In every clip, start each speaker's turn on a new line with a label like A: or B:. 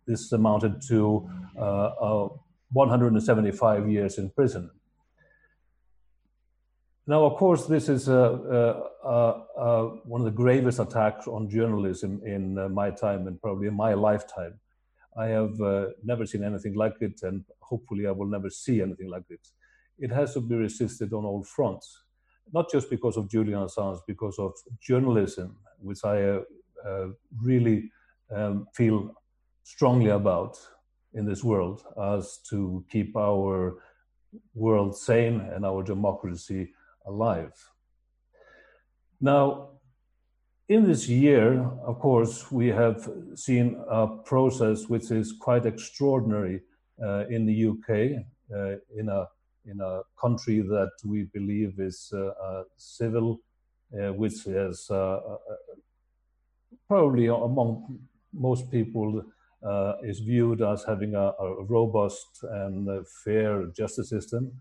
A: this amounted to 175 years in prison. Now, of course, this is one of the gravest attacks on journalism in my time and probably in my lifetime. I have never seen anything like it, and hopefully I will never see anything like it. It has to be resisted on all fronts, not just because of Julian Assange, because of journalism, which I really feel strongly about in this world, as to keep our world sane and our democracy alive. Now, in this year, of course, we have seen a process which is quite extraordinary in the UK, in a country that we believe is civil, which is probably among most people is viewed as having a robust and fair justice system.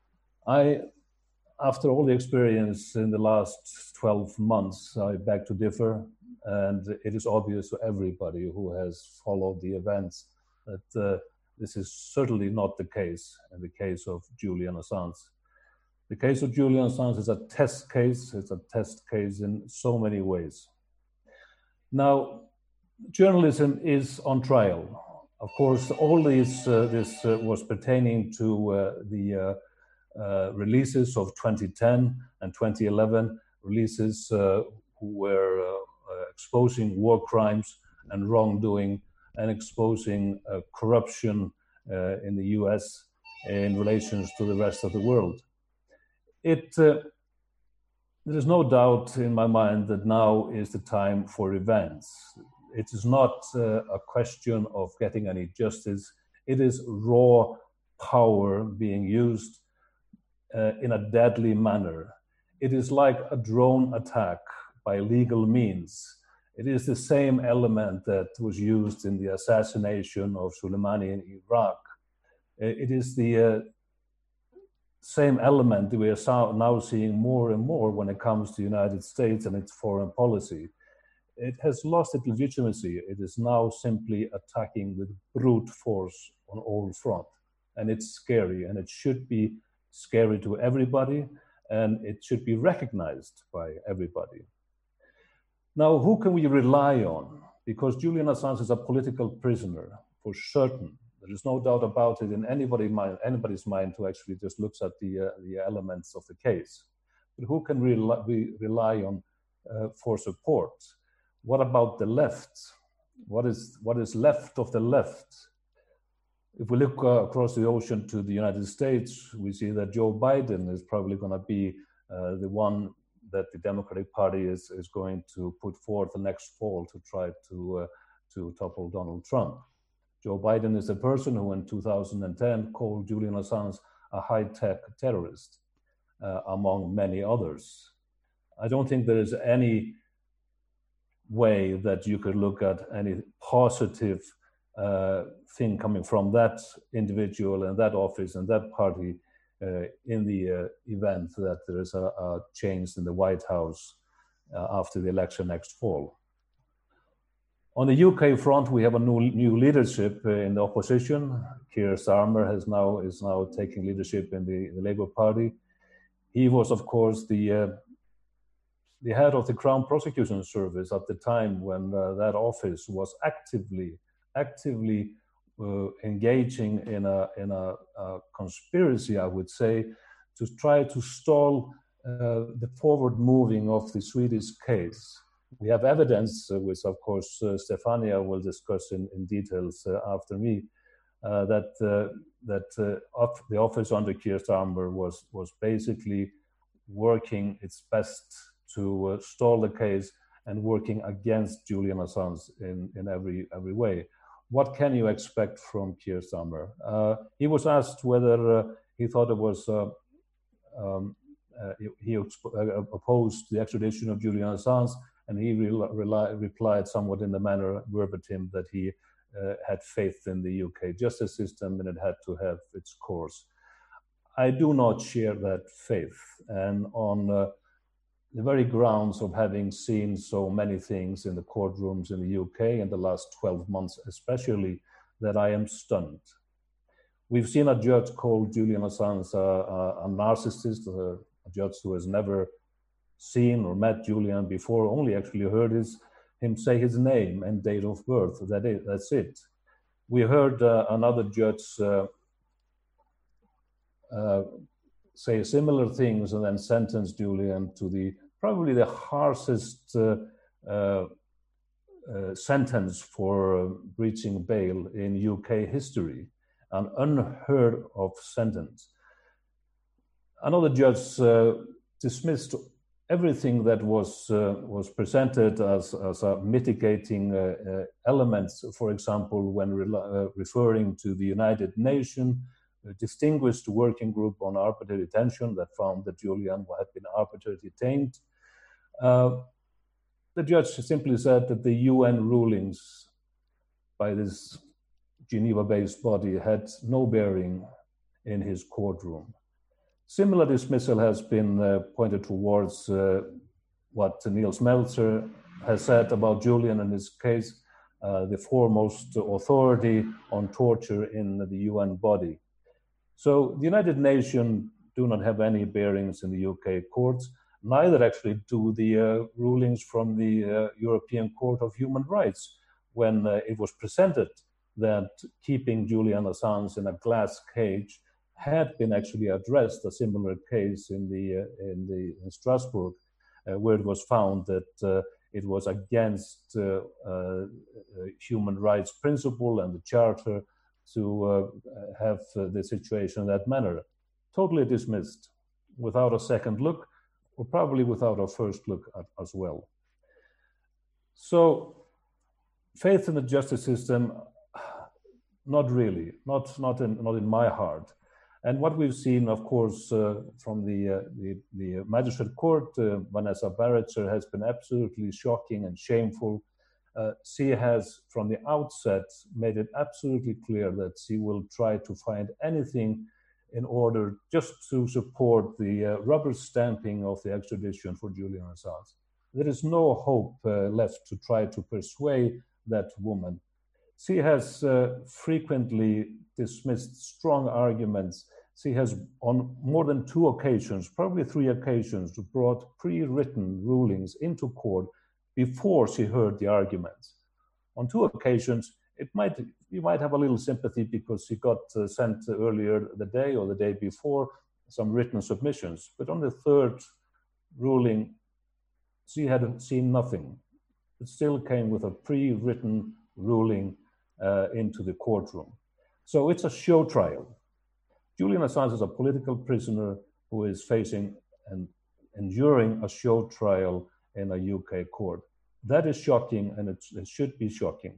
A: After all the experience in the last 12 months, I beg to differ, and it is obvious to everybody who has followed the events that this is certainly not the case in the case of Julian Assange. The case of Julian Assange is a test case. It's a test case in so many ways. Now, journalism is on trial. Of course, all this was pertaining to the releases of 2010 and 2011, releases who were exposing war crimes and wrongdoing and exposing corruption in the US in relation to the rest of the world. There is no doubt in my mind that now is the time for revenge. It is not a question of getting any justice. It is raw power being used in a deadly manner. It is like a drone attack by legal means. It is the same element that was used in the assassination of Soleimani in Iraq. It is the same element that we are now seeing more and more when it comes to the United States and its foreign policy. It has lost its legitimacy. It is now simply attacking with brute force on all fronts. And it's scary, and it should be scary to everybody, and it should be recognized by everybody. Now, who can we rely on? Because Julian Assange is a political prisoner, for certain. There is no doubt about it in anybody's mind who actually just looks at the elements of the case. But who can we rely on for support? What about the left? What is left of the left? If we look across the ocean to the United States, we see that Joe Biden is probably going to be the one that the Democratic Party is going to put forth the next fall to try to topple Donald Trump. Joe Biden is the person who in 2010 called Julian Assange a high-tech terrorist, among many others. I don't think there is any way that you could look at any positive thing coming from that individual and that office and that party in the event that there is a change in the White House after the election next fall. On the UK front, we have a new leadership in the opposition. Keir Starmer is now taking leadership in the Labour Party. He was, of course, the head of the Crown Prosecution Service at the time when that office was actively engaging in a conspiracy, I would say, to try to stall the forward moving of the Swedish case. We have evidence, which of course Stefania will discuss in details after me, that the office under Keir Starmer was basically working its best to stall the case and working against Julian Assange in every way. What can you expect from Keir Starmer? He was asked whether he thought it was he opposed the extradition of Julian Assange, and he replied somewhat in the manner verbatim that he had faith in the UK justice system and it had to have its course. I do not share that faith, and on the very grounds of having seen so many things in the courtrooms in the UK in the last 12 months, especially that I am stunned. We've seen a judge call Julian Assange a narcissist, a judge who has never seen or met Julian before, only actually heard him say his name and date of birth. That's it. We heard another judge say similar things and then sentence Julian to probably the harshest sentence for breaching bail in UK history, an unheard of sentence. Another judge dismissed everything that was presented as a mitigating elements. For example, when referring to the United Nations distinguished working group on arbitrary detention that found that Julian had been arbitrarily detained. The judge simply said that the UN rulings by this Geneva-based body had no bearing in his courtroom. Similar dismissal has been pointed towards what Nils Melzer has said about Julian in his case, the foremost authority on torture in the UN body. So the United Nations do not have any bearings in the UK courts, neither actually do the rulings from the European Court of Human Rights when it was presented that keeping Julian Assange in a glass cage had been actually addressed, a similar case in Strasbourg, where it was found that it was against human rights principle and the charter to have the situation in that manner. Totally dismissed without a second look, or probably without a first look as well. So faith in the justice system, not really, not in my heart. And what we've seen, of course, from the magistrate court, Vanessa Barretzer, has been absolutely shocking and shameful. She has, from the outset, made it absolutely clear that she will try to find anything in order just to support the rubber stamping of the extradition for Julian Assange. There is no hope left to try to persuade that woman. She has frequently dismissed strong arguments. She has, on more than 2 occasions, probably 3 occasions, brought pre-written rulings into court before she heard the arguments. On 2 occasions, you might have a little sympathy because she got sent earlier the day or the day before some written submissions. But on the 3rd ruling, she had seen nothing. It still came with a pre-written ruling into the courtroom. So it's a show trial. Julian Assange is a political prisoner who is facing and enduring a show trial in a UK court. That is shocking, and it should be shocking.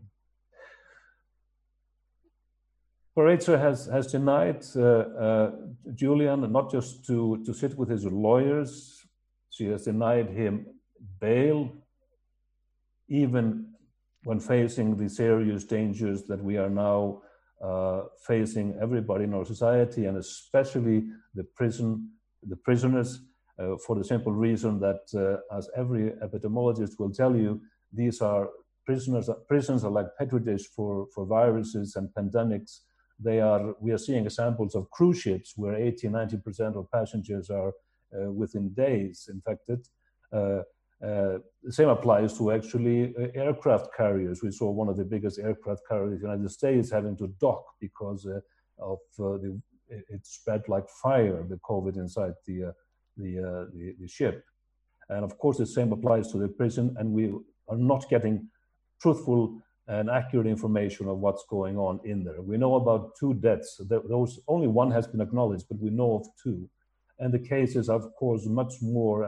A: Barretzer has denied Julian not just to sit with his lawyers. She has denied him bail, even when facing the serious dangers that we are now facing, everybody in our society, and especially the prisoners, for the simple reason that, as every epidemiologist will tell you, these are prisons are like petri dish for viruses and pandemics. We are seeing examples of cruise ships where 80-90% of passengers are within days infected. The same applies to actually aircraft carriers. We saw one of the biggest aircraft carriers in the United States having to dock because of it spread like fire, the COVID inside the ship. And of course, the same applies to the prison, and we are not getting truthful and accurate information of what's going on in there. We know about 2 deaths. Those only one has been acknowledged, but we know of 2. And the case is, of course, much more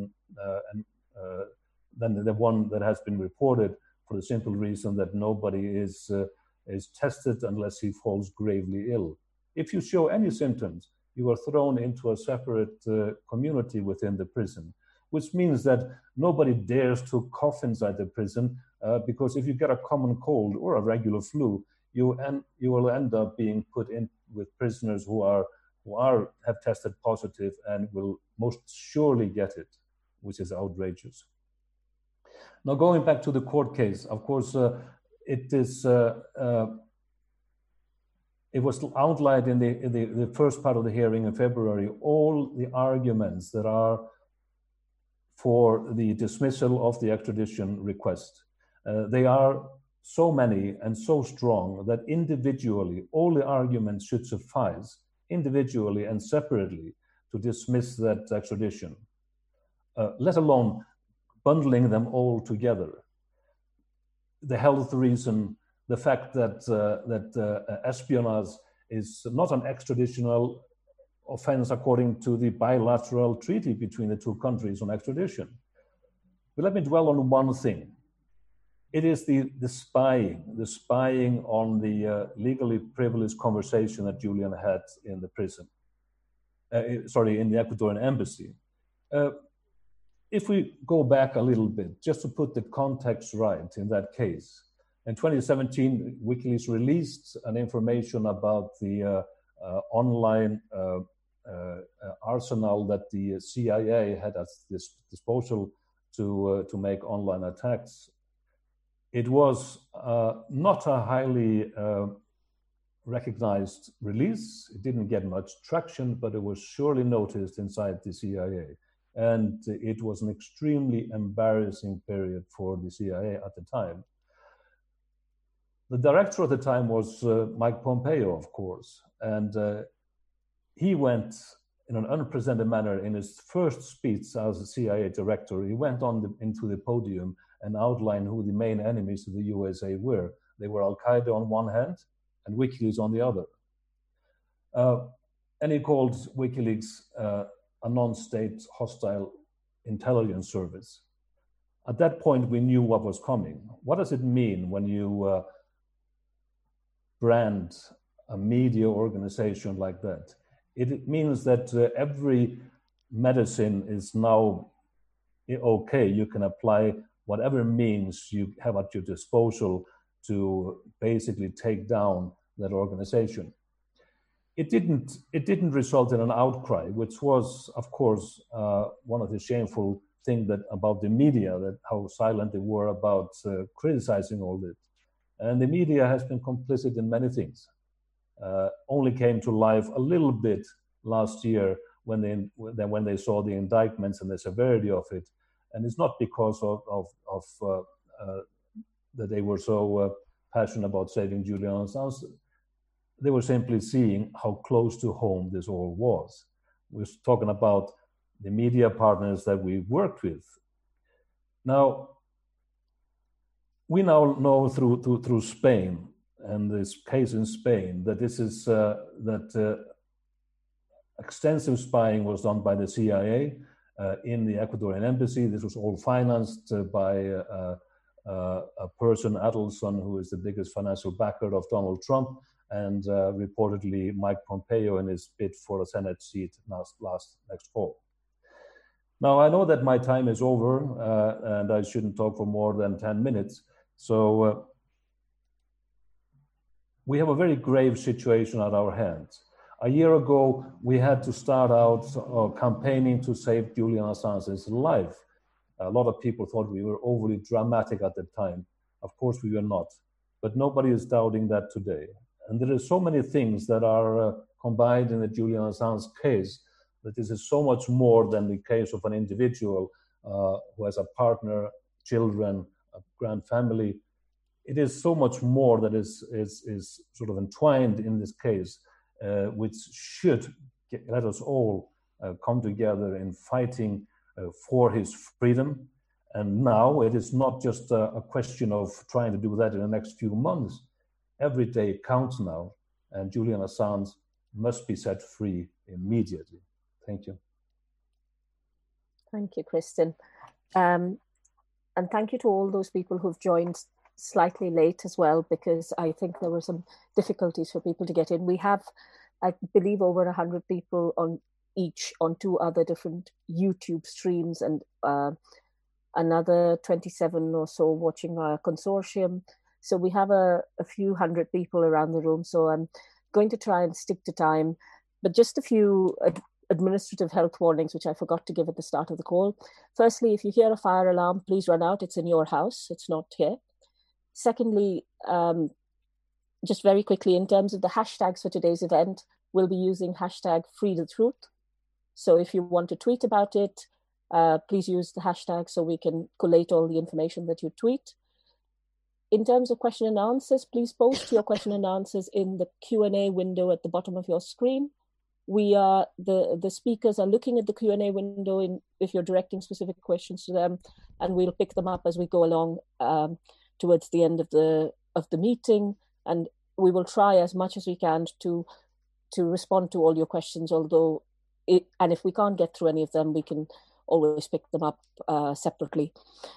A: than the one that has been reported, for the simple reason that nobody is tested unless he falls gravely ill. If you show any symptoms, you are thrown into a separate community within the prison, which means that nobody dares to cough inside the prison because if you get a common cold or a regular flu, you will end up being put in with prisoners who have tested positive and will most surely get it, which is outrageous. Now, going back to the court case, of course, it is it was outlined in the first part of the hearing in February, all the arguments that are for the dismissal of the extradition request. They are so many and so strong that individually, all the arguments should suffice, individually and separately, to dismiss that extradition, let alone bundling them all together. The health reason, the fact that espionage is not an extraditional offense according to the bilateral treaty between the two countries on extradition. But let me dwell on one thing. It is the spying on the legally privileged conversation that Julian had in the prison, in the Ecuadorian embassy. If we go back a little bit, just to put the context right in that case, in 2017, WikiLeaks released an information about the online arsenal that the CIA had at this disposal to make online attacks. It was not a highly recognized release. It didn't get much traction, but it was surely noticed inside the CIA. And it was an extremely embarrassing period for the CIA at the time. The director at the time was Mike Pompeo, of course, and he went in an unprecedented manner in his first speech as a CIA director. He went into the podium and outlined who the main enemies of the USA were. They were Al-Qaeda on one hand and WikiLeaks on the other. And he called WikiLeaks a non-state hostile intelligence service. At that point, we knew what was coming. What does it mean when you brand a media organization like that? It means that every medicine is now okay. You can apply whatever means you have at your disposal to basically take down that organization. It didn't result in an outcry, which was, of course, one of the shameful things about the media, that how silent they were about criticizing all this. And the media has been complicit in many things. Only came to life a little bit last year when they saw the indictments and the severity of it. And it's not because of that they were so passionate about saving Julian Assange. They were simply seeing how close to home this all was. We're talking about the media partners that we worked with. Now, we now know through Spain and this case in Spain that this is extensive spying was done by the CIA in the Ecuadorian embassy. This was all financed by a person, Adelson, who is the biggest financial backer of Donald Trump, and reportedly Mike Pompeo in his bid for a Senate seat next fall. Now, I know that my time is over and I shouldn't talk for more than 10 minutes. So we have a very grave situation at our hands. A year ago, we had to start out campaigning to save Julian Assange's life. A lot of people thought we were overly dramatic at the time. Of course, we were not, but nobody is doubting that today. And there are so many things that are combined in the Julian Assange case that this is so much more than the case of an individual who has a partner, children, a grand family. It is so much more that is sort of entwined in this case, which should let us all come together in fighting for his freedom. And now it is not just a question of trying to do that in the next few months. Every day counts now, and Julian Assange must be set free immediately. Thank you.
B: Thank you, Kristen. And thank you to all those people who've joined slightly late as well, because I think there were some difficulties for people to get in. We have, I believe, over 100 people on two other different YouTube streams, and another 27 or so watching our consortium. So we have a few hundred people around the room. So I'm going to try and stick to time, but just a few administrative health warnings, which I forgot to give at the start of the call. Firstly, if you hear a fire alarm, please run out. It's in your house. It's not here. Secondly, just very quickly, in terms of the hashtags for today's event, we'll be using hashtag #FreeTheTruth. So if you want to tweet about it, please use the hashtag so we can collate all the information that you tweet. In terms of question and answers, please post your question and answers in the Q&A window at the bottom of your screen. The speakers are looking at the Q&A window if you're directing specific questions to them, and we'll pick them up as we go along towards the end of the meeting, and we will try as much as we can to respond to all your questions, and if we can't get through any of them, we can always pick them up separately.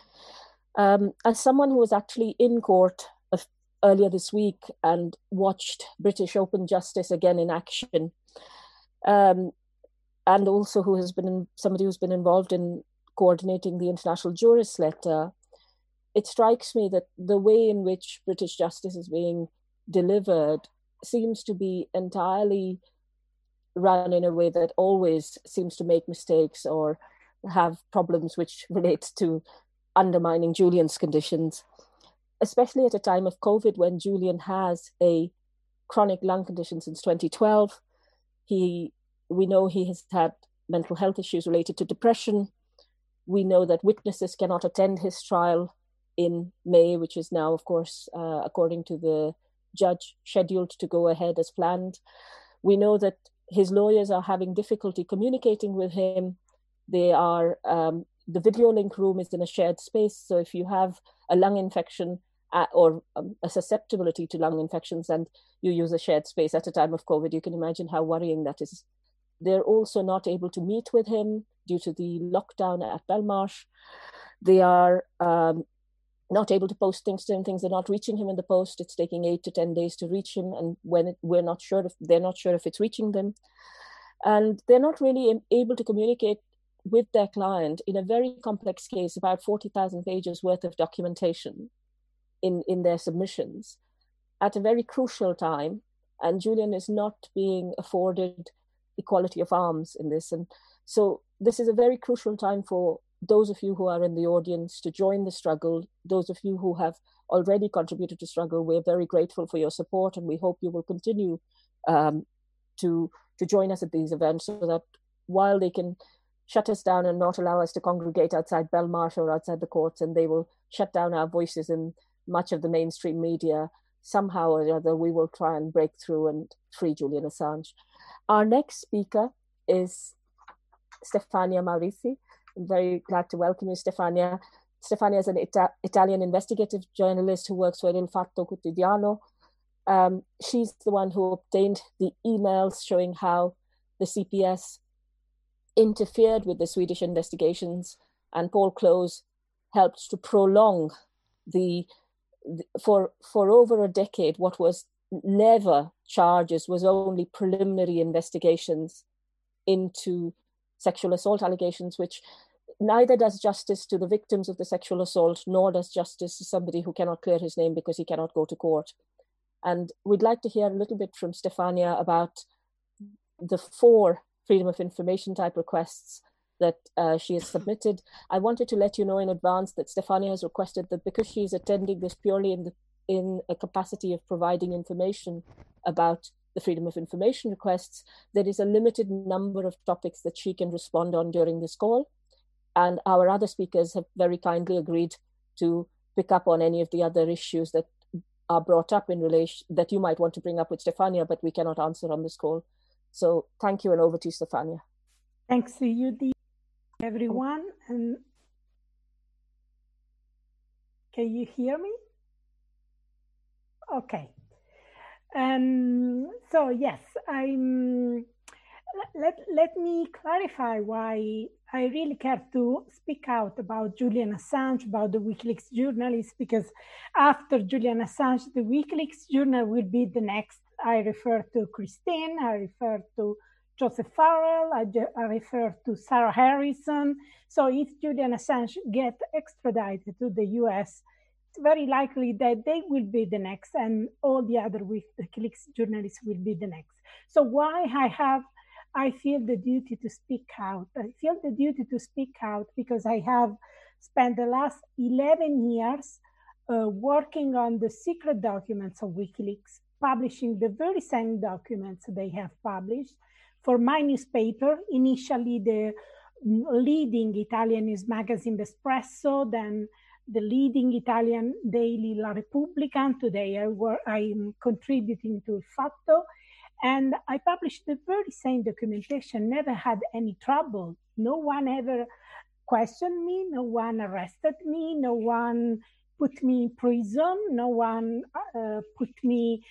B: As someone who was actually in court earlier this week and watched British Open Justice again in action, and also somebody who's been involved in coordinating the International Jurist Letter, it strikes me that the way in which British justice is being delivered seems to be entirely run in a way that always seems to make mistakes or have problems which relate to undermining Julian's conditions, especially at a time of COVID when Julian has a chronic lung condition since 2012. We know he has had mental health issues related to depression. We know that witnesses cannot attend his trial in May, which is now, of course, according to the judge, scheduled to go ahead as planned. We know that his lawyers are having difficulty communicating with him. The video link room is in a shared space. So if you have a lung infection or a susceptibility to lung infections and you use a shared space at a time of COVID, you can imagine how worrying that is. They're also not able to meet with him due to the lockdown at Belmarsh. They are not able to post things to him. Things are not reaching him in the post. It's taking 8 to 10 days to reach him. And they're not sure if it's reaching them. And they're not really able to communicate with their client in a very complex case, about 40,000 pages worth of documentation in their submissions at a very crucial time. And Julian is not being afforded equality of arms in this. And so this is a very crucial time for those of you who are in the audience to join the struggle. Those of you who have already contributed to struggle, we're very grateful for your support, and we hope you will continue to join us at these events, so that while they can shut us down and not allow us to congregate outside Belmarsh or outside the courts, and they will shut down our voices in much of the mainstream media, somehow or other we will try and break through and free Julian Assange. Our next speaker is Stefania Maurizi. I'm very glad to welcome you, Stefania. Stefania is an Italian investigative journalist who works for Il Fatto Quotidiano. She's the one who obtained the emails showing how the CPS interfered with the Swedish investigations, and Paul Close helped to prolong for over a decade what was never charges, was only preliminary investigations into sexual assault allegations, which neither does justice to the victims of the sexual assault, nor does justice to somebody who cannot clear his name because he cannot go to court. And we'd like to hear a little bit from Stefania about the 4 freedom of information type requests that she has submitted. I wanted to let you know in advance that Stefania has requested that because she is attending this purely in a capacity of providing information about the freedom of information requests, there is a limited number of topics that she can respond on during this call. And our other speakers have very kindly agreed to pick up on any of the other issues that are brought up in relation that you might want to bring up with Stefania, but we cannot answer on this call. So thank you, and over to you, Stefania.
C: Thanks to you, everyone. And can you hear me? Okay. So yes, let me clarify why I really care to speak out about Julian Assange, about the WikiLeaks journalist, because after Julian Assange, the WikiLeaks journal will be the next. I refer to Christine, I refer to Joseph Farrell, I refer to Sarah Harrison. So if Julian Assange gets extradited to the US, it's very likely that they will be the next, and all the other WikiLeaks journalists will be the next. So why I feel the duty to speak out. I feel the duty to speak out because I have spent the last 11 years working on the secret documents of WikiLeaks. publishing the very same documents they have published. For my newspaper, initially the leading Italian news magazine, L'Espresso, then the leading Italian daily La Repubblica, and today I'm contributing to Il Fatto, and I published the very same documentation, never had any trouble. No one ever questioned me, no one arrested me, no one put me in prison, no one put me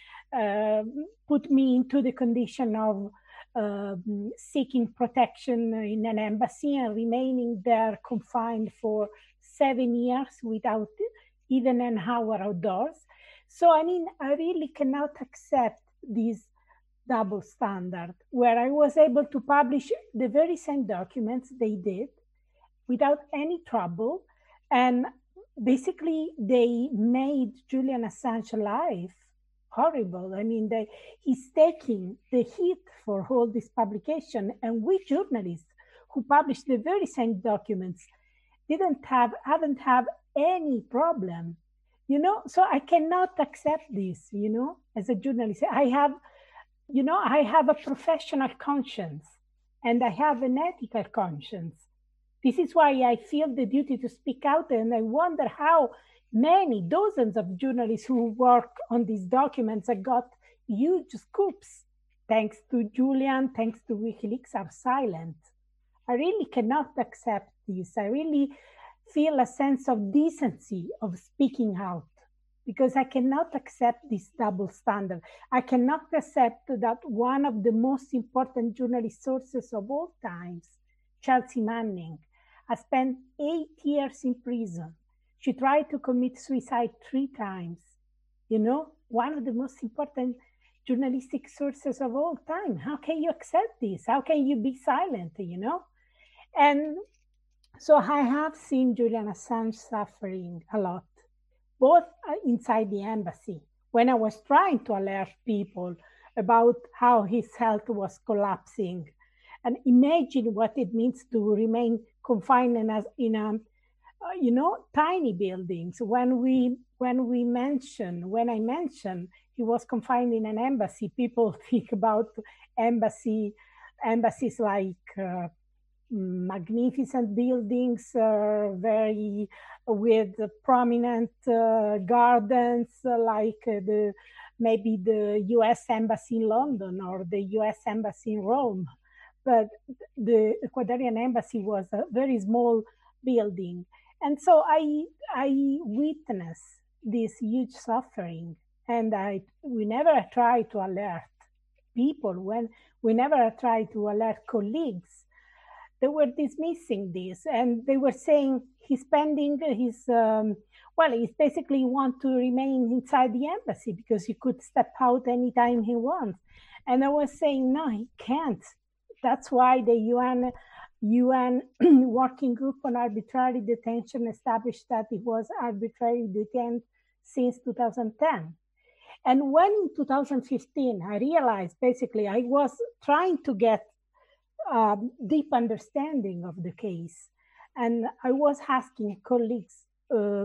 C: into the condition of seeking protection in an embassy and remaining there confined for 7 years without even an hour outdoors. So, I mean, I really cannot accept this double standard where I was able to publish the very same documents they did without any trouble. And basically, they made Julian Assange's life horrible. I mean, he's taking the heat for all this publication, and we journalists who published the very same documents haven't had any problem, you know. So I cannot accept this, you know, as a journalist. I have a professional conscience and I have an ethical conscience. This is why I feel the duty to speak out, and I wonder how many dozens of journalists who work on these documents have got huge scoops, thanks to Julian, thanks to WikiLeaks, are silent. I really cannot accept this. I really feel a sense of decency of speaking out, because I cannot accept this double standard. I cannot accept that one of the most important journalist sources of all times, Chelsea Manning, has spent 8 years in prison. She tried to commit suicide 3 times. You know, one of the most important journalistic sources of all time. How can you accept this? How can you be silent, you know? And so I have seen Julian Assange suffering a lot, both inside the embassy, when I was trying to alert people about how his health was collapsing. And imagine what it means to remain confined in a tiny buildings. When I mentioned he was confined in an embassy, people think about embassies like magnificent buildings, very with prominent gardens, like maybe the U.S. Embassy in London or the U.S. Embassy in Rome. But the Ecuadorian embassy was a very small building. And so I witnessed this huge suffering, and we never tried to alert people. When we never tried to alert colleagues, they were dismissing this, and they were saying he's spending his he basically want to remain inside the embassy because he could step out anytime he wants. And I was saying, no, he can't. That's why the UN Working Group on Arbitrary Detention established that he was arbitrarily detained since 2010. And when in 2015, I realized basically I was trying to get deep understanding of the case. And I was asking colleagues, do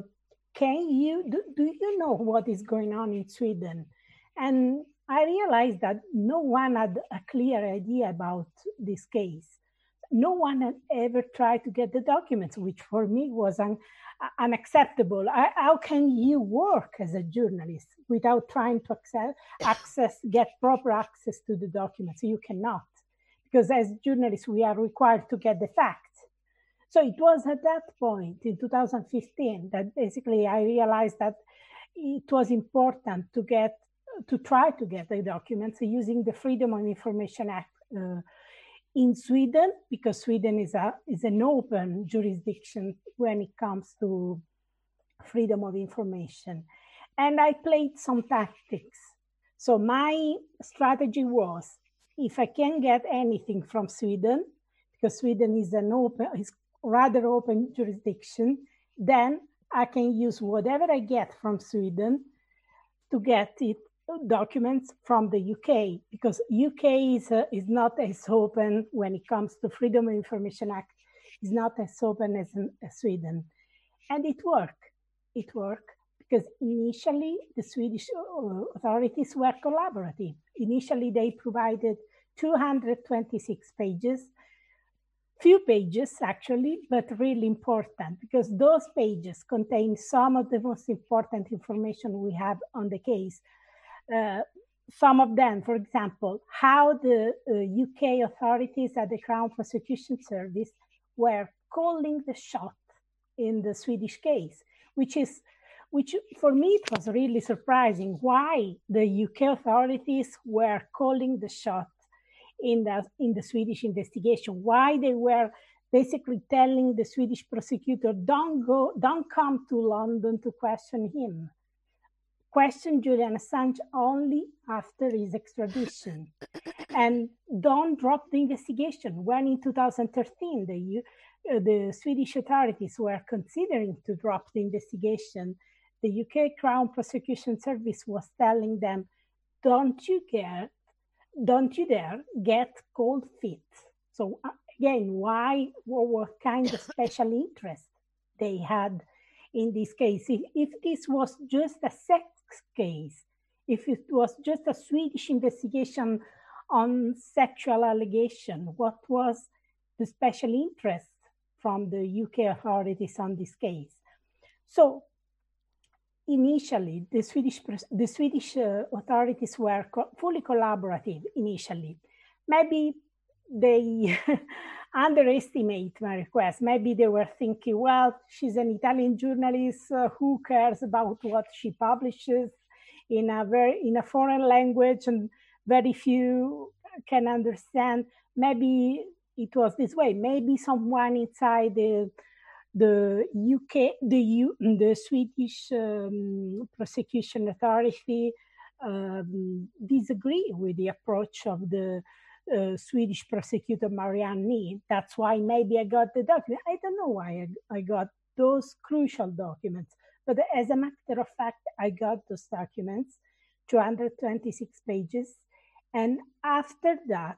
C: you know what is going on in Sweden? And I realized that no one had a clear idea about this case. No one had ever tried to get the documents, which for me was unacceptable. How can you work as a journalist without trying to get proper access to the documents? You cannot, because as journalists, we are required to get the facts. So it was at that point in 2015 that basically I realized that it was important to try to get the documents using the Freedom of Information Act in Sweden, because Sweden is an open jurisdiction when it comes to freedom of information. And I played some tactics. So my strategy was, if I can get anything from Sweden, because Sweden is rather open jurisdiction, then I can use whatever I get from Sweden to get documents from the UK, because UK is not as open when it comes to Freedom of Information Act, is not as open as Sweden. And it worked. It worked because initially the Swedish authorities were collaborative. Initially, they provided 226 pages, few pages actually, but really important, because those pages contain some of the most important information we have on the case. Some of them, for example, how the UK authorities at the Crown Prosecution Service were calling the shot in the Swedish case, which for me it was really surprising, why the UK authorities were calling the shot in the Swedish investigation, why they were basically telling the Swedish prosecutor, don't come to London to question him. Question Julian Assange only after his extradition, and don't drop the investigation. When in 2013, the Swedish authorities were considering to drop the investigation, the UK Crown Prosecution Service was telling them, don't you dare get cold feet. So again, what kind of special interest they had in this case? If this was just a sex case, if it was just a Swedish investigation on sexual allegation, what was the special interest from the UK authorities on this case? So initially, the Swedish authorities were fully collaborative initially. Maybe they underestimate my request. Maybe they were thinking, well, she's an Italian journalist, who cares about what she publishes in a foreign language, and very few can understand. Maybe it was this way. Maybe someone inside the Swedish prosecution authority disagree with the approach of the Swedish prosecutor Marianne Nee. That's why maybe I got the document. I don't know why I got those crucial documents, but as a matter of fact, I got those documents, 226 pages, and after that,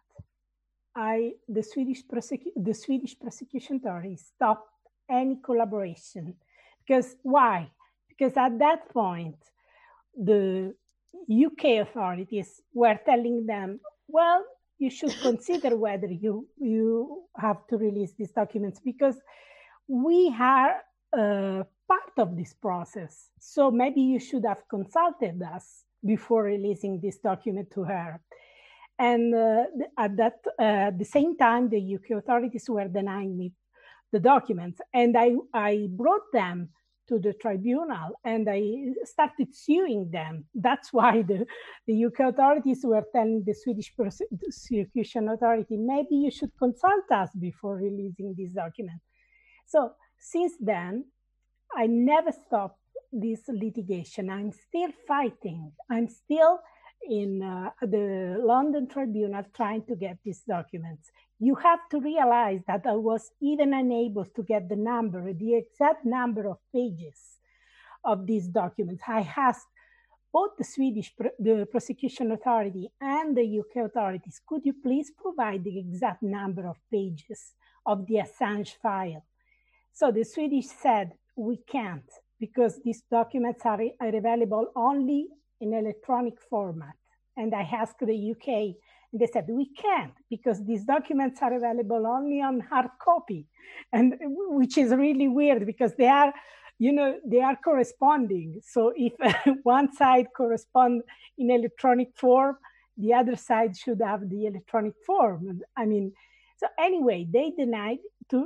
C: the Swedish prosecution authority stopped any collaboration. Because why? Because at that point, the UK authorities were telling them, well, you should consider whether you have to release these documents, because we are part of this process. So maybe you should have consulted us before releasing this document to her. And at the same time, the UK authorities were denying me the documents, and I brought them to the tribunal and I started suing them. That's why the UK authorities were telling the Swedish prosecution authority, maybe you should consult us before releasing this document. So since then, I never stopped this litigation. I'm still fighting. I'm still in the London Tribunal trying to get these documents. You have to realize that I was even unable to get the exact number of pages of these documents. I asked both the prosecution authority and the UK authorities, could you please provide the exact number of pages of the Assange file? So the Swedish said, we can't, because these documents are available only in electronic format. And I asked the UK, and they said, we can't, because these documents are available only on hard copy, and which is really weird because they are corresponding. So if one side corresponds in electronic form, the other side should have the electronic form. So anyway, they denied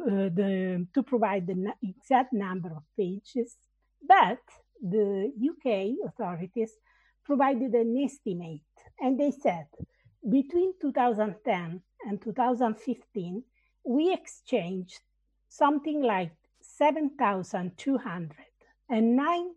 C: to provide the exact number of pages, but the UK authorities provided an estimate, and they said, between 2010 and 2015, we exchanged something like 7,200 and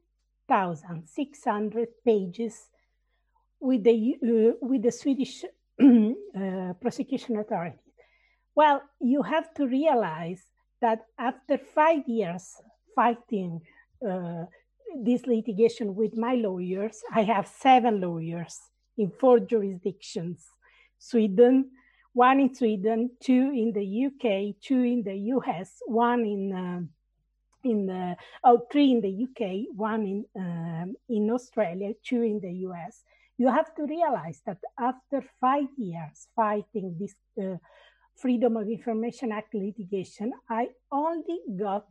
C: 9,600 pages with the Swedish prosecution authority. Well, you have to realize that after 5 years fighting this litigation with my lawyers, I have 7 lawyers in 4 jurisdictions, Sweden, 1 in Sweden, 2 in the UK, 2 in the US, 1 3 in the UK, 1 in Australia, 2 in the US. You have to realize that after 5 years fighting this Freedom of Information Act litigation, I only got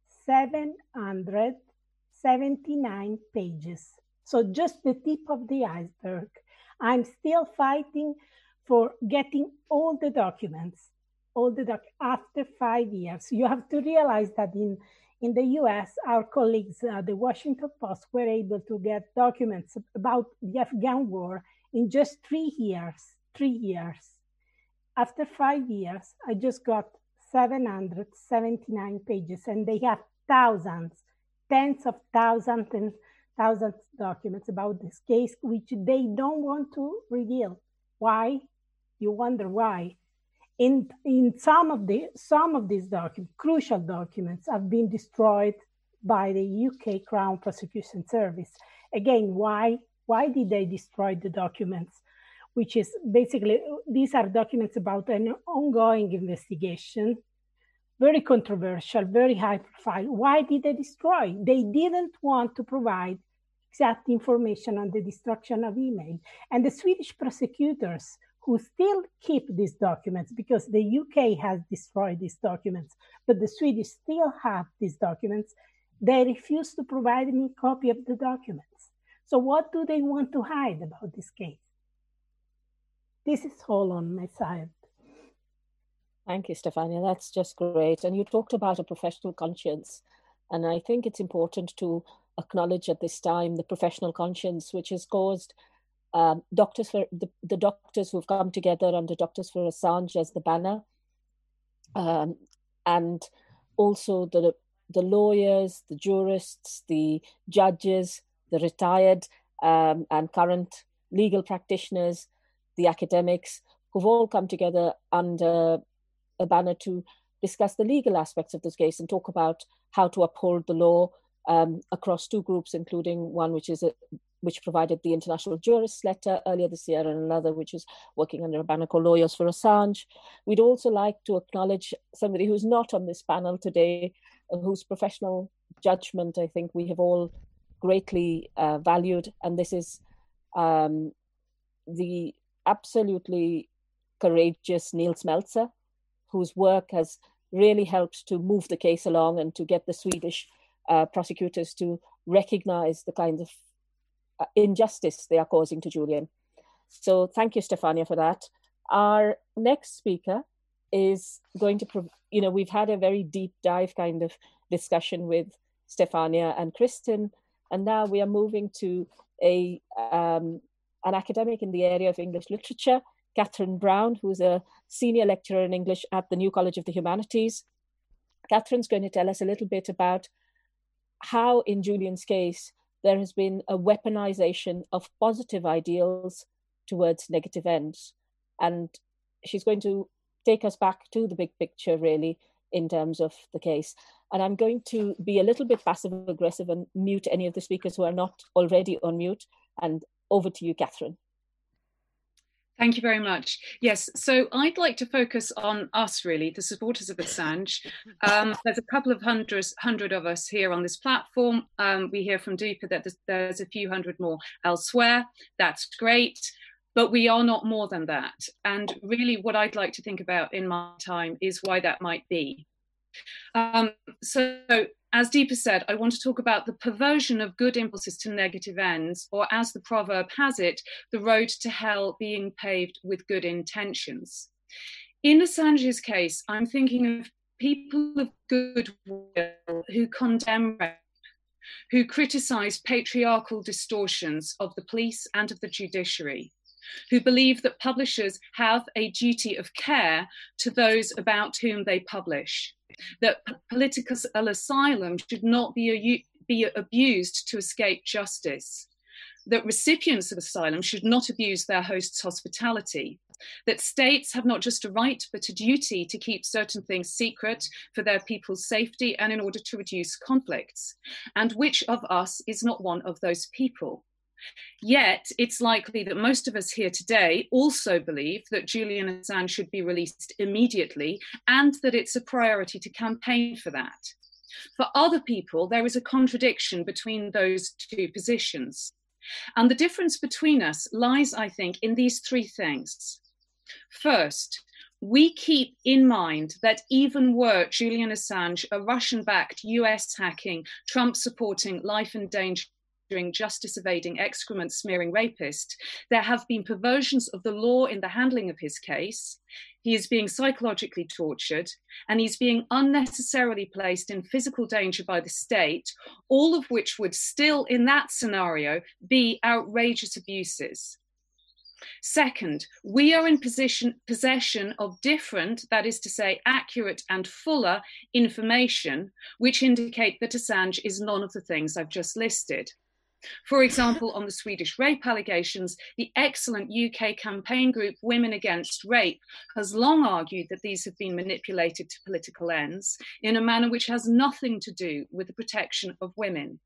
C: 779 pages. So just the tip of the iceberg. I'm still fighting for getting all the documents, after 5 years. You have to realize that in the US, our colleagues at the Washington Post were able to get documents about the Afghan war in just 3 years. 3 years. After 5 years, I just got 779 pages, and they have thousands, tens of thousands and thousands of documents about this case, which they don't want to reveal. Why? You wonder why. In some of these documents, crucial documents, have been destroyed by the UK Crown Prosecution Service. Again, why? Why did they destroy the documents? Which is basically, these are documents about an ongoing investigation, very controversial, very high profile. Why did they destroy? They didn't want to provide exact information on the destruction of email. And the Swedish prosecutors, who still keep these documents, because the UK has destroyed these documents, but the Swedish still have these documents, they refuse to provide me a copy of the documents. So what do they want to hide about this case? This is all on my side.
B: Thank you, Stefania. That's just great. And you talked about a professional conscience. And I think it's important to acknowledge at this time the professional conscience, which has caused doctors for the doctors who've come together under Doctors for Assange as the banner, and also the lawyers, the jurists, the judges, the retired and current legal practitioners, the academics, who've all come together under a banner to discuss the legal aspects of this case and talk about how to uphold the law across 2 groups, including one which provided the International Jurists Letter earlier this year, and another which is working under a banner called Lawyers for Assange. We'd also like to acknowledge somebody who's not on this panel today, whose professional judgment I think we have all greatly valued, and this is the absolutely courageous Nils Melzer, whose work has really helped to move the case along and to get the Swedish prosecutors to recognize the kinds of injustice they are causing to Julian. So thank you, Stefania, for that. Our next speaker is going to, we've had a very deep dive kind of discussion with Stefania and Kristen, and now we are moving to an academic in the area of English literature, Catherine Brown, who's a senior lecturer in English at the New College of the Humanities. Catherine's going to tell us a little bit about how in Julian's case, there has been a weaponization of positive ideals towards negative ends. And she's going to take us back to the big picture, really, in terms of the case. And I'm going to be a little bit passive-aggressive and mute any of the speakers who are not already on mute. And over to you, Catherine.
D: Thank you very much. Yes, so I'd like to focus on us, really, the supporters of Assange. There's a couple of hundred of us here on this platform. We hear from Deepa that there's a few hundred more elsewhere. That's great, but we are not more than that. And really what I'd like to think about in my time is why that might be. So as Deepa said, I want to talk about the perversion of good impulses to negative ends, or as the proverb has it, the road to hell being paved with good intentions. In Assange's case, I'm thinking of people of goodwill who condemn rape, who criticize patriarchal distortions of the police and of the judiciary, who believe that publishers have a duty of care to those about whom they publish, that political asylum should not be abused to escape justice, that recipients of asylum should not abuse their host's hospitality, that states have not just a right but a duty to keep certain things secret for their people's safety and in order to reduce conflicts. And which of us is not one of those people? Yet, it's likely that most of us here today also believe that Julian Assange should be released immediately and that it's a priority to campaign for that. For other people, there is a contradiction between those two positions. And the difference between us lies, I think, in these three things. First, we keep in mind that even were Julian Assange a Russian-backed, US-hacking, Trump-supporting, life-endangering, justice-evading, excrement-smearing rapist, there have been perversions of the law in the handling of his case. He is being psychologically tortured, and he's being unnecessarily placed in physical danger by the state, all of which would still, in that scenario, be outrageous abuses. Second, we are in possession of different, that is to say, accurate and fuller information, which indicate that Assange is none of the things I've just listed. For example, on the Swedish rape allegations, the excellent UK campaign group Women Against Rape has long argued that these have been manipulated to political ends in a manner which has nothing to do with the protection of women.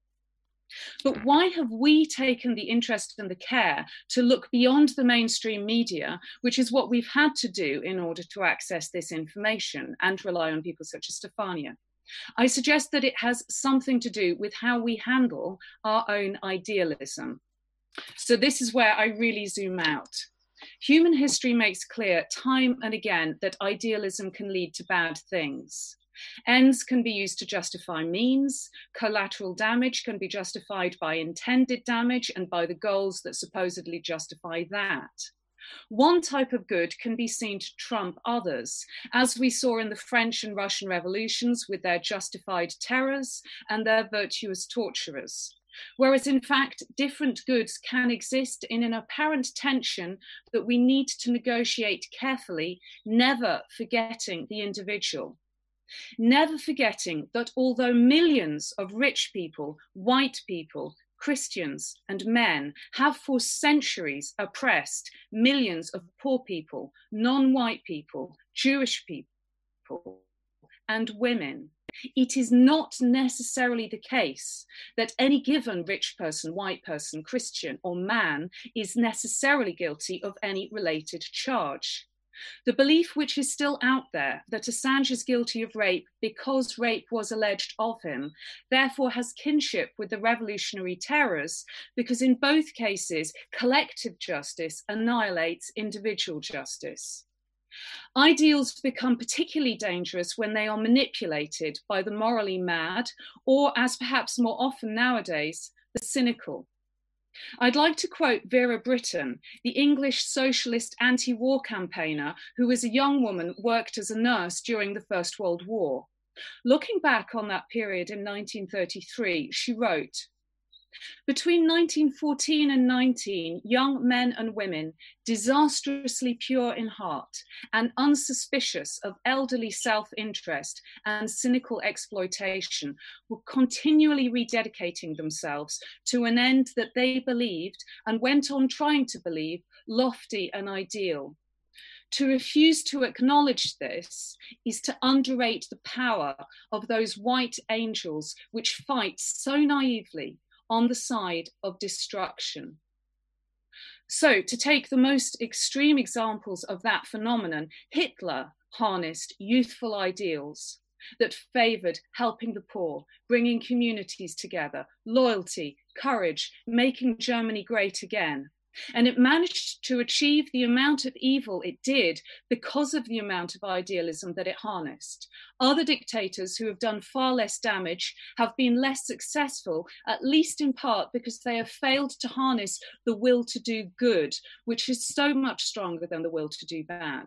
D: But why have we taken the interest and the care to look beyond the mainstream media, which is what we've had to do in order to access this information and rely on people such as Stefania? I suggest that it has something to do with how we handle our own idealism. So this is where I really zoom out. Human history makes clear time and again that idealism can lead to bad things. Ends can be used to justify means, collateral damage can be justified by intended damage and by the goals that supposedly justify that. One type of good can be seen to trump others, as we saw in the French and Russian revolutions with their justified terrors and their virtuous torturers. Whereas in fact, different goods can exist in an apparent tension that we need to negotiate carefully, never forgetting the individual. Never forgetting that although millions of rich people, white people, Christians and men have for centuries oppressed millions of poor people, non-white people, Jewish people, and women, it is not necessarily the case that any given rich person, white person, Christian, or man is necessarily guilty of any related charge. The belief which is still out there that Assange is guilty of rape because rape was alleged of him, therefore has kinship with the revolutionary terrors, because in both cases, collective justice annihilates individual justice. Ideals become particularly dangerous when they are manipulated by the morally mad, or as perhaps more often nowadays, the cynical. I'd like to quote Vera Brittain, the English socialist anti-war campaigner who as a young woman worked as a nurse during the First World War. Looking back on that period in 1933, she wrote, "Between 1914 and 19, young men and women, disastrously pure in heart and unsuspicious of elderly self-interest and cynical exploitation, were continually rededicating themselves to an end that they believed and went on trying to believe lofty and ideal. To refuse to acknowledge this is to underrate the power of those white angels which fight so naively on the side of destruction." So, to take the most extreme examples of that phenomenon, Hitler harnessed youthful ideals that favoured helping the poor, bringing communities together, loyalty, courage, making Germany great again. And it managed to achieve the amount of evil it did because of the amount of idealism that it harnessed. Other dictators who have done far less damage have been less successful, at least in part because they have failed to harness the will to do good, which is so much stronger than the will to do bad.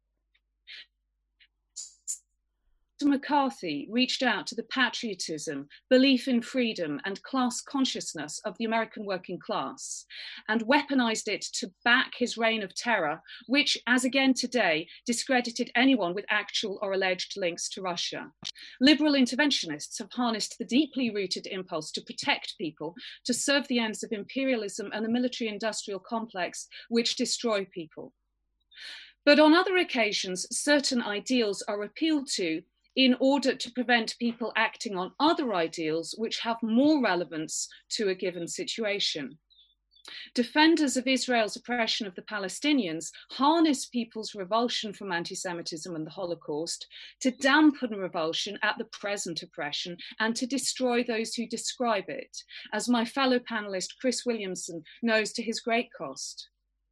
D: McCarthy reached out to the patriotism, belief in freedom, and class consciousness of the American working class, and weaponized it to back his reign of terror, which, as again today, discredited anyone with actual or alleged links to Russia. Liberal interventionists have harnessed the deeply rooted impulse to protect people, to serve the ends of imperialism and the military-industrial complex, which destroy people. But on other occasions, certain ideals are appealed to in order to prevent people acting on other ideals which have more relevance to a given situation. Defenders of Israel's oppression of the Palestinians harness people's revulsion from anti-Semitism and the Holocaust to dampen revulsion at the present oppression and to destroy those who describe it, as my fellow panelist Chris Williamson knows to his great cost.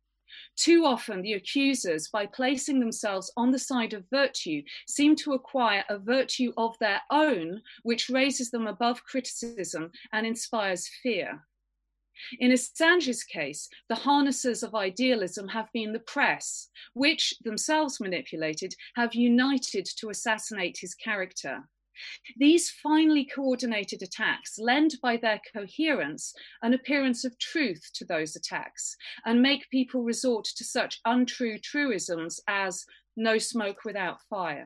D: Too often, the accusers, by placing themselves on the side of virtue, seem to acquire a virtue of their own, which raises them above criticism and inspires fear. In Assange's case, the harnessers of idealism have been the press, which, themselves manipulated, have united to assassinate his character. These finely coordinated attacks lend by their coherence an appearance of truth to those attacks and make people resort to such untrue truisms as no smoke without fire.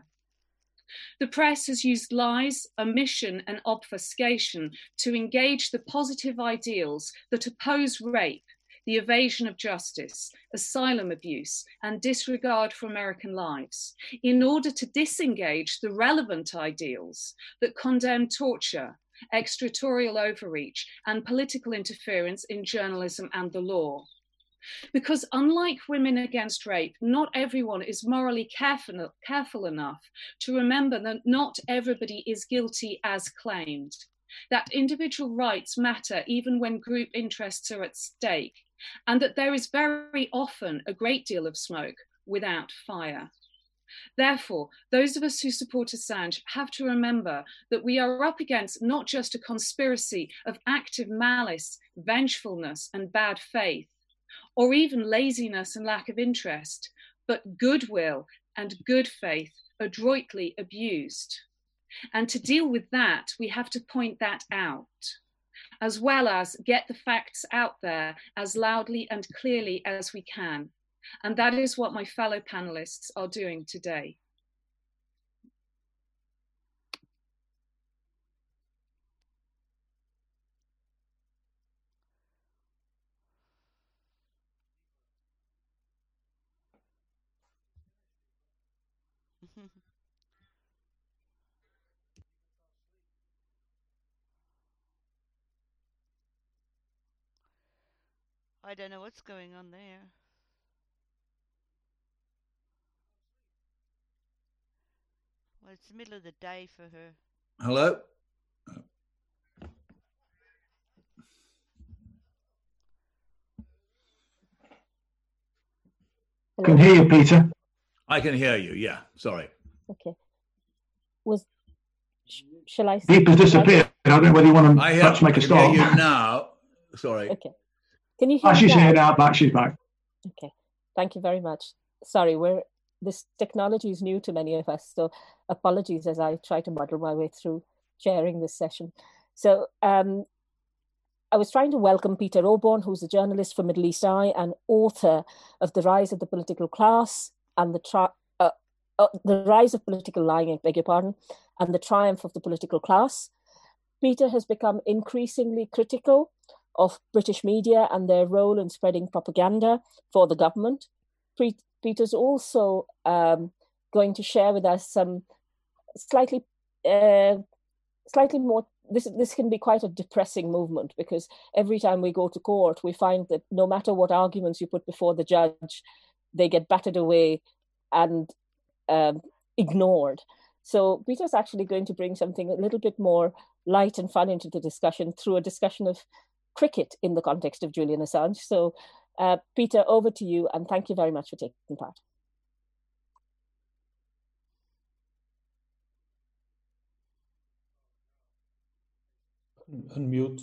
D: The press has used lies, omission, and obfuscation to engage the positive ideals that oppose rape, the evasion of justice, asylum abuse, and disregard for American lives, in order to disengage the relevant ideals that condemn torture, extraterritorial overreach, and political interference in journalism and the law. Because unlike Women Against Rape, not everyone is morally careful enough to remember that not everybody is guilty as claimed, that individual rights matter even when group interests are at stake, and that there is very often a great deal of smoke without fire. Therefore, those of us who support Assange have to remember that we are up against not just a conspiracy of active malice, vengefulness, and bad faith, or even laziness and lack of interest, but goodwill and good faith adroitly abused. And to deal with that, we have to point that out, as well as get the facts out there as loudly and clearly as we can. And that is what my fellow panelists are doing today.
E: I don't know what's going on there. Well, it's the middle of the day for her.
F: Hello?
G: Can hear you, Peter.
F: I can hear you, yeah. Sorry.
B: Okay. Shall I?
G: Deep has disappeared. I don't know whether you want to perhaps make a start.
F: I hear you now. Sorry.
B: Okay. Can you hear me?
G: She's here now. She's back.
B: Okay. Thank you very much. Sorry, this technology is new to many of us, so apologies as I try to muddle my way through chairing this session. So I was trying to welcome Peter Oborne, who's a journalist for Middle East Eye and author of The Rise of the Political Class and The Rise of Political Lying, I beg your pardon, and The Triumph of the Political Class. Peter has become increasingly critical of British media and their role in spreading propaganda for the government. Peter's also going to share with us some slightly more. This can be quite a depressing movement, because every time we go to court, we find that no matter what arguments you put before the judge, they get battered away and ignored. So Peter's actually going to bring something a little bit more light and fun into the discussion through a discussion of cricket in the context of Julian Assange. So Peter, over to you, and thank you very much for taking part.
A: Unmute.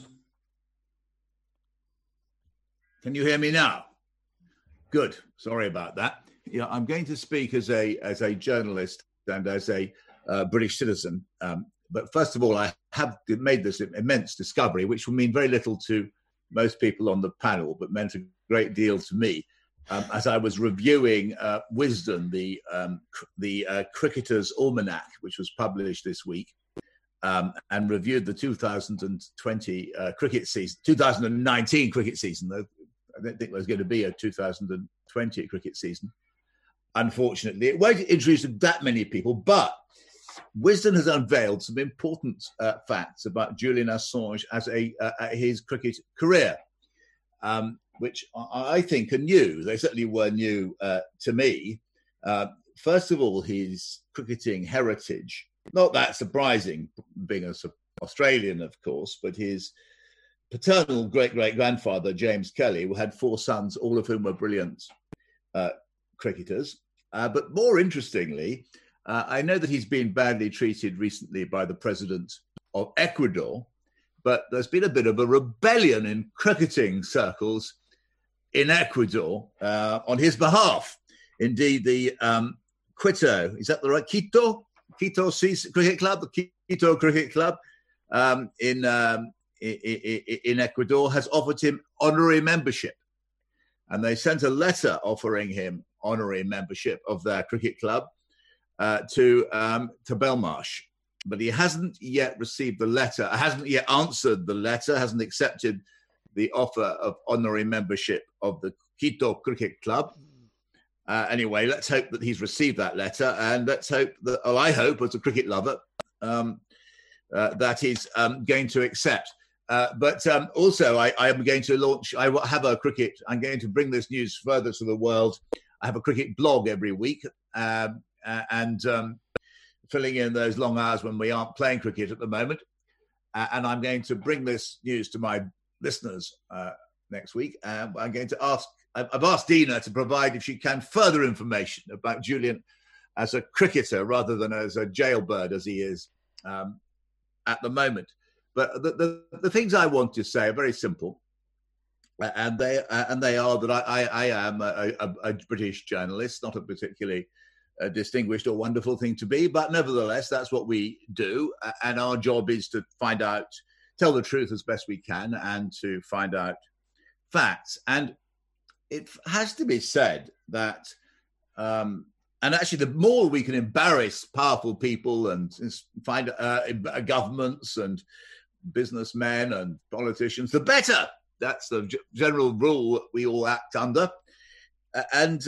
F: Can you hear me now? Good. Sorry about that. Yeah, I'm going to speak as a journalist and as a British citizen. But first of all, I have made this immense discovery, which will mean very little to most people on the panel, but meant a great deal to me. As I was reviewing Wisden, the Cricketer's Almanac, which was published this week, and reviewed the 2020 cricket season, 2019 cricket season. Though I don't think there's going to be a 2020 cricket season. Unfortunately, it won't introduce that many people, but Wisden has unveiled some important facts about Julian Assange as his cricket career. which I think are new. They certainly were new to me. First of all, his cricketing heritage, not that surprising, being an Australian, of course, but his paternal great-great-grandfather, James Kelly, had 4 sons, all of whom were brilliant cricketers. But more interestingly, I know that he's been badly treated recently by the president of Ecuador, but there's been a bit of a rebellion in cricketing circles in Ecuador on his behalf. Indeed, the Quito, is that the right? Quito Cricket Club, the Quito Cricket Club in Ecuador has offered him honorary membership. And they sent a letter offering him honorary membership of their cricket club to Belmarsh. But he hasn't yet received the letter, hasn't yet answered the letter, hasn't accepted the offer of honorary membership of the Quito Cricket Club. Anyway, let's hope that he's received that letter, and let's hope that, I hope, as a cricket lover, that he's going to accept. But also, I am going to launch, I'm going to bring this news further to the world. I have a cricket blog every week, and filling in those long hours when we aren't playing cricket at the moment. And I'm going to bring this news to my listeners next week. I'm going to I've asked Dina to provide, if she can, further information about Julian as a cricketer rather than as a jailbird as he is at the moment. But the things I want to say are very simple, and they are that I am a British journalist, not a particularly distinguished or wonderful thing to be, but nevertheless, that's what we do, and our job is to tell the truth as best we can, and to find out facts. And it has to be said that, and actually, the more we can embarrass powerful people and find governments and businessmen and politicians, the better. That's the general rule that we all act under. And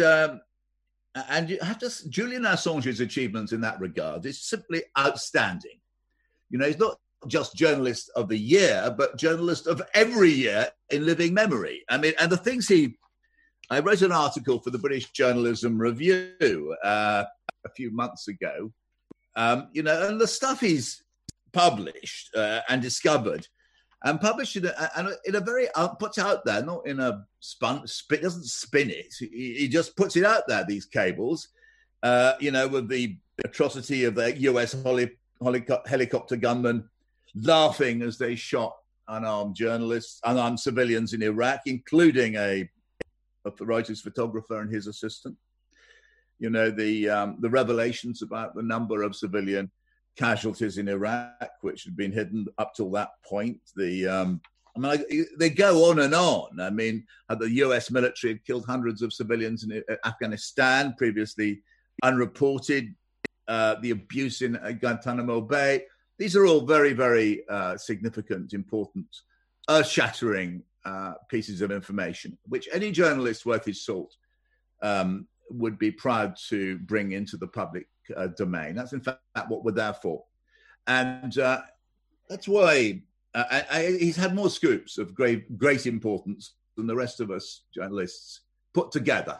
F: you have to, Julian Assange's achievements in that regard is simply outstanding. You know, he's not just journalist of the year, but journalist of every year in living memory. I mean, and the things I wrote an article for the British Journalism Review a few months ago, you know, and the stuff he's published and discovered and published in a very, puts out there, not in a doesn't spin it. He just puts it out there, these cables, you know, with the atrocity of the US helicopter gunmen laughing as they shot unarmed civilians in Iraq, including a Reuters photographer and his assistant. You know, the revelations about the number of civilian casualties in Iraq, which had been hidden up till that point. They go on and on. I mean, the US military had killed hundreds of civilians in Afghanistan, previously unreported. The abuse in Guantanamo Bay. These are all very, very significant, important, earth-shattering pieces of information, which any journalist worth his salt would be proud to bring into the public domain. That's in fact what we're there for. And that's why he's had more scoops of great importance than the rest of us journalists put together.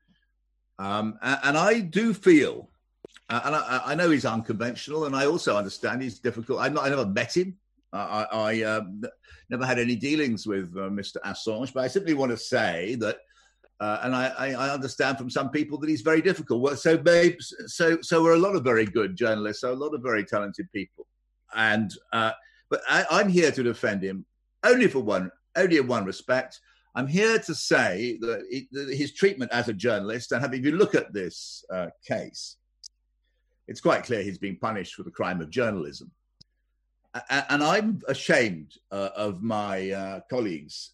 F: And I do feel, and I know he's unconventional, and I also understand he's difficult. I never met him. I never had any dealings with Mr. Assange, but I simply want to say that, and I understand from some people that he's very difficult. Well, so are a lot of very good journalists, so a lot of very talented people. And but I'm here to defend him only in one respect. I'm here to say that his treatment as a journalist, and if you look at this case, it's quite clear he's being punished for the crime of journalism. And I'm ashamed of my colleagues.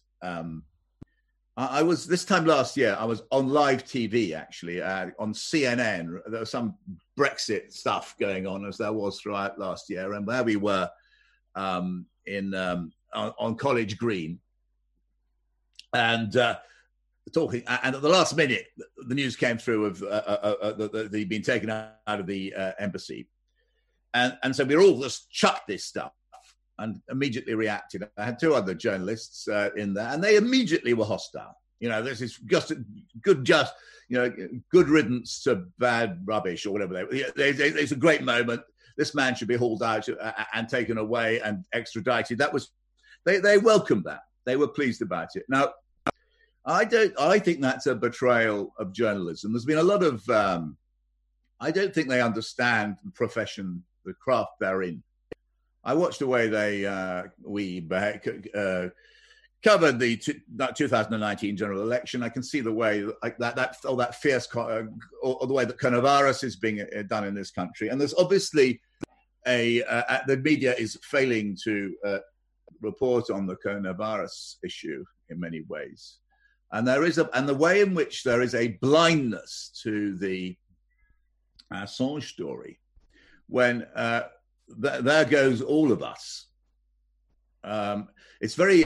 F: I was, this time last year, I was on live TV, actually, on CNN. There was some Brexit stuff going on, as there was throughout last year. And there we were on College Green. And talking, and at the last minute, the news came through of that he'd been taken out of the embassy. And so we all just chucked this stuff and immediately reacted. I had two other journalists in there, and they immediately were hostile. This is just good riddance to bad rubbish, or whatever. It's a great moment. This man should be hauled out and taken away and extradited. They welcomed that. They were pleased about it. Now, I think that's a betrayal of journalism. There's been a lot of, I don't think they understand the profession, the craft they're in. I watched the way we covered the 2019 general election. I can see the way that fierce, or the way that coronavirus is being done in this country. And there's obviously the media is failing to report on the coronavirus issue in many ways. And the way in which there is a blindness to the Assange story, when there goes all of us. It's very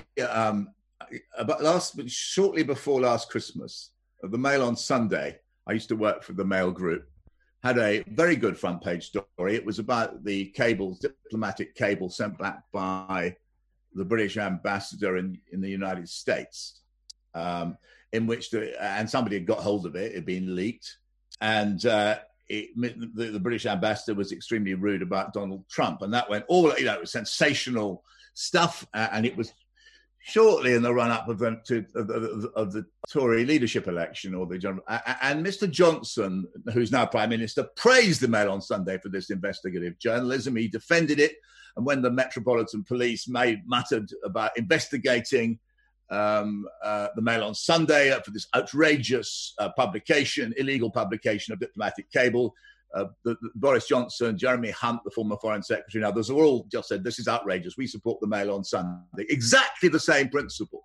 F: shortly before last Christmas, the Mail on Sunday. I used to work for the Mail Group. Had a very good front page story. It was about the diplomatic cable sent back by the British ambassador in the United States, in which and somebody had got hold of it. It had been leaked, and the British ambassador was extremely rude about Donald Trump, and that went all. It was sensational stuff, and it was shortly in the run-up of the Tory leadership election, and Mr. Johnson, who's now Prime Minister, praised the Mail on Sunday for this investigative journalism. He defended it, and when the Metropolitan Police muttered about investigating the Mail on Sunday for this outrageous illegal publication of diplomatic cable, Boris Johnson, Jeremy Hunt, the former Foreign Secretary, and others have all just said, this is outrageous. We support the Mail on Sunday. Exactly the same principle.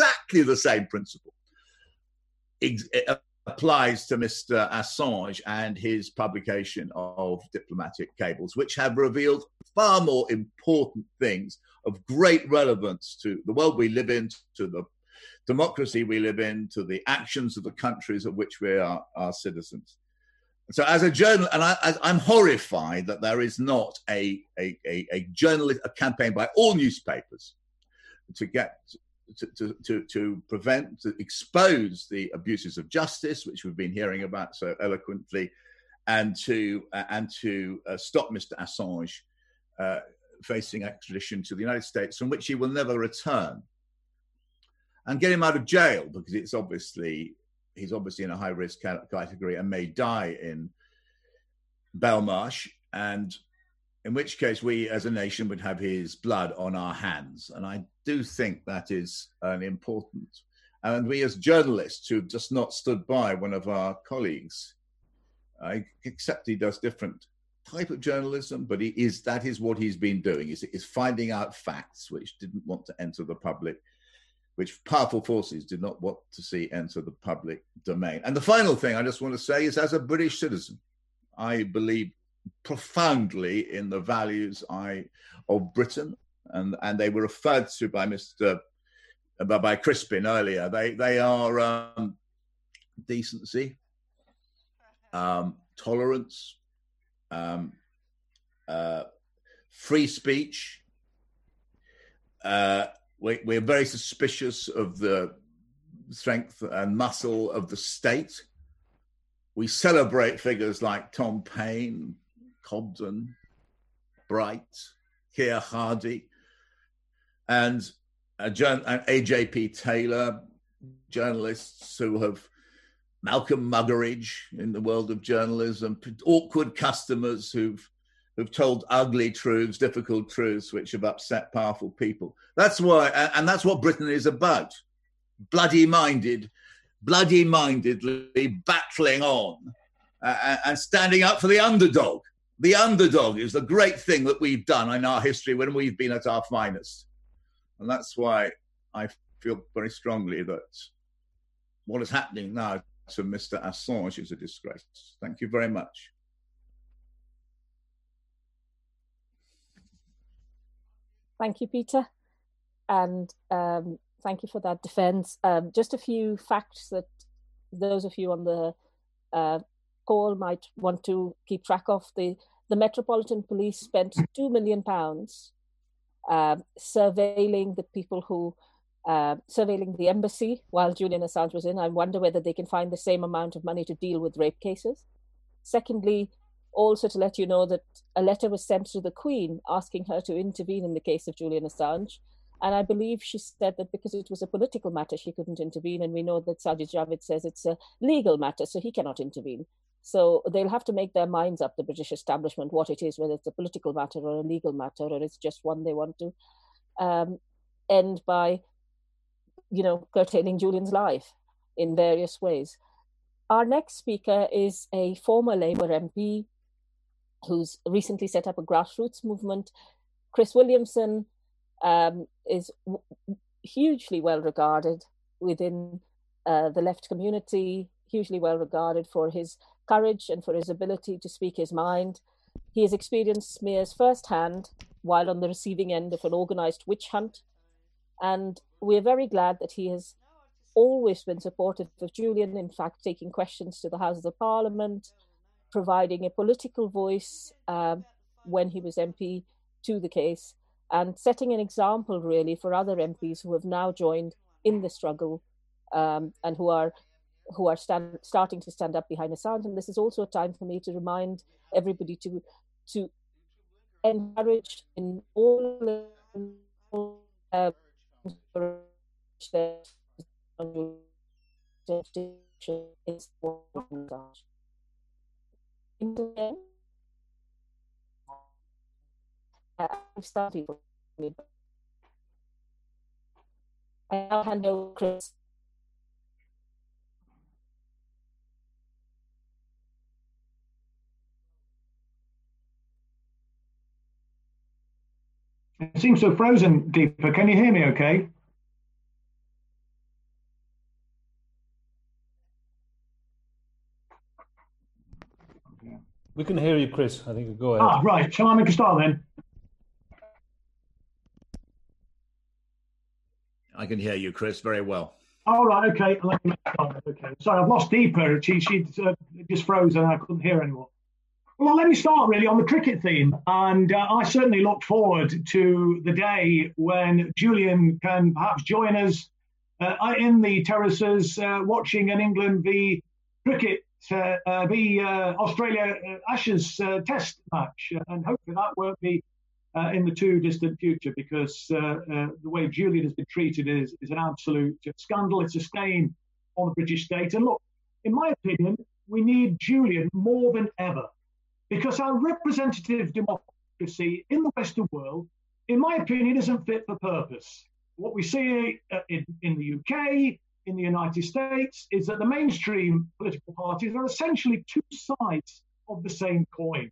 F: It applies to Mr. Assange and his publication of diplomatic cables, which have revealed far more important things of great relevance to the world we live in, to the democracy we live in, to the actions of the countries of which we are citizens. So as a journalist, and I'm horrified that there is not a campaign by all newspapers to expose the abuses of justice, which we've been hearing about so eloquently, and to stop Mr. Assange facing extradition to the United States, from which he will never return, and get him out of jail, because he's obviously in a high-risk category and may die in Belmarsh, and in which case we as a nation would have his blood on our hands. And I do think that is an important, and we as journalists who've just not stood by one of our colleagues, I accept he does different type of journalism, but that is what he's been doing, is finding out facts which didn't want to enter the public, which powerful forces did not want to see enter the public domain. And the final thing I just want to say is, as a British citizen, I believe profoundly in the values of Britain, and they were referred to by Crispin earlier. They are decency, tolerance, free speech. We're very suspicious of the strength and muscle of the state. We celebrate figures like Tom Paine, Cobden, Bright, Keir Hardie, and A.J.P. Taylor, journalists who have Malcolm Muggeridge in the world of journalism, awkward customers who've told ugly truths, difficult truths, which have upset powerful people. That's why, and that's what Britain is about. Bloody-mindedly battling on and standing up for the underdog. The underdog is the great thing that we've done in our history when we've been at our finest. And that's why I feel very strongly that what is happening now to Mr. Assange is a disgrace. Thank you very much.
B: Thank you, Peter. And thank you for that defense. Just a few facts that those of you on the call might want to keep track of. The Metropolitan Police spent £2 million surveilling the people who surveilling the embassy while Julian Assange was in. I wonder whether they can find the same amount of money to deal with rape cases. Secondly, also to let you know that a letter was sent to the Queen asking her to intervene in the case of Julian Assange. And I believe she said that because it was a political matter, she couldn't intervene. And we know that Sajid Javid says it's a legal matter, so he cannot intervene. So they'll have to make their minds up, the British establishment, what it is, whether it's a political matter or a legal matter, or it's just one they want to end by, curtailing Julian's life in various ways. Our next speaker is a former Labour MP who's recently set up a grassroots movement. Chris Williamson is hugely well regarded within the left community, hugely well regarded for his courage and for his ability to speak his mind. He has experienced smears firsthand while on the receiving end of an organised witch hunt. And we're very glad that he has always been supportive of Julian, in fact, taking questions to the Houses of Parliament, providing a political voice when he was MP to the case, and setting an example really for other MPs who have now joined in the struggle and who are starting to stand up behind Assange. And this is also a time for me to remind everybody to encourage in all I've started. I now hand over Chris.
G: It seems so frozen, Deepa. Can you hear me okay?
A: We can hear you, Chris. I think go ahead.
G: Right. Shall I make a start then?
F: I can hear you, Chris, very well.
G: All right. Okay. Let me make a start. Okay. Sorry, I've lost Deepa. She just froze and I couldn't hear anymore. Well, let me start really on the cricket theme. And I certainly look forward to the day when Julian can perhaps join us in the terraces watching an England v Cricket v Australia Ashes test match. And hopefully that won't be in the too distant future, because the way Julian has been treated is an absolute scandal. It's a stain on the British state. And look, in my opinion, we need Julian more than ever, because our representative democracy in the Western world, in my opinion, isn't fit for purpose. What we see in the UK, in the United States, is that the mainstream political parties are essentially two sides of the same coin.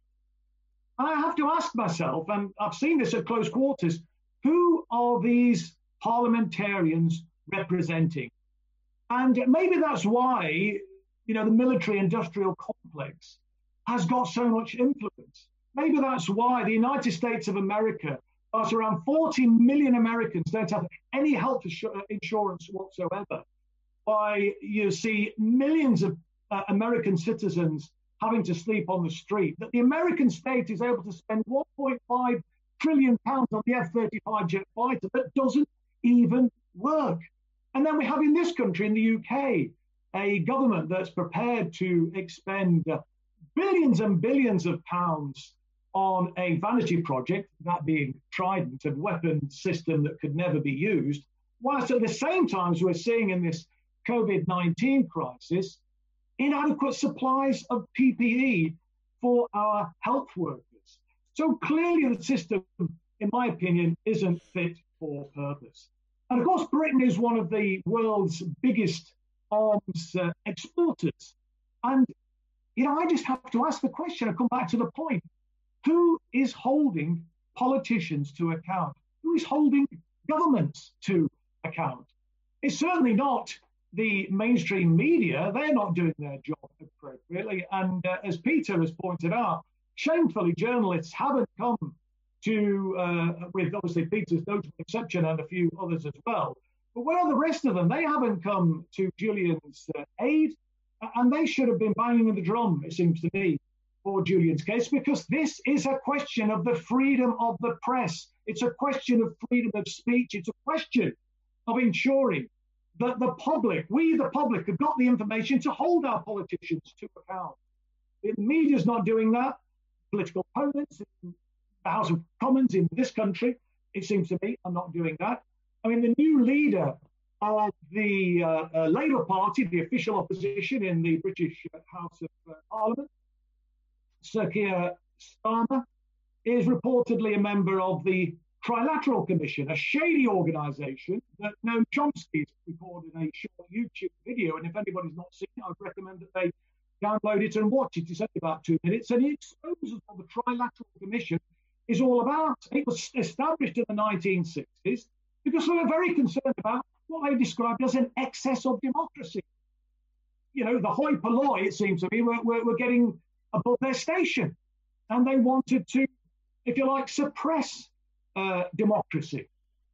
G: And I have to ask myself, and I've seen this at close quarters, who are these parliamentarians representing? And maybe that's why, the military-industrial complex has got so much influence. Maybe that's why the United States of America, whilst around 40 million Americans don't have any health insurance whatsoever, why you see millions of American citizens having to sleep on the street, that the American state is able to spend 1.5 trillion pounds on the F-35 jet fighter that doesn't even work. And then we have in this country, in the UK, a government that's prepared to expend billions and billions of pounds on a vanity project, that being Trident, a weapon system that could never be used, whilst at the same time as we're seeing in this COVID-19 crisis, inadequate supplies of PPE for our health workers. So clearly the system, in my opinion, isn't fit for purpose. And of course, Britain is one of the world's biggest arms exporters. And, I just have to ask the question, and come back to the point, who is holding politicians to account? Who is holding governments to account? It's certainly not the mainstream media. They're not doing their job appropriately. And as Peter has pointed out, shamefully, journalists haven't come to, with obviously Peter's notable exception and a few others as well, but where are the rest of them? They haven't come to Julian's aid, and they should have been banging the drum, it seems to me, for Julian's case, because this is a question of the freedom of the press. It's a question of freedom of speech. It's a question of ensuring that the public, we the public, have got the information to hold our politicians to account. The media's not doing that. Political opponents in the House of Commons in this country, it seems to me, are not doing that. I mean, the new leader of the Labour Party, the official opposition in the British House of Parliament, Sir Keir Starmer, is reportedly a member of the Trilateral Commission, a shady organisation that Noam Chomsky recorded a short YouTube video. And if anybody's not seen it, I'd recommend that they download it and watch it. It's only about 2 minutes. And it exposes what the Trilateral Commission is all about. It was established in the 1960s because they were very concerned about what they described as an excess of democracy. You know, the hoi polloi, it seems to me, were getting above their station. And they wanted to, if you like, suppress democracy.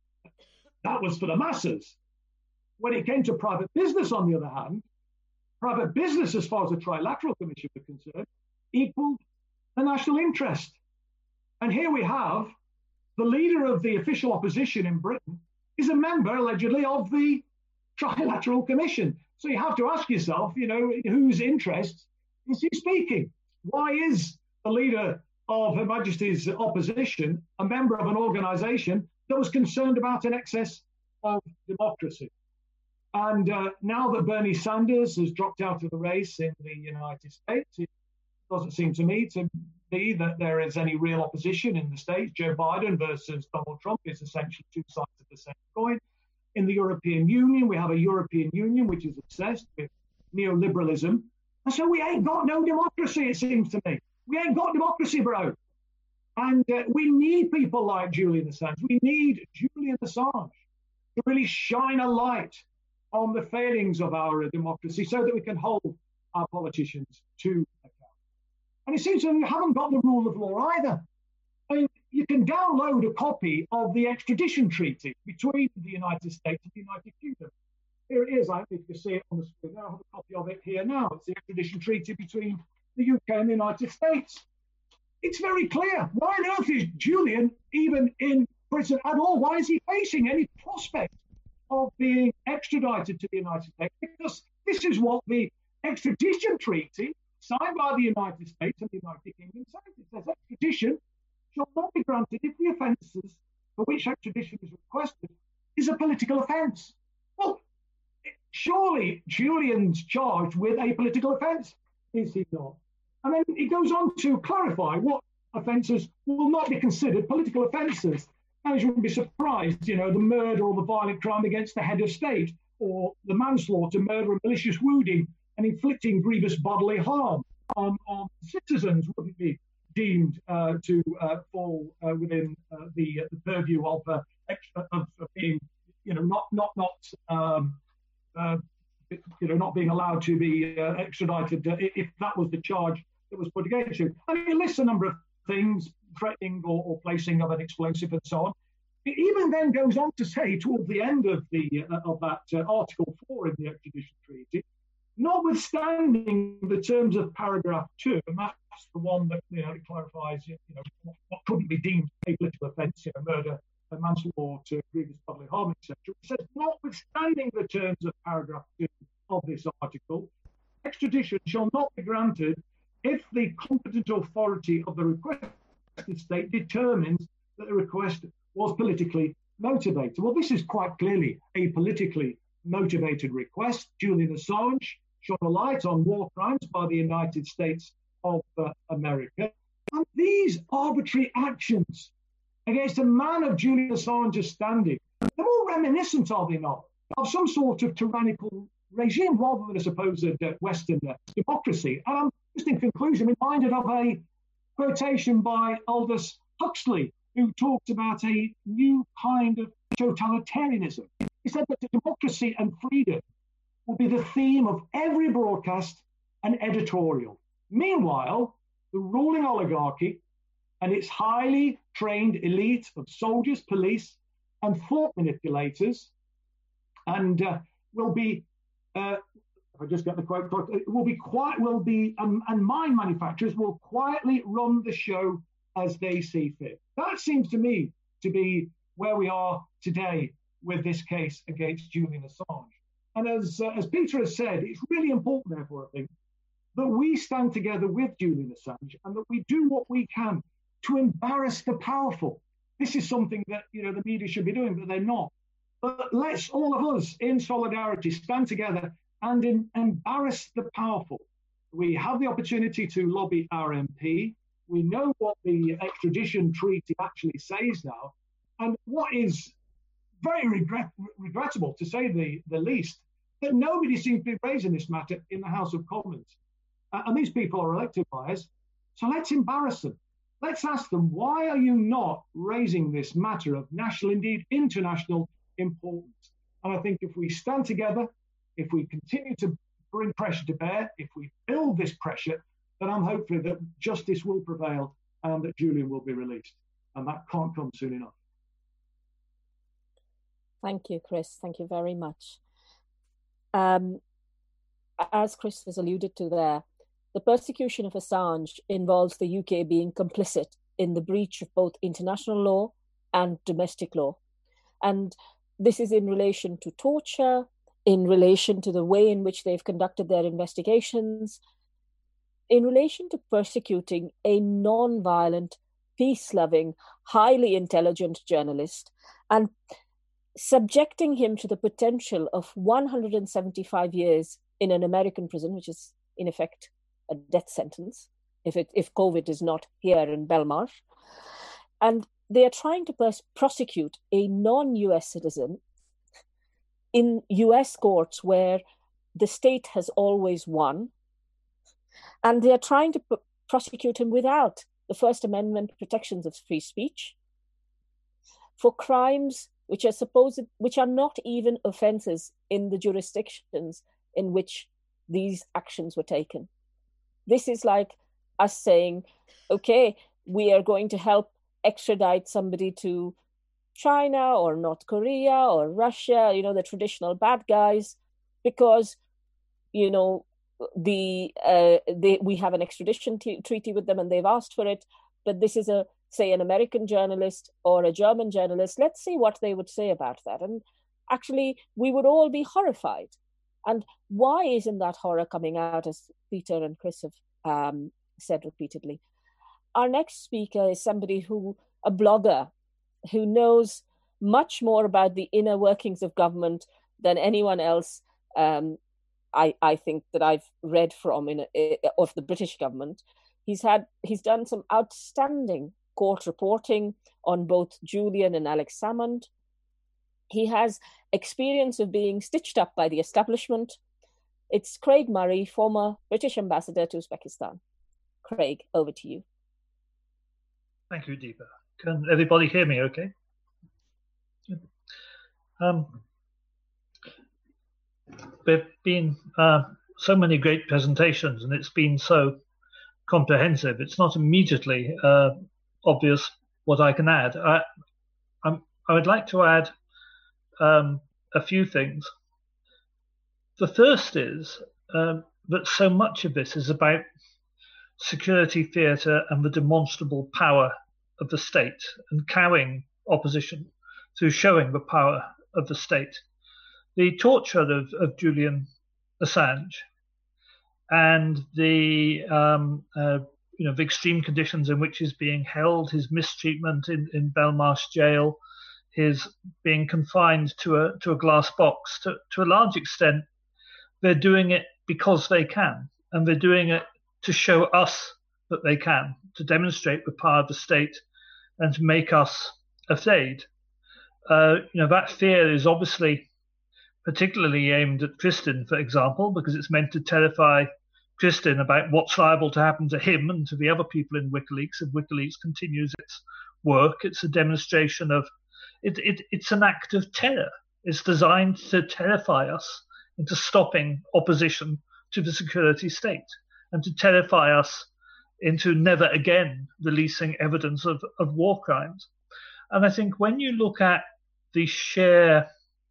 G: That was for the masses. When it came to private business, on the other hand, private business, as far as the Trilateral Commission was concerned, equaled the national interest. And here we have the leader of the official opposition in Britain is a member, allegedly, of the Trilateral Commission. So you have to ask yourself, you know, whose interests is he speaking? Why is the leader of Her Majesty's opposition a member of an organisation that was concerned about an excess of democracy? And now that Bernie Sanders has dropped out of the race in the United States, it doesn't seem to me to be that there is any real opposition in the States. Joe Biden versus Donald Trump is essentially two sides of the same coin. In the European Union, we have a European Union which is obsessed with neoliberalism. And so we ain't got no democracy, it seems to me. We ain't got democracy, bro. And we need people like Julian Assange. We need Julian Assange to really shine a light on the failings of our democracy so that we can hold our politicians to account. And it seems that we haven't got the rule of law either. I mean, you can download a copy of the extradition treaty between the United States and the United Kingdom. Here it is. I think you can see it on the screen. I have a copy of it here now. It's the extradition treaty between the UK and the United States. It's very clear. Why on earth is Julian even in prison at all? Why is he facing any prospect of being extradited to the United States? Because this is what the extradition treaty signed by the United States and the United Kingdom says. It says extradition shall not be granted if the offences for which extradition is requested is a political offence. Well, surely Julian's charged with a political offence, is he not? And then he goes on to clarify what offences will not be considered political offences. As you wouldn't be surprised, you know, the murder or the violent crime against the head of state, or the manslaughter, murder, and malicious wounding, and inflicting grievous bodily harm on citizens wouldn't be deemed to fall within the purview of being, you know, not being allowed to be extradited if that was the charge that was put against you. And he lists a number of things, threatening or placing of an explosive and so on. It even then goes on to say towards the end of that Article 4 in the extradition treaty, notwithstanding the terms of paragraph 2, and that's the one that, you know, clarifies, you know, what couldn't be deemed a political offence, you know, murder, manslaughter, grievous bodily harm, etc. It says, notwithstanding the terms of paragraph 2 of this article, extradition shall not be granted if the competent authority of the requested state determines that the request was politically motivated. Well, this is quite clearly a politically motivated request. Julian Assange shone a light on war crimes by the United States of America. And these arbitrary actions against a man of Julian Assange's standing, they're all reminiscent, are they not, of some sort of tyrannical regime rather than a supposed Western democracy. And I'm just in conclusion reminded of a quotation by Aldous Huxley, who talked about a new kind of totalitarianism. He said that democracy and freedom will be the theme of every broadcast and editorial. Meanwhile, the ruling oligarchy and its highly trained elite of soldiers, police, and thought manipulators, and will be, if I just get the quote, and mine manufacturers will quietly run the show as they see fit. That seems to me to be where we are today with this case against Julian Assange. And as Peter has said, it's really important, therefore, I think, that we stand together with Julian Assange and that we do what we can to embarrass the powerful. This is something that, the media should be doing, but they're not. But let's all of us in solidarity stand together and embarrass the powerful. We have the opportunity to lobby our MP. We know what the extradition treaty actually says now. And what is very regrettable, to say the least, that nobody seems to be raising this matter in the House of Commons. And these people are elected by us. So let's embarrass them. Let's ask them, why are you not raising this matter of national, indeed international importance? And I think if we stand together, if we continue to bring pressure to bear, if we build this pressure, then I'm hopeful that justice will prevail and that Julian will be released. And that can't come soon enough.
B: Thank you, Chris. Thank you very much. As Chris has alluded to there, the persecution of Assange involves the UK being complicit in the breach of both international law and domestic law. And this is in relation to torture, in relation to the way in which they've conducted their investigations, in relation to persecuting a non-violent, peace-loving, highly intelligent journalist and subjecting him to the potential of 175 years in an American prison, which is in effect a death sentence, if COVID is not here in Belmarsh. And they are trying to prosecute a non-US citizen in US courts where the state has always won. And they are trying to prosecute him without the First Amendment protections of free speech for crimes which are not even offences in the jurisdictions in which these actions were taken. This is like us saying, okay, we are going to help extradite somebody to China or North Korea or Russia, the traditional bad guys, because, we have an extradition treaty with them and they've asked for it. But this is say an American journalist or a German journalist. Let's see what they would say about that. And actually, we would all be horrified. And why isn't that horror coming out, as Peter and Chris have said repeatedly? Our next speaker is somebody a blogger who knows much more about the inner workings of government than anyone else I think that I've read from of the British government. He's done some outstanding court reporting on both Julian and Alex Salmond. He has experience of being stitched up by the establishment. It's Craig Murray, former British ambassador to Uzbekistan. Craig, over to you.
H: Thank you, Deepa. Can everybody hear me okay? There have been so many great presentations and it's been so comprehensive. It's not immediately obvious what I can add. I would like to add a few things. The first is that so much of this is about security theatre and the demonstrable power of the state and cowing opposition through showing the power of the state. The torture of Julian Assange and the the extreme conditions in which he's being held, his mistreatment in Belmarsh jail, his being confined to a glass box, to a large extent, they're doing it because they can, and they're doing it to show us that they can, to demonstrate the power of the state and to make us afraid. That fear is obviously particularly aimed at Kristin, for example, because it's meant to terrify Kristin about what's liable to happen to him and to the other people in WikiLeaks if WikiLeaks continues its work. It's a demonstration of it's an act of terror. It's designed to terrify us into stopping opposition to the security state and to terrify us into never again releasing evidence of war crimes. And I think when you look at the sheer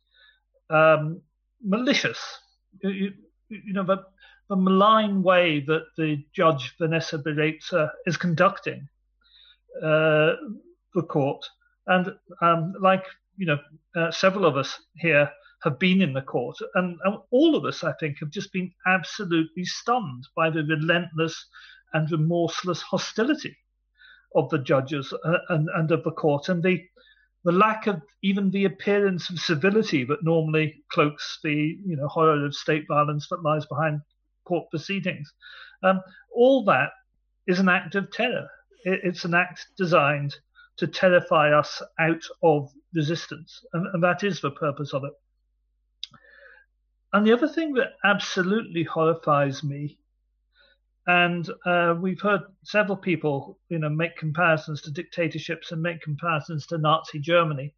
H: malicious, the malign way that the judge Vanessa Baraitser is conducting the court, and like several of us here have been in the court, and all of us, I think, have just been absolutely stunned by the relentless and remorseless hostility of the judges and of the court, and the lack of even the appearance of civility that normally cloaks the horror of state violence that lies behind court proceedings. All that is an act of terror. It's an act designed to terrify us out of resistance, and that is the purpose of it. And the other thing that absolutely horrifies me, and we've heard several people, make comparisons to dictatorships and make comparisons to Nazi Germany.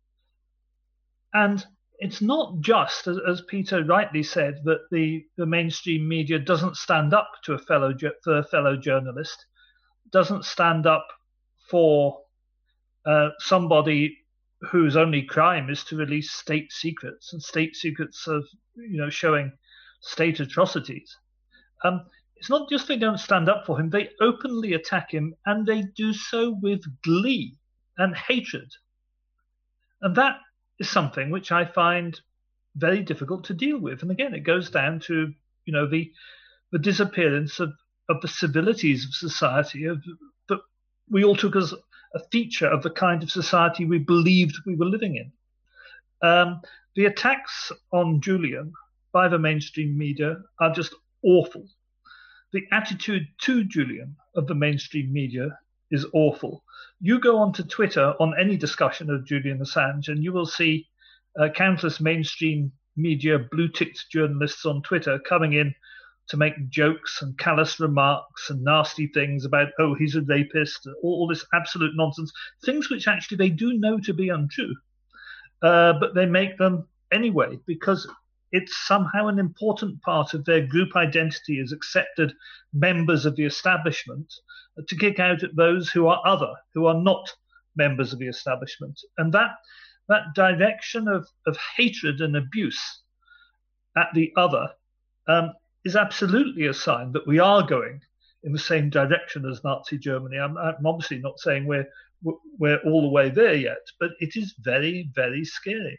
H: And it's not just, as Peter rightly said, that the mainstream media doesn't stand up to a fellow journalist, doesn't stand up for somebody whose only crime is to release state secrets, and state secrets of showing state atrocities. It's not just they don't stand up for him, they openly attack him, and they do so with glee and hatred. And that is something which I find very difficult to deal with. And again, it goes down to the disappearance of the civilities of society that we all took as a feature of the kind of society we believed we were living in. The attacks on Julian by the mainstream media are just awful. The attitude to Julian of the mainstream media is awful. You go onto Twitter on any discussion of Julian Assange, and you will see countless mainstream media blue-ticked journalists on Twitter coming in to make jokes and callous remarks and nasty things about, he's a rapist, all this absolute nonsense, things which actually they do know to be untrue, but they make them anyway because it's somehow an important part of their group identity as accepted members of the establishment to kick out at those who are other, who are not members of the establishment. And that direction of hatred and abuse at the other is absolutely a sign that we are going in the same direction as Nazi Germany. I'm obviously not saying we're all the way there yet, but it is very, very scary.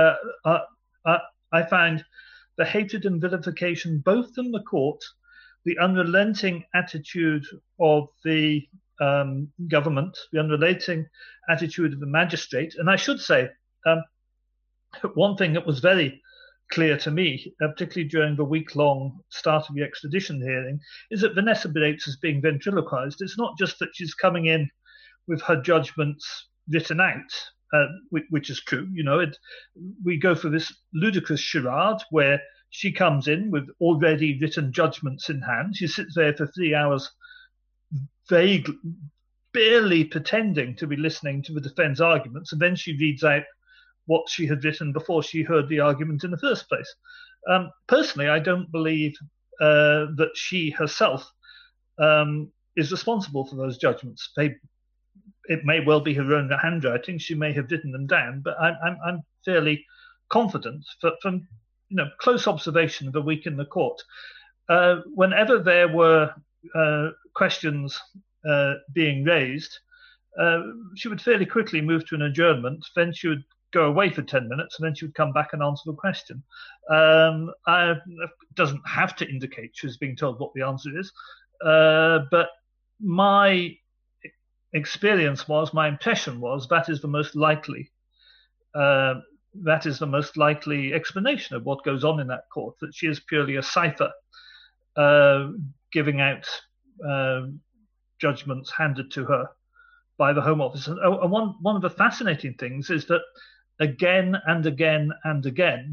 H: I find the hatred and vilification, both in the court, the unrelenting attitude of the government, the unrelenting attitude of the magistrate. And I should say, one thing that was very clear to me, particularly during the week-long start of the extradition hearing, is that Vanessa Bates is being ventriloquized. It's not just that she's coming in with her judgments written out, which is true. We go for this ludicrous charade where she comes in with already written judgments in hand. She sits there for 3 hours, barely pretending to be listening to the defense arguments, and then she reads out what she had written before she heard the argument in the first place. Personally, I don't believe that she herself is responsible for those judgments. It may well be her own handwriting. She may have written them down, but I'm fairly confident from close observation of a week in the court. Whenever there were questions being raised, she would fairly quickly move to an adjournment. Then she would go away for 10 minutes, and then she would come back and answer the question. It doesn't have to indicate she's being told what the answer is, but my experience was, my impression was, that is the most likely explanation of what goes on in that court, that she is purely a cipher giving out judgments handed to her by the Home Office. And one of the fascinating things is that again and again and again,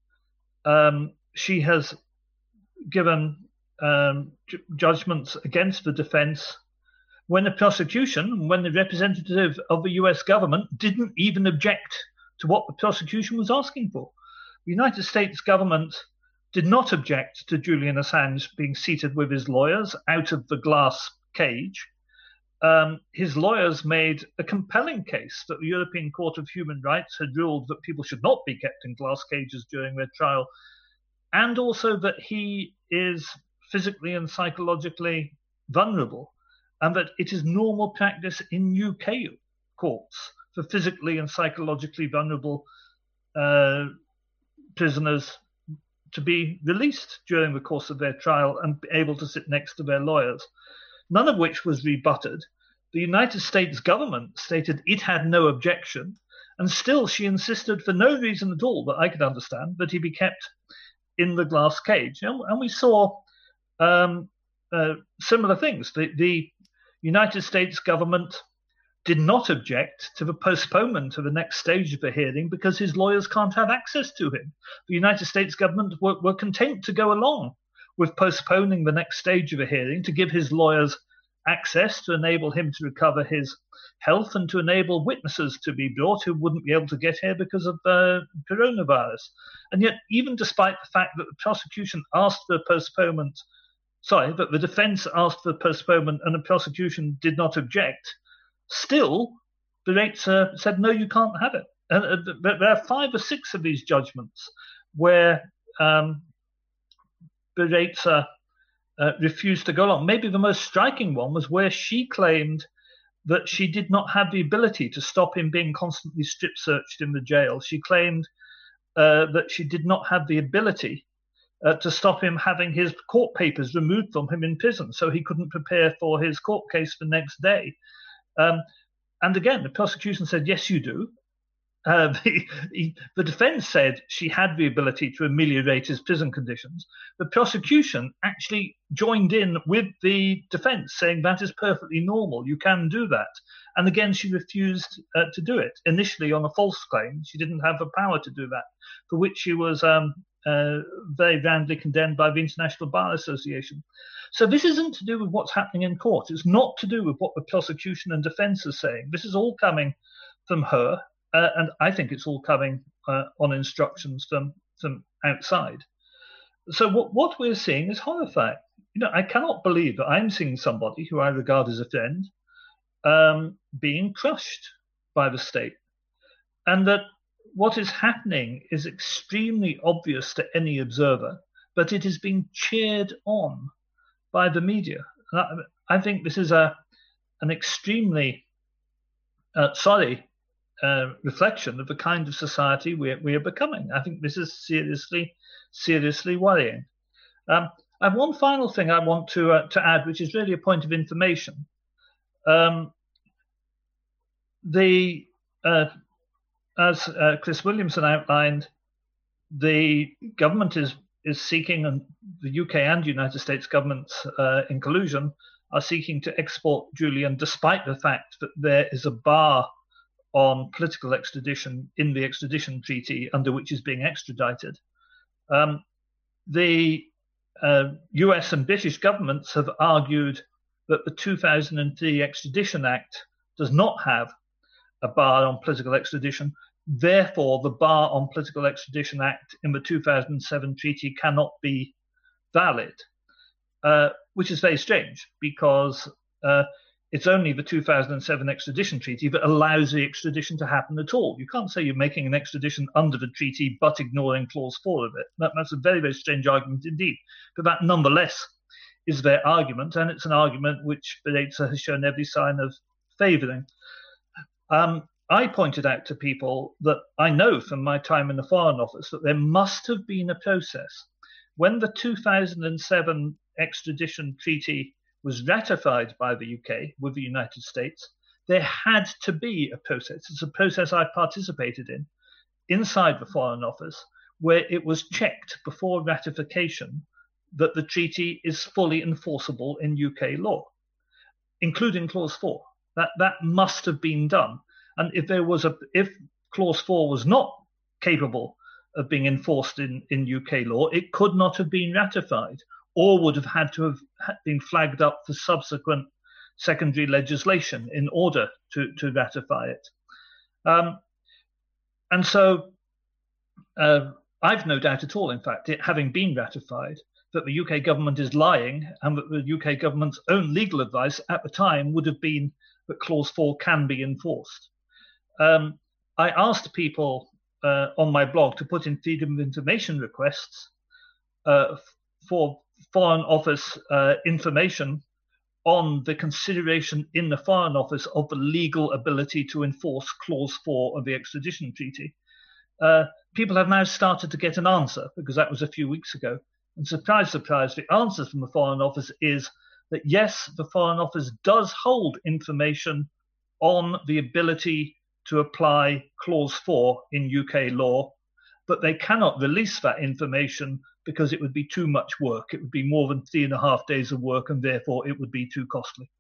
H: she has given judgments against the defense when the prosecution, when the representative of the US government didn't even object to what the prosecution was asking for. The United States government did not object to Julian Assange being seated with his lawyers out of the glass cage. His lawyers made a compelling case that the European Court of Human Rights had ruled that people should not be kept in glass cages during their trial, and also that he is physically and psychologically vulnerable, and that it is normal practice in UK courts for physically and psychologically vulnerable prisoners to be released during the course of their trial and be able to sit next to their lawyers, none of which was rebutted. The United States government stated it had no objection, and still she insisted, for no reason at all that I could understand, that he be kept in the glass cage. And we saw similar things. The United States government did not object to the postponement of the next stage of the hearing because his lawyers can't have access to him. The United States government were content to go along with postponing the next stage of a hearing to give his lawyers access to enable him to recover his health and to enable witnesses to be brought who wouldn't be able to get here because of coronavirus. And yet, even despite the fact that the prosecution asked for postponement, that the defense asked for postponement and the prosecution did not object, still the Baraitser said, no, you can't have it. And there are 5 or 6 of these judgments where Baraitser refused to go along. Maybe the most striking one was where she claimed that she did not have the ability to stop him being constantly strip searched in the jail. She claimed that she did not have the ability to stop him having his court papers removed from him in prison so he couldn't prepare for his court case the next day. And again, the prosecution said, yes, you do. The defense said she had the ability to ameliorate his prison conditions. The prosecution actually joined in with the defense, saying that is perfectly normal. You can do that. And again, she refused to do it. Initially, on a false claim, she didn't have the power to do that, for which she was very roundly condemned by the International Bar Association. So this isn't to do with what's happening in court. It's not to do with what the prosecution and defense are saying. This is all coming from her. And I think it's all coming on instructions from outside. So what we're seeing is horrifying. I cannot believe that I'm seeing somebody who I regard as a friend being crushed by the state. And that what is happening is extremely obvious to any observer, but it is being cheered on by the media. And I think this is an extremely sorry reflection of the kind of society we are becoming. I think this is seriously worrying. I have one final thing I want to add, which is really a point of information. As Chris Williamson outlined, the government is seeking, and the UK and United States governments in collusion are seeking to export Julian, despite the fact that there is a bar on political extradition in the extradition treaty under which is being extradited. The US and British governments have argued that the 2003 Extradition Act does not have a bar on political extradition. Therefore, the bar on political extradition act in the 2007 treaty cannot be valid, which is very strange because it's only the 2007 extradition treaty that allows the extradition to happen at all. You can't say you're making an extradition under the treaty but ignoring clause 4 of it. That's a very, very strange argument indeed. But that nonetheless is their argument, and it's an argument which Baraitser has shown every sign of favouring. I pointed out to people that I know from my time in the Foreign Office that there must have been a process. When the 2007 extradition treaty was ratified by the UK with the United States, there had to be a process. It's a process I participated in inside the Foreign Office, where it was checked before ratification that the treaty is fully enforceable in UK law, including clause 4. That must have been done. And if clause 4 was not capable of being enforced in UK law, it could not have been ratified, or would have had to have been flagged up for subsequent secondary legislation in order to ratify it. And so I've no doubt at all, in fact, it having been ratified, that the UK government is lying, and that the UK government's own legal advice at the time would have been that clause 4 can be enforced. I asked people on my blog to put in freedom of information requests for Foreign Office information on the consideration in the Foreign Office of the legal ability to enforce Clause 4 of the extradition treaty. People have now started to get an answer, because that was a few weeks ago. And surprise, surprise, the answer from the Foreign Office is that yes, the Foreign Office does hold information on the ability to apply Clause 4 in UK law, but they cannot release that information because it would be too much work. It would be more than 3.5 days of work, and therefore it would be too costly.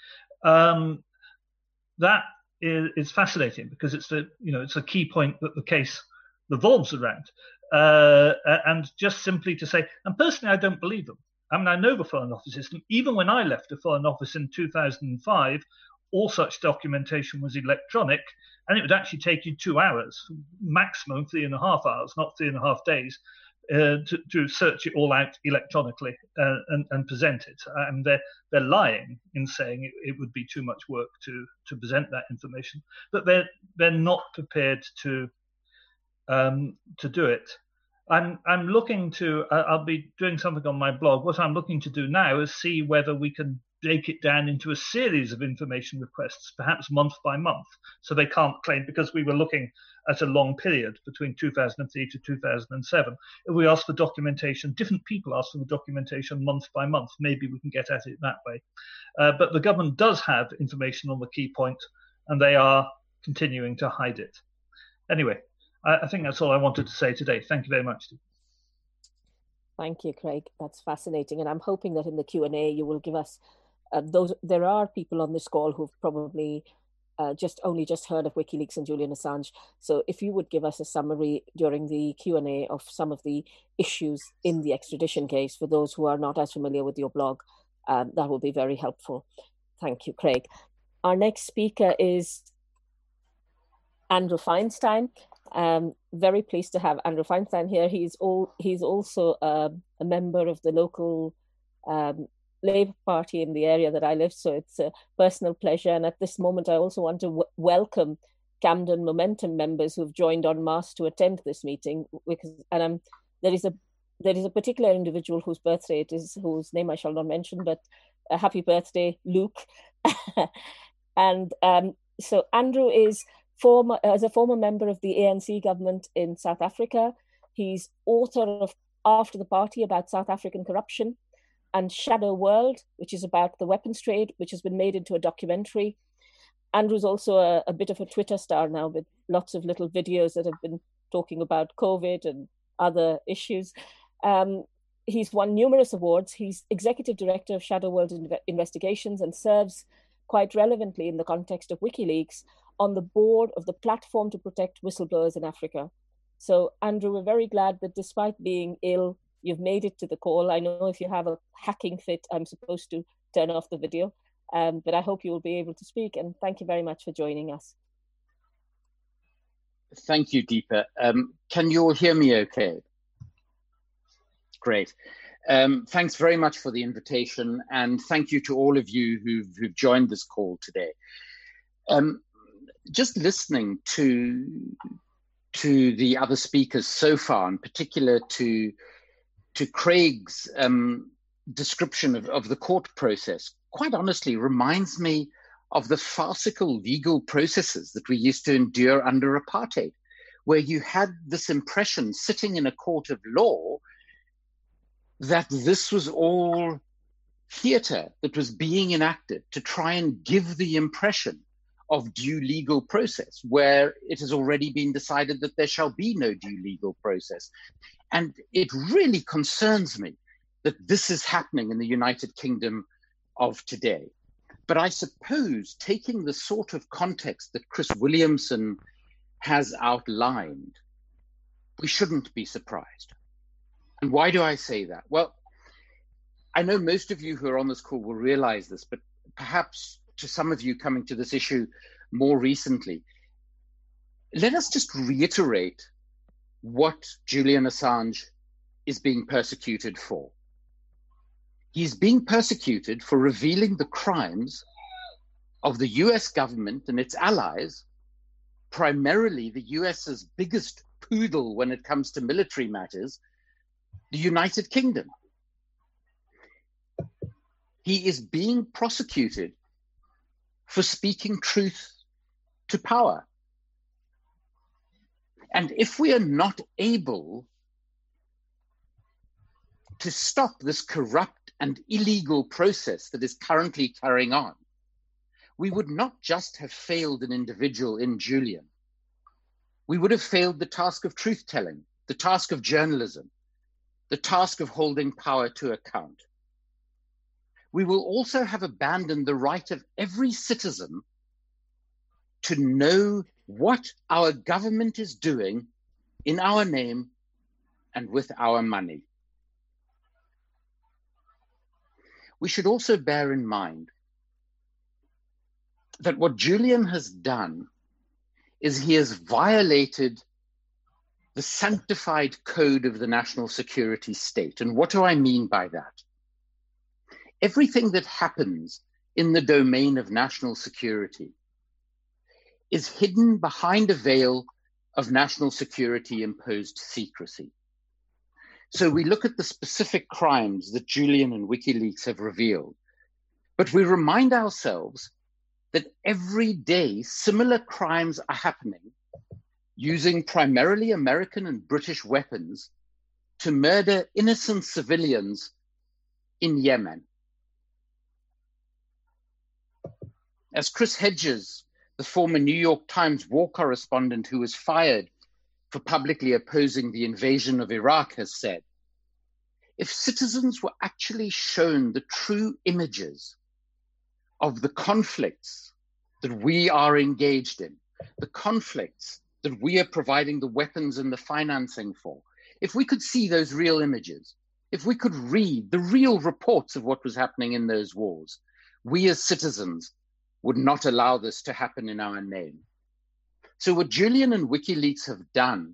H: That is fascinating, because it's a key point that the case revolves around. And just simply to say, and personally, I don't believe them. I mean, I know the Foreign Office system. Even when I left the Foreign Office in 2005, all such documentation was electronic, and it would actually take you 2 hours, maximum 3.5 hours, not 3.5 days, to search it all out electronically and present it. And they're lying in saying it would be too much work to present that information, but they're not prepared to do it. I'm looking to. I'll be doing something on my blog. What I'm looking to do now is see whether we can break it down into a series of information requests, perhaps month by month, so they can't claim, because we were looking at a long period between 2003 to 2007. If we ask for documentation, different people ask for the documentation month by month. Maybe we can get at it that way. But the government does have information on the key point, and they are continuing to hide it. Anyway, I think that's all I wanted to say today. Thank you very much.
B: Thank you, Craig. That's fascinating. And I'm hoping that in the Q&A you will give us there are people on this call who've probably only just heard of WikiLeaks and Julian Assange. So if you would give us a summary during the Q&A of some of the issues in the extradition case for those who are not as familiar with your blog, that would be very helpful. Thank you, Craig. Our next speaker is Andrew Feinstein. Very pleased to have Andrew Feinstein here. He's also a member of the local Labour Party in the area that I live, so it's a personal pleasure. And at this moment, I also want to welcome Camden Momentum members who've joined en masse to attend this meeting. There is a particular individual whose birthday it is, whose name I shall not mention, but happy birthday, Luke. And so Andrew is as a former member of the ANC government in South Africa. He's author of After the Party, about South African corruption, and Shadow World, which is about the weapons trade, which has been made into a documentary. Andrew's also a bit of a Twitter star now, with lots of little videos that have been talking about COVID and other issues. He's won numerous awards. He's executive director of Shadow World Investigations and serves quite relevantly in the context of WikiLeaks on the board of the Platform to Protect Whistleblowers in Africa. So, Andrew, we're very glad that despite being ill, you've made it to the call. I know if you have a hacking fit, I'm supposed to turn off the video, but I hope you will be able to speak. And thank you very much for joining us.
I: Thank you, Deepa. Can you all hear me okay? Great. Thanks very much for the invitation, and thank you to all of you who've joined this call today. Just listening to the other speakers so far, in particular to Craig's description of the court process, quite honestly reminds me of the farcical legal processes that we used to endure under apartheid, where you had this impression sitting in a court of law that this was all theatre that was being enacted to try and give the impression of due legal process, where it has already been decided that there shall be no due legal process. And it really concerns me that this is happening in the United Kingdom of today. But I suppose, taking the sort of context that Chris Williamson has outlined, we shouldn't be surprised. And why do I say that? Well, I know most of you who are on this call will realize this, but perhaps to some of you coming to this issue more recently, let us just reiterate what Julian Assange is being persecuted for. He's being persecuted for revealing the crimes of the US government and its allies, primarily the US's biggest poodle when it comes to military matters, the United Kingdom. He is being prosecuted for speaking truth to power. And if we are not able to stop this corrupt and illegal process that is currently carrying on, we would not just have failed an individual in Julian. We would have failed the task of truth-telling, the task of journalism, the task of holding power to account. We will also have abandoned the right of every citizen to know what our government is doing in our name and with our money. We should also bear in mind that what Julian has done is he has violated the sanctified code of the national security state. And what do I mean by that? Everything that happens in the domain of national security is hidden behind a veil of national security imposed secrecy. So we look at the specific crimes that Julian and WikiLeaks have revealed, but we remind ourselves that every day similar crimes are happening using primarily American and British weapons to murder innocent civilians in Yemen. As Chris Hedges, the former New York Times war correspondent who was fired for publicly opposing the invasion of Iraq, has said, if citizens were actually shown the true images of the conflicts that we are engaged in, the conflicts that we are providing the weapons and the financing for, if we could see those real images, if we could read the real reports of what was happening in those wars, we as citizens would not allow this to happen in our name. So what Julian and WikiLeaks have done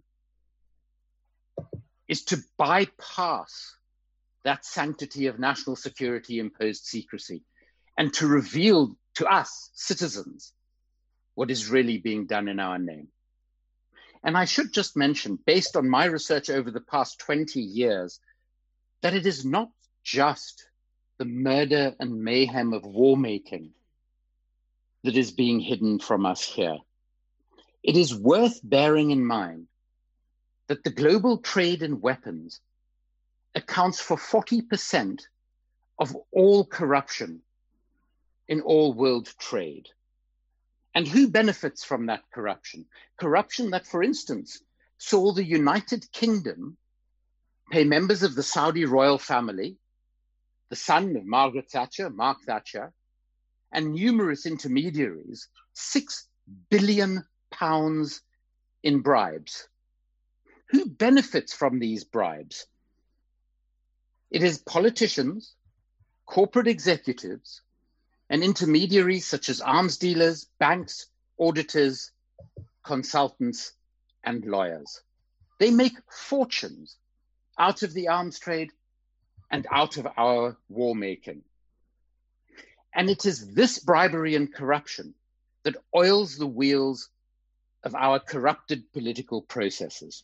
I: is to bypass that sanctity of national security imposed secrecy and to reveal to us, citizens, what is really being done in our name. And I should just mention, based on my research over the past 20 years, that it is not just the murder and mayhem of war making that is being hidden from us here. It is worth bearing in mind that the global trade in weapons accounts for 40% of all corruption in all world trade. And who benefits from that corruption? Corruption that, for instance, saw the United Kingdom pay members of the Saudi royal family, the son of Margaret Thatcher, Mark Thatcher, and numerous intermediaries, £6 billion in bribes. Who benefits from these bribes? It is politicians, corporate executives, and intermediaries such as arms dealers, banks, auditors, consultants, and lawyers. They make fortunes out of the arms trade and out of our war making. And it is this bribery and corruption that oils the wheels of our corrupted political processes.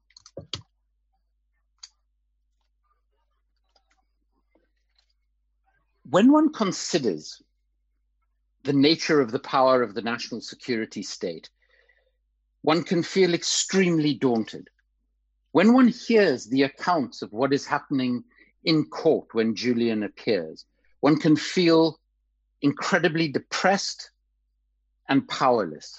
I: When one considers the nature of the power of the national security state, one can feel extremely daunted. When one hears the accounts of what is happening in court when Julian appears, one can feel incredibly depressed and powerless.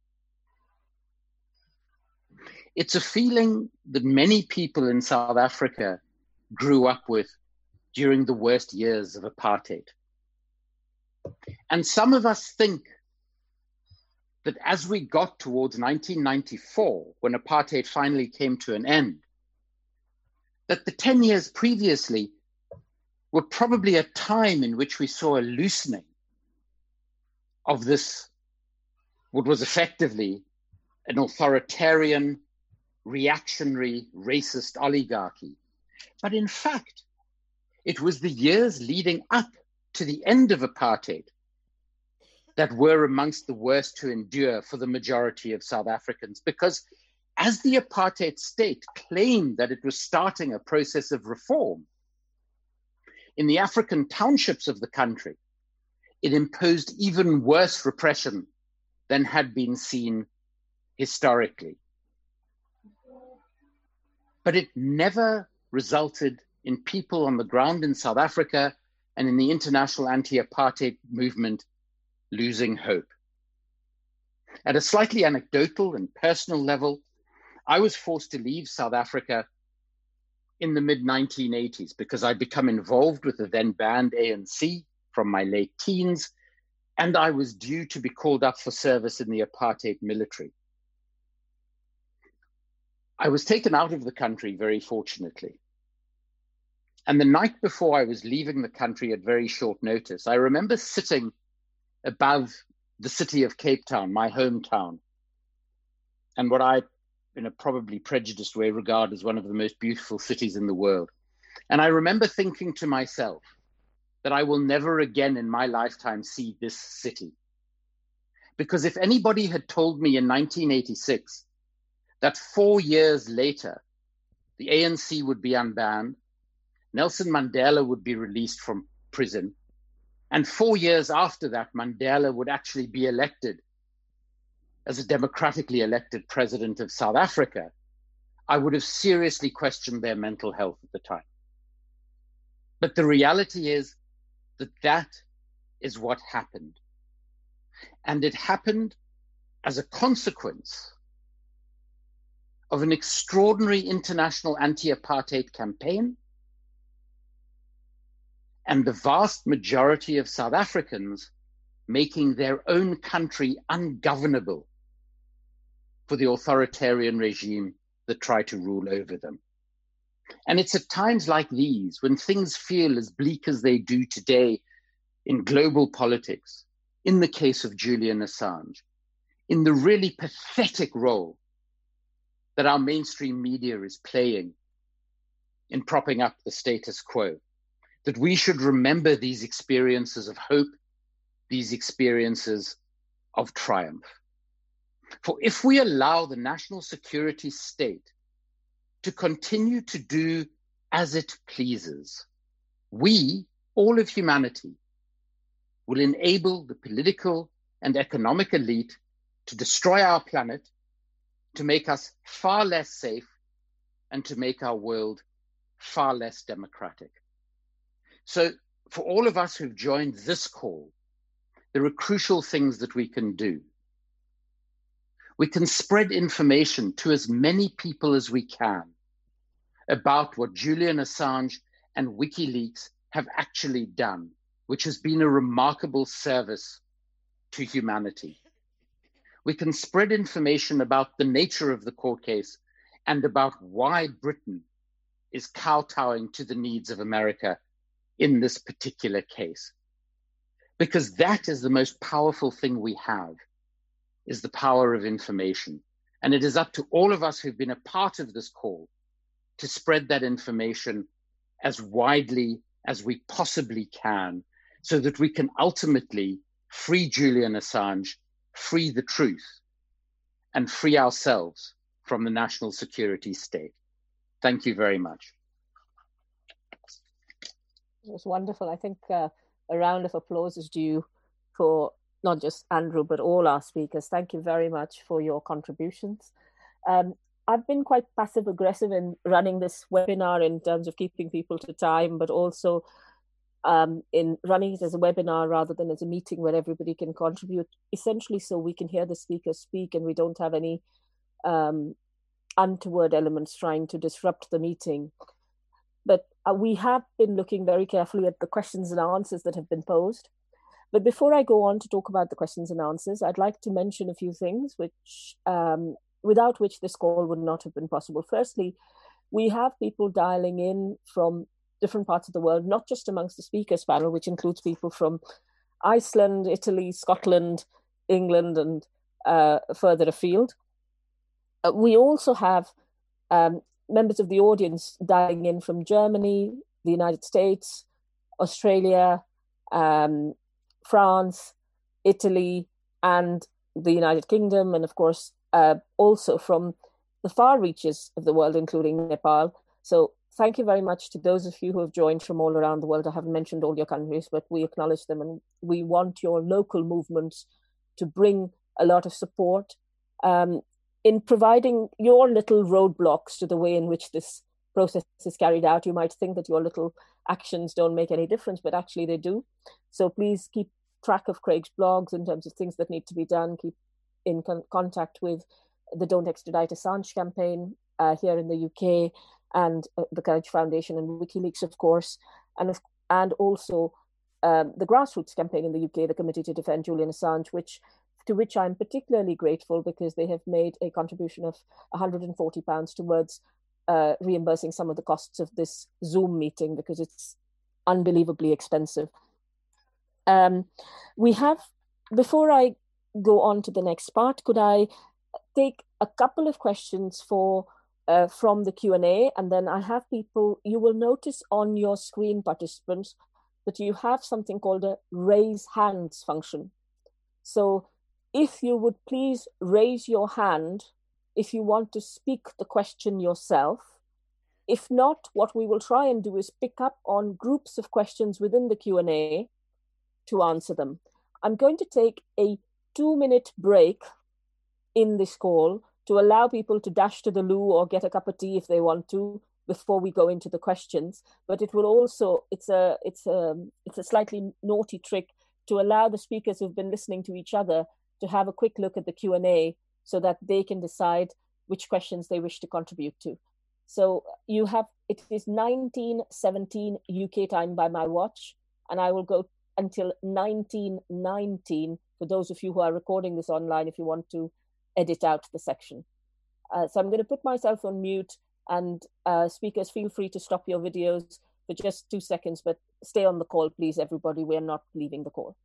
I: It's a feeling that many people in South Africa grew up with during the worst years of apartheid. And some of us think that as we got towards 1994, when apartheid finally came to an end, that the 10 years previously were probably a time in which we saw a loosening of this, what was effectively an authoritarian, reactionary, racist oligarchy. But in fact, it was the years leading up to the end of apartheid that were amongst the worst to endure for the majority of South Africans, because as the apartheid state claimed that it was starting a process of reform, In the African townships of the country, it imposed even worse repression than had been seen historically. But it never resulted in people on the ground in South Africa and in the international anti-apartheid movement losing hope. At a slightly anecdotal and personal level, I was forced to leave South Africa in the mid-1980s because I'd become involved with the then banned ANC from my late teens, and I was due to be called up for service in the apartheid military. I was taken out of the country, very fortunately. And the night before I was leaving the country at very short notice, I remember sitting above the city of Cape Town, my hometown, and what I, in a probably prejudiced way, regard as one of the most beautiful cities in the world. And I remember thinking to myself that I will never again in my lifetime see this city. Because if anybody had told me in 1986 that 4 years later, the ANC would be unbanned, Nelson Mandela would be released from prison, and 4 years after that, Mandela would actually be elected as a democratically elected president of South Africa, I would have seriously questioned their mental health at the time. But the reality is that that is what happened. And it happened as a consequence of an extraordinary international anti-apartheid campaign and the vast majority of South Africans making their own country ungovernable for the authoritarian regime that tried to rule over them. And it's at times like these, when things feel as bleak as they do today in global politics, in the case of Julian Assange, in the really pathetic role that our mainstream media is playing in propping up the status quo, that we should remember these experiences of hope, these experiences of triumph. For if we allow the national security state to continue to do as it pleases, we, all of humanity, will enable the political and economic elite to destroy our planet, to make us far less safe, and to make our world far less democratic. So for all of us who've joined this call, there are crucial things that we can do. We can spread information to as many people as we can about what Julian Assange and WikiLeaks have actually done, which has been a remarkable service to humanity. We can spread information about the nature of the court case and about why Britain is kowtowing to the needs of America in this particular case. Because that is the most powerful thing we have, is the power of information. And it is up to all of us who've been a part of this call to spread that information as widely as we possibly can, so that we can ultimately free Julian Assange, free the truth, and free ourselves from the national security state. Thank you very much.
B: It was wonderful. I think a round of applause is due for not just Andrew, but all our speakers. Thank you very much for your contributions. I've been quite passive aggressive in running this webinar in terms of keeping people to time, but also in running it as a webinar rather than as a meeting where everybody can contribute, essentially so we can hear the speakers speak and we don't have any untoward elements trying to disrupt the meeting. But we have been looking very carefully at the questions and answers that have been posed. But before I go on to talk about the questions and answers, I'd like to mention a few things which, without which this call would not have been possible. Firstly, we have people dialing in from different parts of the world, not just amongst the speakers panel, which includes people from Iceland, Italy, Scotland, England, and further afield. We also have members of the audience dialing in from Germany, the United States, Australia, France, Italy, and the United Kingdom, and of course, also from the far reaches of the world, including Nepal. So thank you very much to those of you who have joined from all around the world. I haven't mentioned all your countries, but we acknowledge them, and we want your local movements to bring a lot of support in providing your little roadblocks to the way in which this process is carried out. You might think that your little actions don't make any difference, but actually they do. So please keep track of Craig's blogs in terms of things that need to be done. Keep in contact with the Don't Extradite Assange campaign here in the UK, and the Courage Foundation and WikiLeaks, of course, and also the grassroots campaign in the UK, the Committee to Defend Julian Assange, to which I'm particularly grateful, because they have made a contribution of £140 towards reimbursing some of the costs of this Zoom meeting, because it's unbelievably expensive. Before I go on to the next part, could I take a couple of questions from the Q&A, and then I have people, you will notice on your screen, participants, that you have something called a raise hands function. So if you would please raise your hand if you want to speak the question yourself. If not, what we will try and do is pick up on groups of questions within the Q&A to answer them. I'm going to take a 2-minute break in this call to allow people to dash to the loo or get a cup of tea if they want to before we go into the questions. But it will also, it's a slightly naughty trick to allow the speakers who've been listening to each other to have a quick look at the Q&A so that they can decide which questions they wish to contribute to. So it is 19:17 UK time by my watch, and I will go until 19:19 for those of you who are recording this online if you want to edit out the section. So I'm going to put myself on mute, and speakers, feel free to stop your videos for just 2 seconds, but stay on the call, please, everybody. We're not leaving the call.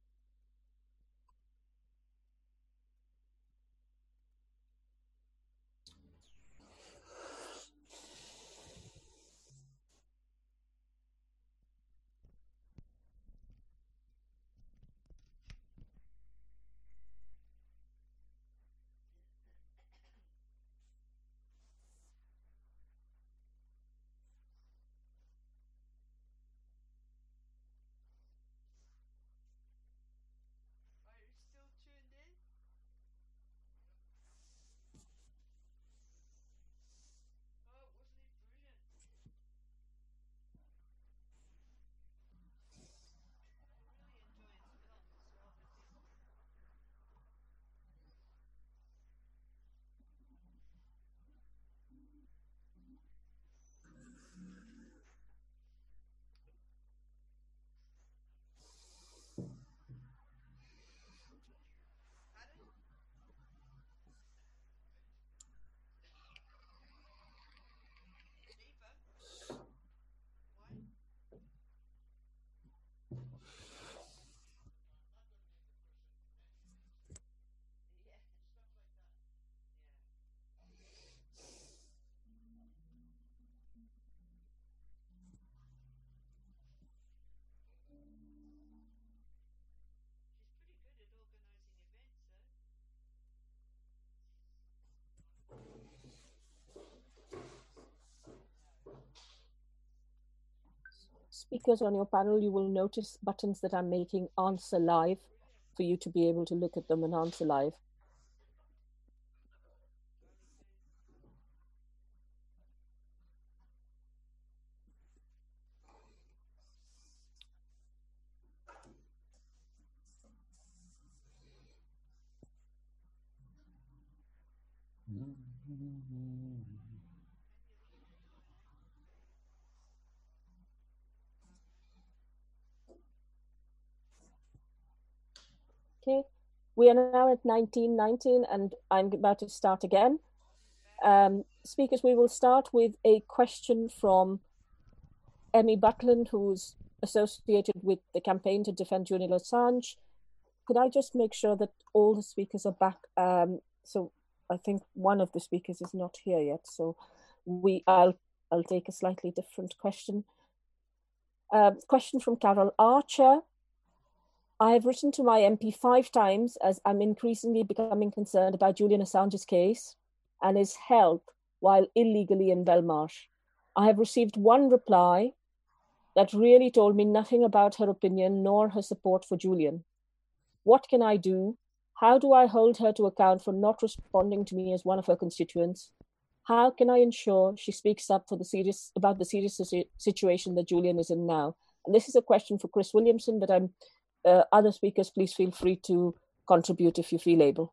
B: Speakers on your panel, you will notice buttons that I'm making answer live for you to be able to look at them and answer live. Okay, we are now at 19:19 and I'm about to start again. Speakers, we will start with a question from Emmy Butland, who's associated with the campaign to defend Julian Assange. Could I just make sure that all the speakers are back? So I think one of the speakers is not here yet, so I'll take a slightly different question. Question from Carol Archer. I have written to my MP 5 times as I'm increasingly becoming concerned about Julian Assange's case and his health while illegally in Belmarsh. I have received one reply that really told me nothing about her opinion nor her support for Julian. What can I do? How do I hold her to account for not responding to me as one of her constituents? How can I ensure she speaks up about the serious situation that Julian is in now? And this is a question for Chris Williamson, but other speakers, please feel free to contribute if you feel able.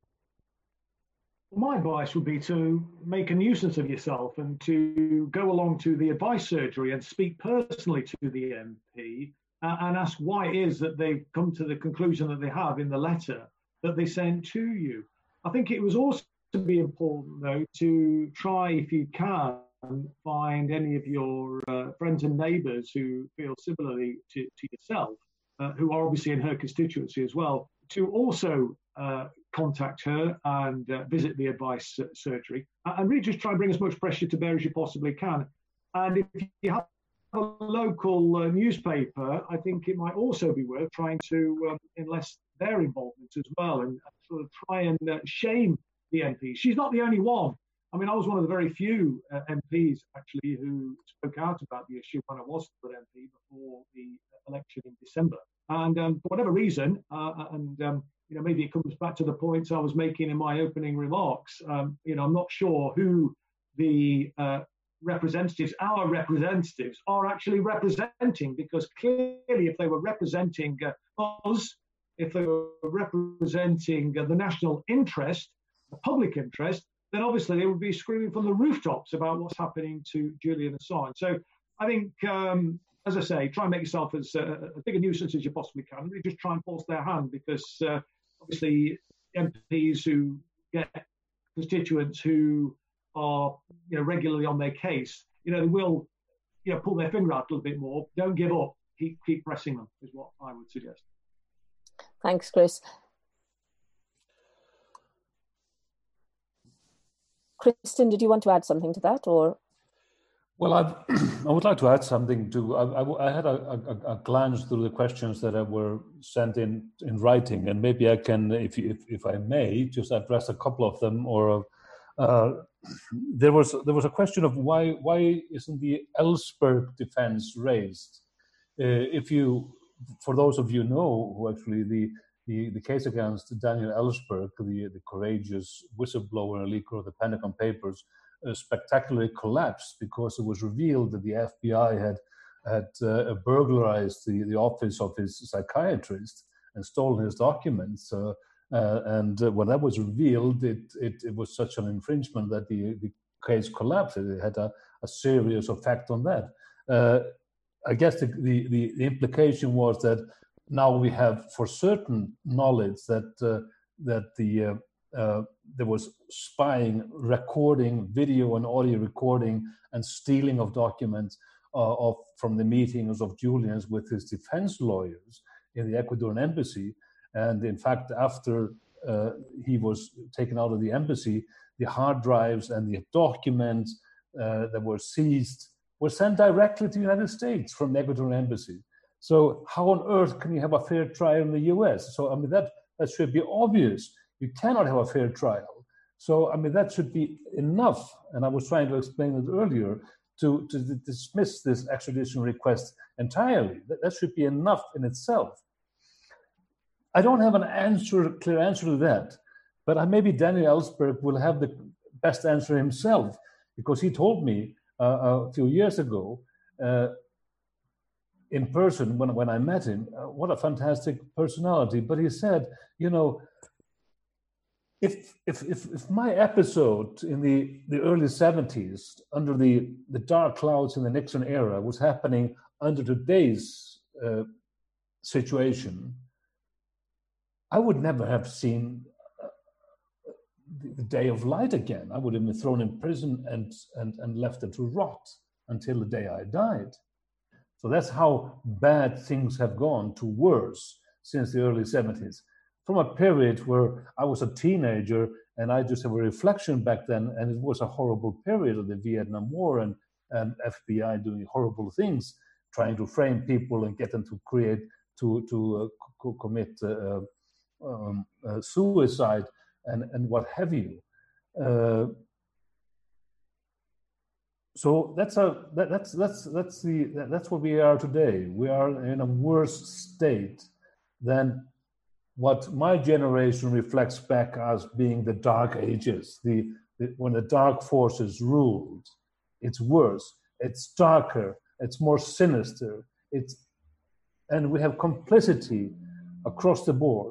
G: My advice would be to make a nuisance of yourself and to go along to the advice surgery and speak personally to the MP and ask why it is that they've come to the conclusion that they have in the letter that they sent to you. I think it was also be important, though, to try, if you can, find any of your friends and neighbours who feel similarly to yourself, who are obviously in her constituency as well, to also contact her and visit the advice surgery and really just try and bring as much pressure to bear as you possibly can. And if you have a local newspaper, I think it might also be worth trying to enlist their involvement as well and sort of try and shame the MP. She's not the only one. I mean, I was one of the very few MPs actually who spoke out about the issue when I was still an MP before the election in December. And for whatever reason, you know, maybe it comes back to the points I was making in my opening remarks. You know, I'm not sure who the representatives, our representatives, are actually representing, because clearly, if they were representing us, if they were representing the national interest, the public interest, then obviously they would be screaming from the rooftops about what's happening to Julian Assange. So I think, as I say, try and make yourself as big a nuisance as you possibly can. Really just try and force their hand, because obviously MPs who get constituents who are, you know, regularly on their case, you know, they will, you know, pull their finger out a little bit more. Don't give up. Keep pressing them is what I would suggest.
B: Thanks, Chris. Kristen, did you want to add something to that, or?
A: Well, I would like to add something to. I had a glance through the questions that were sent in writing, and maybe I can, if I may, just address a couple of them. Or there was a question of why isn't the Ellsberg defense raised? For those of you know, who actually the case against Daniel Ellsberg, the courageous whistleblower and leaker of the Pentagon Papers, spectacularly collapsed because it was revealed that the FBI had burglarized the office of his psychiatrist and stolen his documents. And when that was revealed, it was such an infringement that the case collapsed. It had a serious effect on that. I guess the implication was that now we have for certain knowledge that there was spying, recording, video and audio recording, and stealing of documents from the meetings of Julian's with his defense lawyers in the Ecuadorian embassy. And in fact, after he was taken out of the embassy, the hard drives and the documents that were seized were sent directly to the United States from the Ecuadorian embassy. So how on earth can you have a fair trial in the US? So, I mean, that should be obvious. You cannot have a fair trial. So, I mean, that should be enough. And I was trying to explain it earlier, to dismiss this extradition request entirely. That should be enough in itself. I don't have a clear answer to that, but maybe Daniel Ellsberg will have the best answer himself, because he told me a few years ago in person when I met him, what a fantastic personality. But he said, you know, if my episode in the early 70s under the dark clouds in the Nixon era was happening under today's situation, I would never have seen the day of light again. I would have been thrown in prison and left there to rot until the day I died. So that's how bad things have gone to worse since the early 70s. From a period where I was a teenager and I just have a reflection back then, and it was a horrible period of the Vietnam War and FBI doing horrible things, trying to frame people and get them to commit suicide and what have you. So that's what we are today. We are in a worse state than what my generation reflects back as being the Dark Ages, when the dark forces ruled. It's worse. It's darker. It's more sinister. And we have complicity across the board,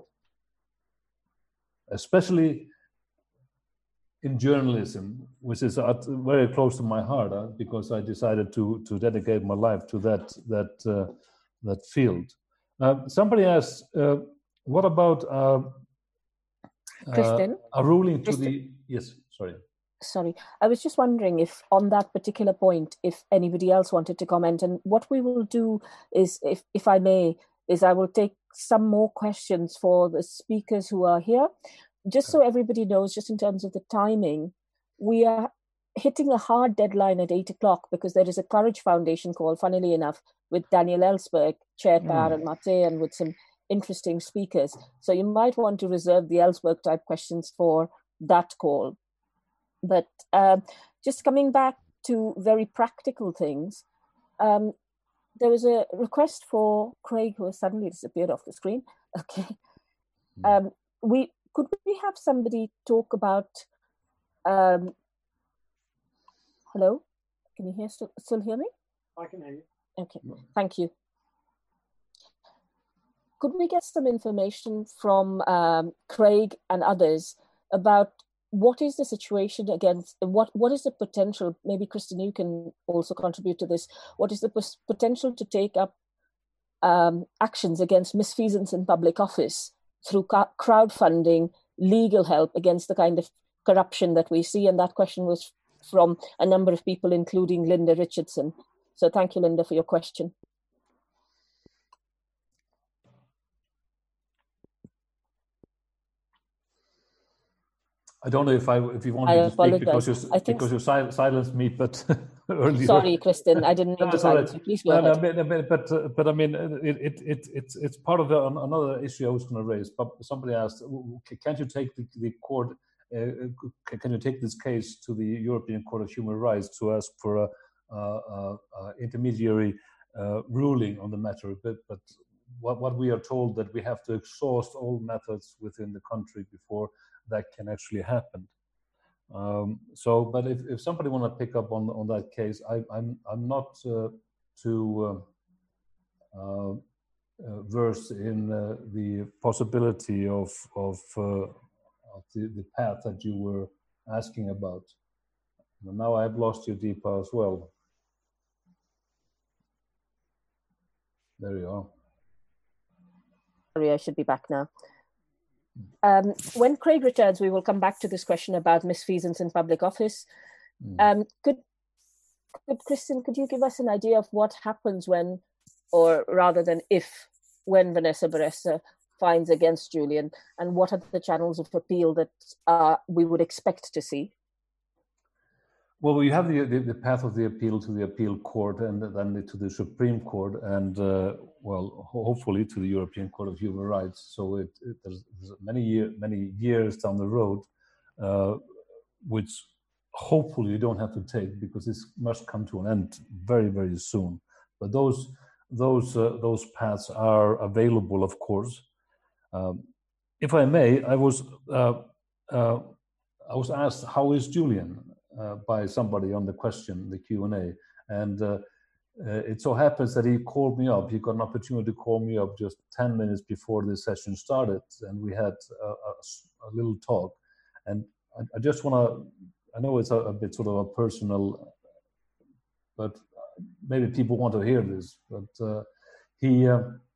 A: especially in journalism, which is very close to my heart, because I decided to dedicate my life to that field. Somebody asked, what about
B: Kristen?
A: A ruling to
B: Kristen?
A: yes, sorry.
B: Sorry, I was just wondering if on that particular point, if anybody else wanted to comment. And what we will do is, if I may, is I will take some more questions for the speakers who are here. Just so everybody knows, just in terms of the timing, we are hitting a hard deadline at 8 o'clock because there is a Courage Foundation call, funnily enough, with Daniel Ellsberg, Chair and Mate, and with some interesting speakers. So you might want to reserve the Ellsberg type questions for that call. But just coming back to very practical things, there was a request for Craig, who has suddenly disappeared off the screen. Okay. Could we have somebody talk about, hello? Can you still hear me?
G: I can hear you.
B: Okay, thank you. Could we get some information from Craig and others about what is the situation against, what is the potential, maybe Kristen, you can also contribute to this, what is the potential to take up actions against misfeasance in public office through crowdfunding, legal help against the kind of corruption that we see? And that question was from a number of people, including Linda Richardson. So thank you, Linda, for your question.
A: I don't know if you want me to speak because you silenced me, but earlier.
B: Sorry, Kristen, I didn't mean to silence you. Please go ahead.
A: But I mean, it's part of another issue I was going to raise. But somebody asked, can't you take the court? Can you take this case to the European Court of Human Rights to ask for a intermediary ruling on the matter? But what we are told that we have to exhaust all methods within the country before that can actually happen. But if somebody want to pick up on that case, I'm not too versed in the possibility of the path that you were asking about. Now I've lost you, Deepa, as well. There you are.
B: Sorry, I should be back now. When Craig returns, we will come back to this question about misfeasance in public office. Kristen, could you give us an idea of what happens when, or rather than if, when Vanessa Baraitser finds against Julian, and what are the channels of appeal that we would expect to see?
A: Well, we have the path of the appeal to the appeal court, and then to the Supreme Court, and hopefully to the European Court of Human Rights. So there's many years down the road, which hopefully you don't have to take, because this must come to an end very, very soon. But those paths are available, of course. If I may, I was asked, how is Julian? By somebody on the Q&A, and it so happens that he called me up. He got an opportunity to call me up just 10 minutes before the session started, and we had a little talk. And I just want to, I know it's a bit sort of a personal, but maybe people want to hear this, but he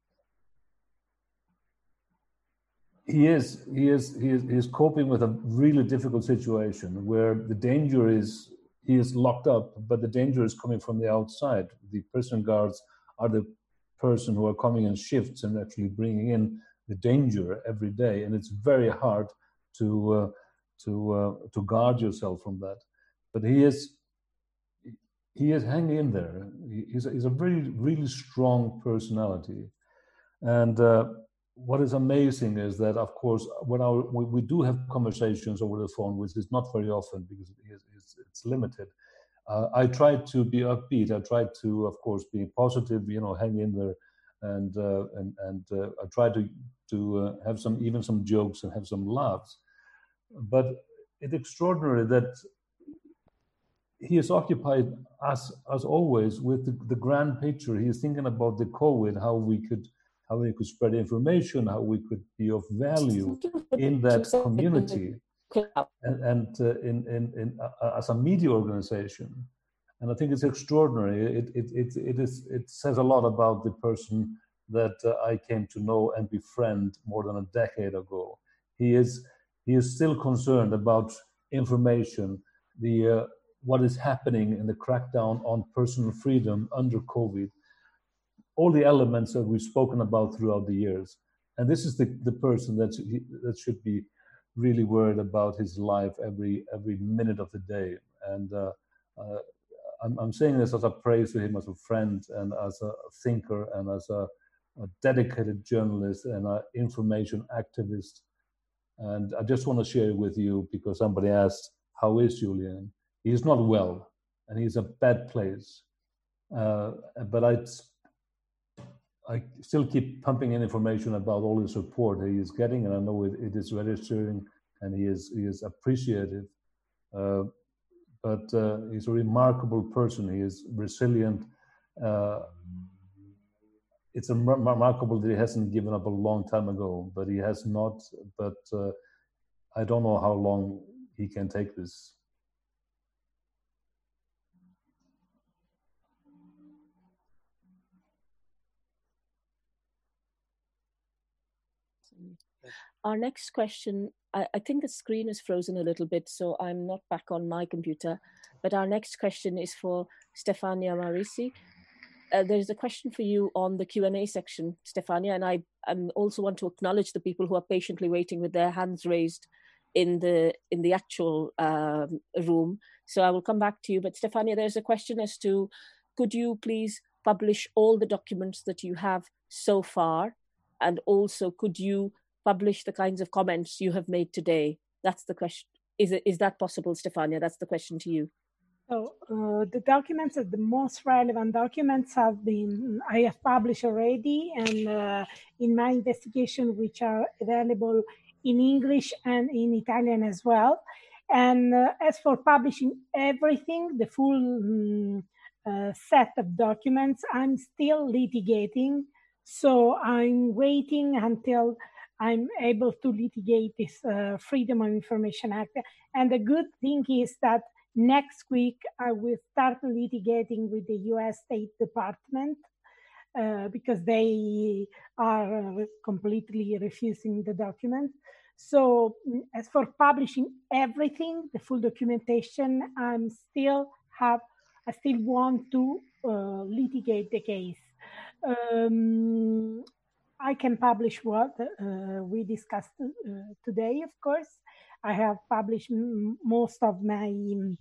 A: is coping with a really difficult situation where the danger is he is locked up, but the danger is coming from the outside. The prison guards are the person who are coming in shifts and actually bringing in the danger every day, and it's very hard to guard yourself from that. But he is hanging in there. He's a really strong personality, and. What is amazing is that, of course, when we do have conversations over the phone, which is not very often because it's limited, I tried to be upbeat. I tried to, of course, be positive. Hang in there, and I tried to have some jokes and have some laughs. But it's extraordinary that he is occupied, as always, with the grand picture. He is thinking about the COVID, how we could spread information, how we could be of value in that community, and as a media organization. And I think it's extraordinary. It says a lot about the person that I came to know and befriend more than a decade ago. He is still concerned about information, what is happening in the crackdown on personal freedom under COVID, all the elements that we've spoken about throughout the years. And this is the person that should be really worried about his life every minute of the day. And I'm saying this as a praise to him as a friend and as a thinker and as a dedicated journalist and an information activist. And I just want to share it with you because somebody asked, how is Julian? He's not well and he's in a bad place. But I still keep pumping in information about all the support he is getting, and I know it is registering, and he is appreciative. But he's a remarkable person. He is resilient. It's remarkable that he hasn't given up a long time ago, but he has not. But I don't know how long he can take this.
B: Our next question, I think the screen is frozen a little bit, so I'm not back on my computer, but our next question is for Stefania Marisi. There's a question for you on the Q&A section, Stefania, and I also want to acknowledge the people who are patiently waiting with their hands raised in the actual room. So I will come back to you, but Stefania, there's a question as to, could you please publish all the documents that you have so far? And also, could you publish the kinds of comments you have made today? That's the question. Is that possible, Stefania? That's the question to you.
C: So the documents, the most relevant documents I have published already, and in my investigation, which are available in English and in Italian as well. And as for publishing everything, the full set of documents, I'm still litigating. So I'm waiting until I'm able to litigate this Freedom of Information Act. And the good thing is that next week I will start litigating with the US State Department because they are completely refusing the document. So as for publishing everything, the full documentation, I still want to litigate the case. I can publish what we discussed today, of course. I have published most of my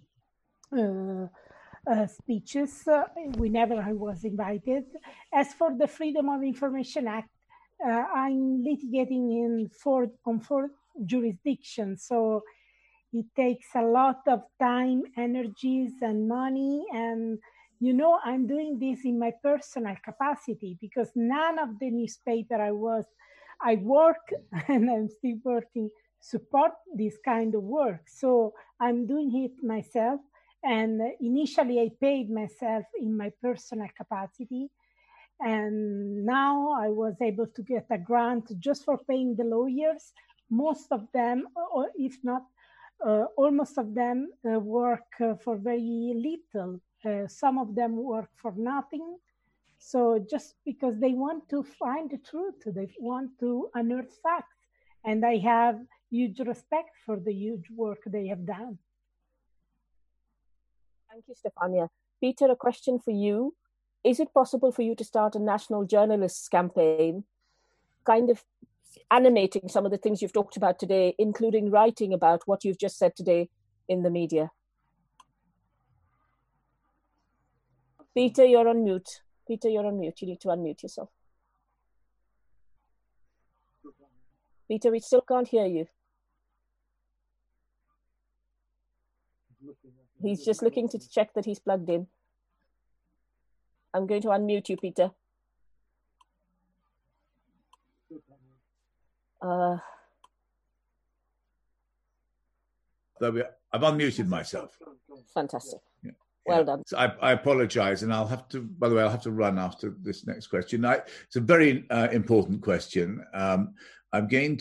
C: speeches whenever I was invited. As for the Freedom of Information Act, I'm litigating on four jurisdictions. So it takes a lot of time, energies, and money. And I'm doing this in my personal capacity because none of the newspaper I work and I'm still working support this kind of work. So I'm doing it myself. And initially I paid myself in my personal capacity. And now I was able to get a grant just for paying the lawyers. Most of them, or if not, almost of them work for very little. Some of them work for nothing. So just because they want to find the truth, they want to unearth facts. And I have huge respect for the huge work they have done.
B: Thank you, Stefania. Peter, a question for you. Is it possible for you to start a national journalists campaign, kind of animating some of the things you've talked about today, including writing about what you've just said today in the media? Peter, you're on mute. Peter, you're on mute. You need to unmute yourself. Peter, we still can't hear you. He's just looking to check that he's plugged in. I'm going to unmute you, Peter.
F: I've unmuted myself.
B: Fantastic.
F: Yeah.
B: Well done.
F: So I apologise, and I'll have to. By the way, I'll have to run after this next question. It's a very important question. I've written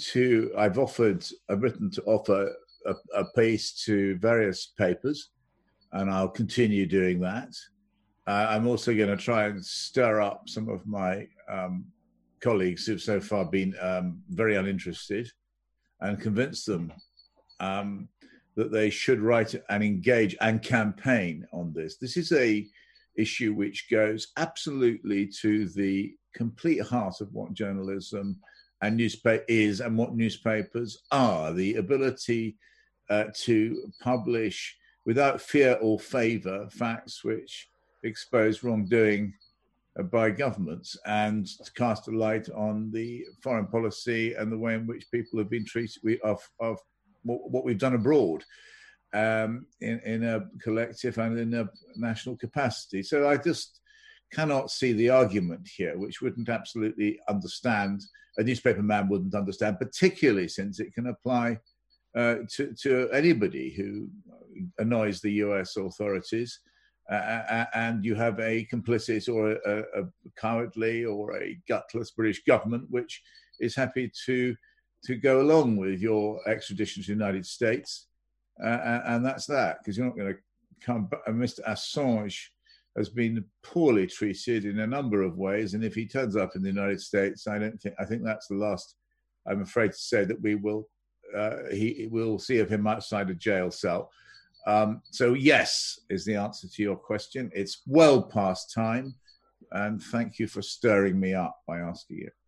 F: to offer a piece to various papers, and I'll continue doing that. I'm also going to try and stir up some of my colleagues who've so far been very uninterested, and convince them that they should write and engage and campaign on this. This is a issue which goes absolutely to the complete heart of what journalism and newspaper is and what newspapers are. The ability to publish without fear or favour facts which expose wrongdoing by governments, and to cast a light on the foreign policy and the way in which people have been treated of what we've done abroad in a collective and in a national capacity. So I just cannot see the argument here, which wouldn't absolutely understand, a newspaper man wouldn't understand, particularly since it can apply to anybody who annoys the US authorities, and you have a complicit or a cowardly or a gutless British government which is happy to go along with your extradition to the United States, and that's that, because you're not going to come back. Mr. Assange has been poorly treated in a number of ways, and if he turns up in the United States, I think that's the last, I'm afraid to say, that we will see of him outside a jail cell. So yes is the answer to your question. It's well past time, and thank you for stirring me up by asking it.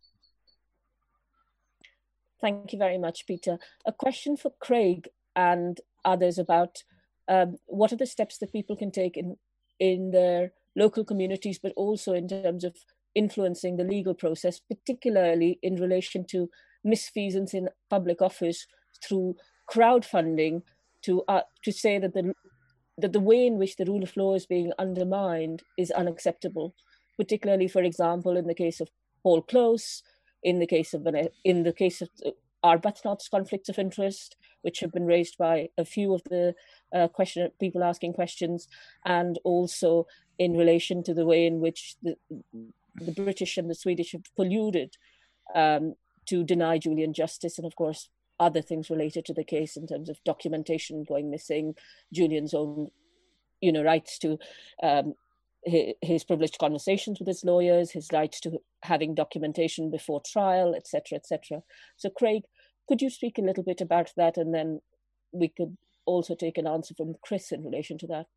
B: Thank you very much, Peter. A question for Craig and others about what are the steps that people can take in their local communities, but also in terms of influencing the legal process, particularly in relation to misfeasance in public office through crowdfunding, to say that the way in which the rule of law is being undermined is unacceptable, particularly, for example, in the case of Paul Close, in the case of Arbuthnot's conflicts of interest, which have been raised by a few of the people asking questions, and also in relation to the way in which the British and the Swedish have colluded to deny Julian justice, and of course other things related to the case in terms of documentation going missing, Julian's own, rights to his privileged conversations with his lawyers, his rights to having documentation before trial, etc., etc. So, Craig, could you speak a little bit about that, and then we could also take an answer from Chris in relation to that.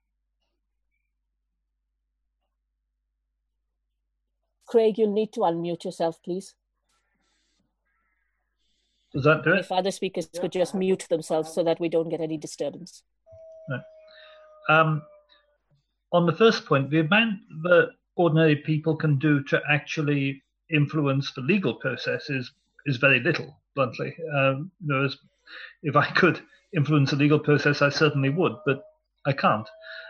B: Craig, you'll need to unmute yourself, please.
H: Does that do it?
B: If other speakers could just mute themselves so that we don't get any disturbance.
H: Right. On the first point, the amount that ordinary people can do to actually influence the legal process is very little, bluntly. If I could influence the legal process, I certainly would, but I can't.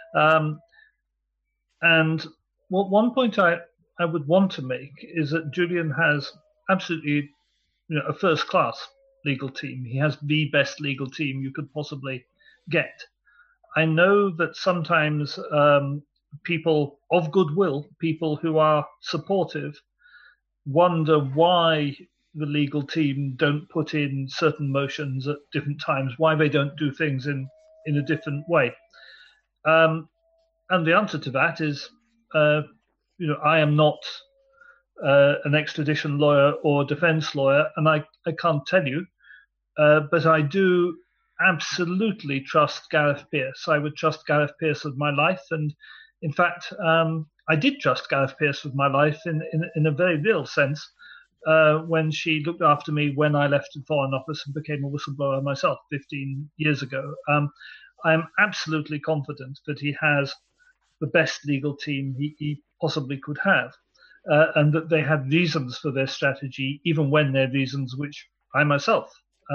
H: And one point I would want to make is that Julian has absolutely a first-class legal team. He has the best legal team you could possibly get. I know that sometimes people of goodwill, people who are supportive, wonder why the legal team don't put in certain motions at different times, why they don't do things in a different way. And the answer to that is, I am not an extradition lawyer or defense lawyer, and I can't tell you, but I do absolutely trust Gareth Peirce. I would trust Gareth Peirce with my life, and in fact, I did trust Gareth Peirce with my life in a very real sense when she looked after me when I left the Foreign Office and became a whistleblower myself 15 years ago. I am absolutely confident that he has the best legal team he possibly could have, and that they had reasons for their strategy, even when they're reasons which I myself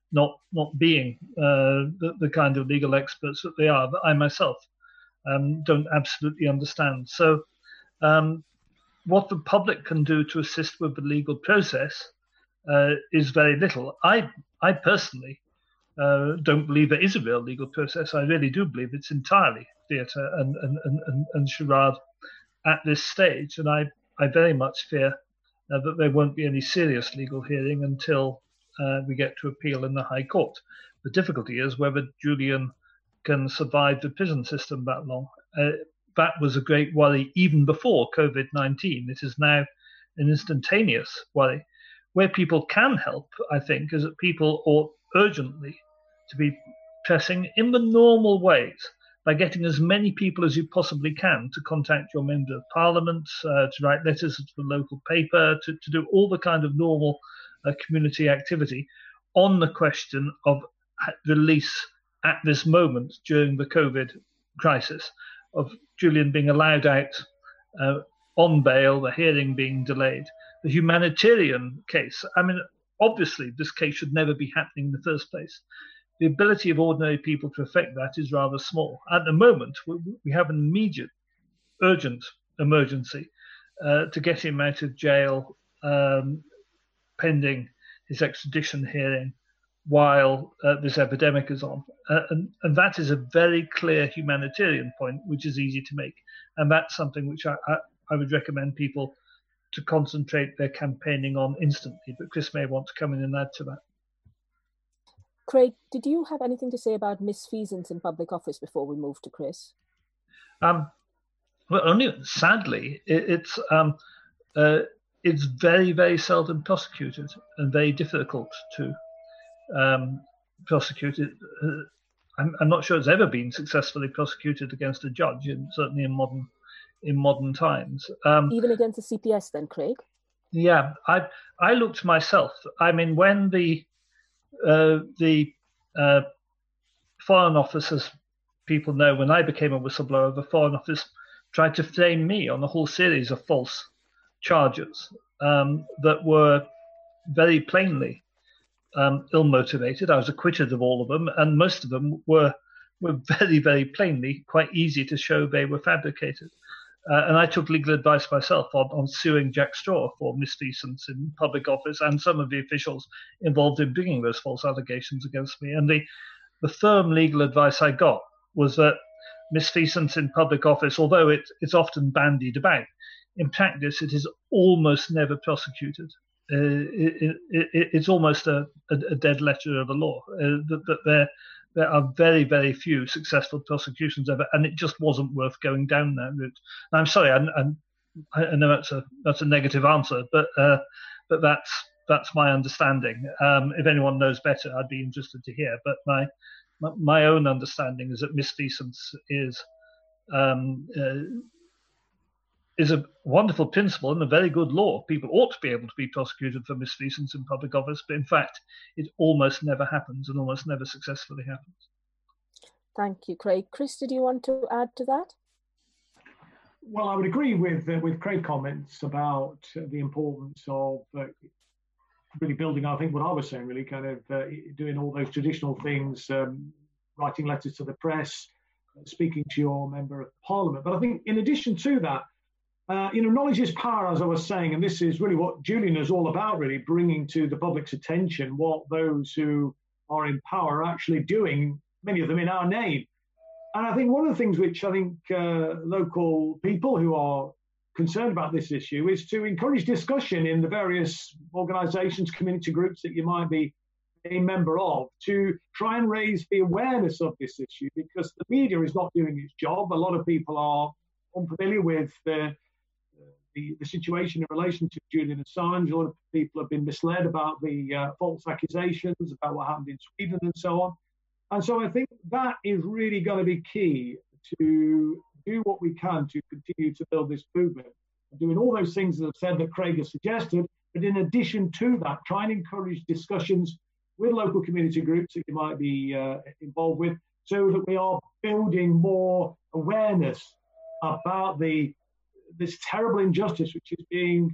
H: not being the kind of legal experts that they are, that I myself don't absolutely understand. So what the public can do to assist with the legal process is very little. I personally don't believe there is a real legal process. I really do believe it's entirely theatre and charade at this stage. And I very much fear that there won't be any serious legal hearing until we get to appeal in the High Court. The difficulty is whether Julian can survive the prison system that long. That was a great worry even before COVID-19. It is now an instantaneous worry. Where people can help, I think, is that people ought urgently to be pressing in the normal ways by getting as many people as you possibly can to contact your member of parliament, to write letters to the local paper, to do all the kind of normal community activity on the question of release at this moment during the COVID crisis, of Julian being allowed out on bail, the hearing being delayed. The humanitarian case, I mean, obviously this case should never be happening in the first place. The ability of ordinary people to affect that is rather small. At the moment, we have an immediate, urgent emergency to get him out of jail pending his extradition hearing while this epidemic is on. And that is a very clear humanitarian point, which is easy to make. And that's something which I would recommend people to concentrate their campaigning on instantly. But Chris may want to come in and add to that.
B: Craig, did you have anything to say about misfeasance in public office before we move to Chris?
H: Well, only sadly, it's very, very seldom prosecuted and very difficult to prosecute it. I'm not sure it's ever been successfully prosecuted against a judge, certainly in modern times.
B: Even against the CPS, then, Craig?
H: Yeah, I looked myself. I mean, when the Foreign Office, as people know, when I became a whistleblower, the Foreign Office tried to frame me on a whole series of false charges that were very plainly ill-motivated. I was acquitted of all of them, and most of them were very, very plainly quite easy to show they were fabricated. And I took legal advice myself on suing Jack Straw for misfeasance in public office and some of the officials involved in bringing those false allegations against me. And the firm legal advice I got was that misfeasance in public office, although it's often bandied about, in practice it is almost never prosecuted. It's almost a dead letter of the law. That there are very, very few successful prosecutions ever, and it just wasn't worth going down that route. And I'm sorry, I know that's a negative answer, but that's my understanding. If anyone knows better, I'd be interested to hear. But my own understanding is that misfeasance is a wonderful principle and a very good law. People ought to be able to be prosecuted for misfeasance in public office, but in fact, it almost never happens and almost never successfully happens.
B: Thank you, Craig. Chris, did you want to add to that?
G: Well, I would agree with Craig's comments about the importance of really building, I think what I was saying, really kind of doing all those traditional things, writing letters to the press, speaking to your member of parliament. But I think in addition to that, knowledge is power, as I was saying, and this is really what Julian is all about, really bringing to the public's attention what those who are in power are actually doing, many of them in our name. And I think one of the things which I think local people who are concerned about this issue is to encourage discussion in the various organisations, community groups that you might be a member of, to try and raise the awareness of this issue, because the media is not doing its job. A lot of people are unfamiliar with the situation in relation to Julian Assange. A lot of people have been misled about the false accusations, about what happened in Sweden and so on. And so I think that is really going to be key to do what we can to continue to build this movement. Doing all those things that I've said that Craig has suggested, but in addition to that, try and encourage discussions with local community groups that you might be involved with, so that we are building more awareness about this terrible injustice which is being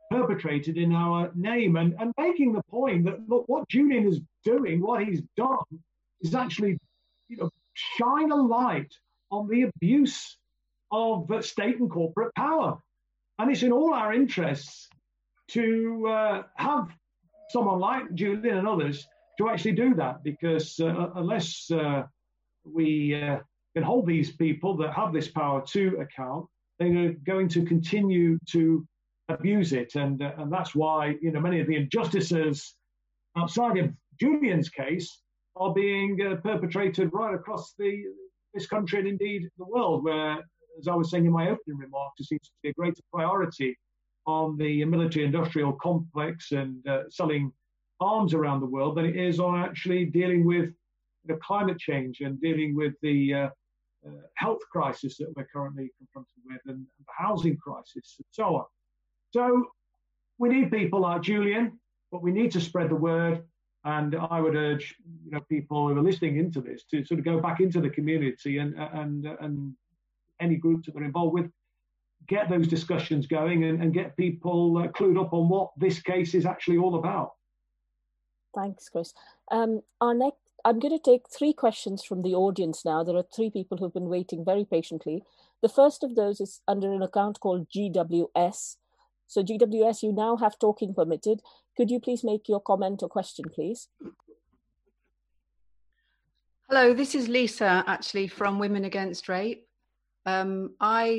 G: perpetrated in our name, and making the point that, look, what Julian is doing, what he's done, is actually, shine a light on the abuse of state and corporate power. And it's in all our interests to have someone like Julian and others to actually do that, because unless we can hold these people that have this power to account, they're going to continue to abuse it. And that's why, many of the injustices outside of Julian's case are being perpetrated right across this country and indeed the world, where, as I was saying in my opening remarks, there seems to be a greater priority on the military-industrial complex and selling arms around the world than it is on actually dealing with climate change and dealing with the health crisis that we're currently confronted with, and the housing crisis and so on. So we need people like Julian, but we need to spread the word. And I would urge people who are listening into this to sort of go back into the community and any groups that they're involved with, get those discussions going and get people clued up on what this case is actually all about.
B: Thanks, Chris. I'm going to take 3 questions from the audience now. There are 3 people who've been waiting very patiently. The first of those is under an account called GWS. So GWS, you now have talking permitted. Could you please make your comment or question, please?
J: Hello, this is Lisa, actually, from Women Against Rape. I'm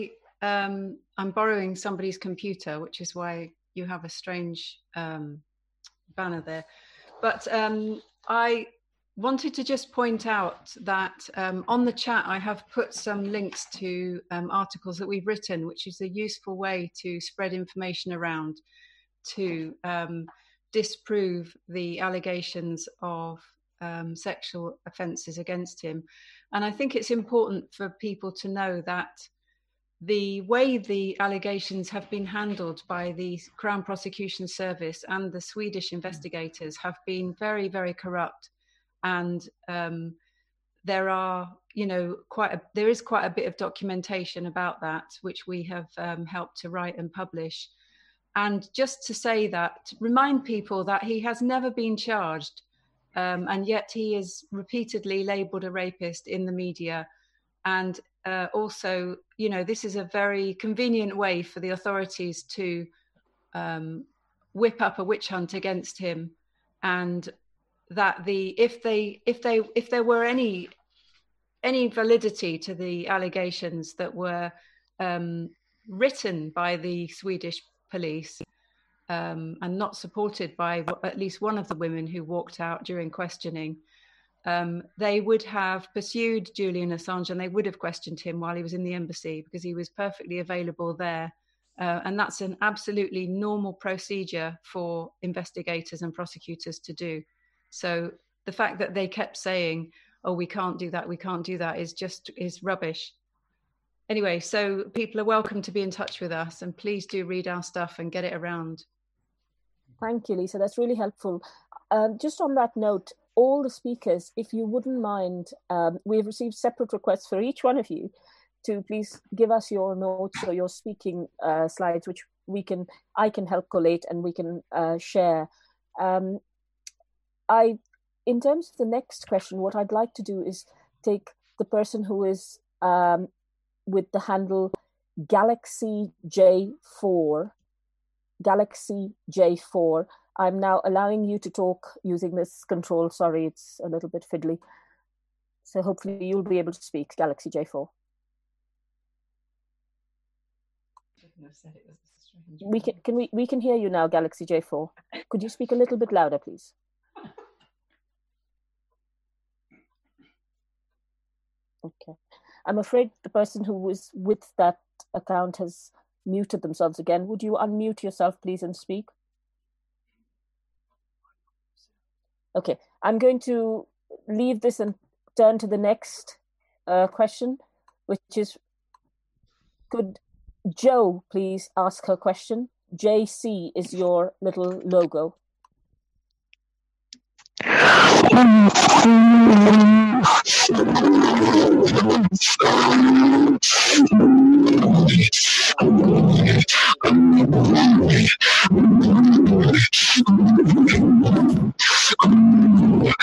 J: borrowing somebody's computer, which is why you have a strange banner there. But I wanted to just point out that on the chat, I have put some links to articles that we've written, which is a useful way to spread information around to disprove the allegations of sexual offences against him. And I think it's important for people to know that the way the allegations have been handled by the Crown Prosecution Service and the Swedish investigators have been very, very corrupt. And there is quite a bit of documentation about that, which we have helped to write and publish. And just to say that, remind people that he has never been charged, and yet he is repeatedly labelled a rapist in the media. And also, this is a very convenient way for the authorities to whip up a witch hunt against him, and that if there were any validity to the allegations that were written by the Swedish police and not supported by at least one of the women who walked out during questioning, they would have pursued Julian Assange and they would have questioned him while he was in the embassy, because he was perfectly available there. And that's an absolutely normal procedure for investigators and prosecutors to do. So the fact that they kept saying, oh, we can't do that is rubbish. Anyway, so people are welcome to be in touch with us, and please do read our stuff and get it around.
B: Thank you, Lisa. That's really helpful. Just on that note, all the speakers, if you wouldn't mind, we've received separate requests for each one of you to please give us your notes or your speaking slides, which I can help collate and we can share. In terms of the next question, what I'd like to do is take the person who is with the handle Galaxy J4. I'm now allowing you to talk using this control. Sorry, it's a little bit fiddly. So hopefully you'll be able to speak, Galaxy J4. We can hear you now, Galaxy J4. Could you speak a little bit louder, please? Okay. I'm afraid the person who was with that account has muted themselves again. Would you unmute yourself, please, and speak? Okay, I'm going to leave this and turn to the next question, which is, could Jo please ask her question? JC is your little logo.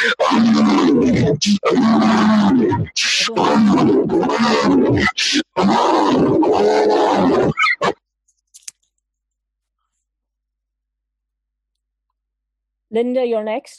B: Linda, you're next.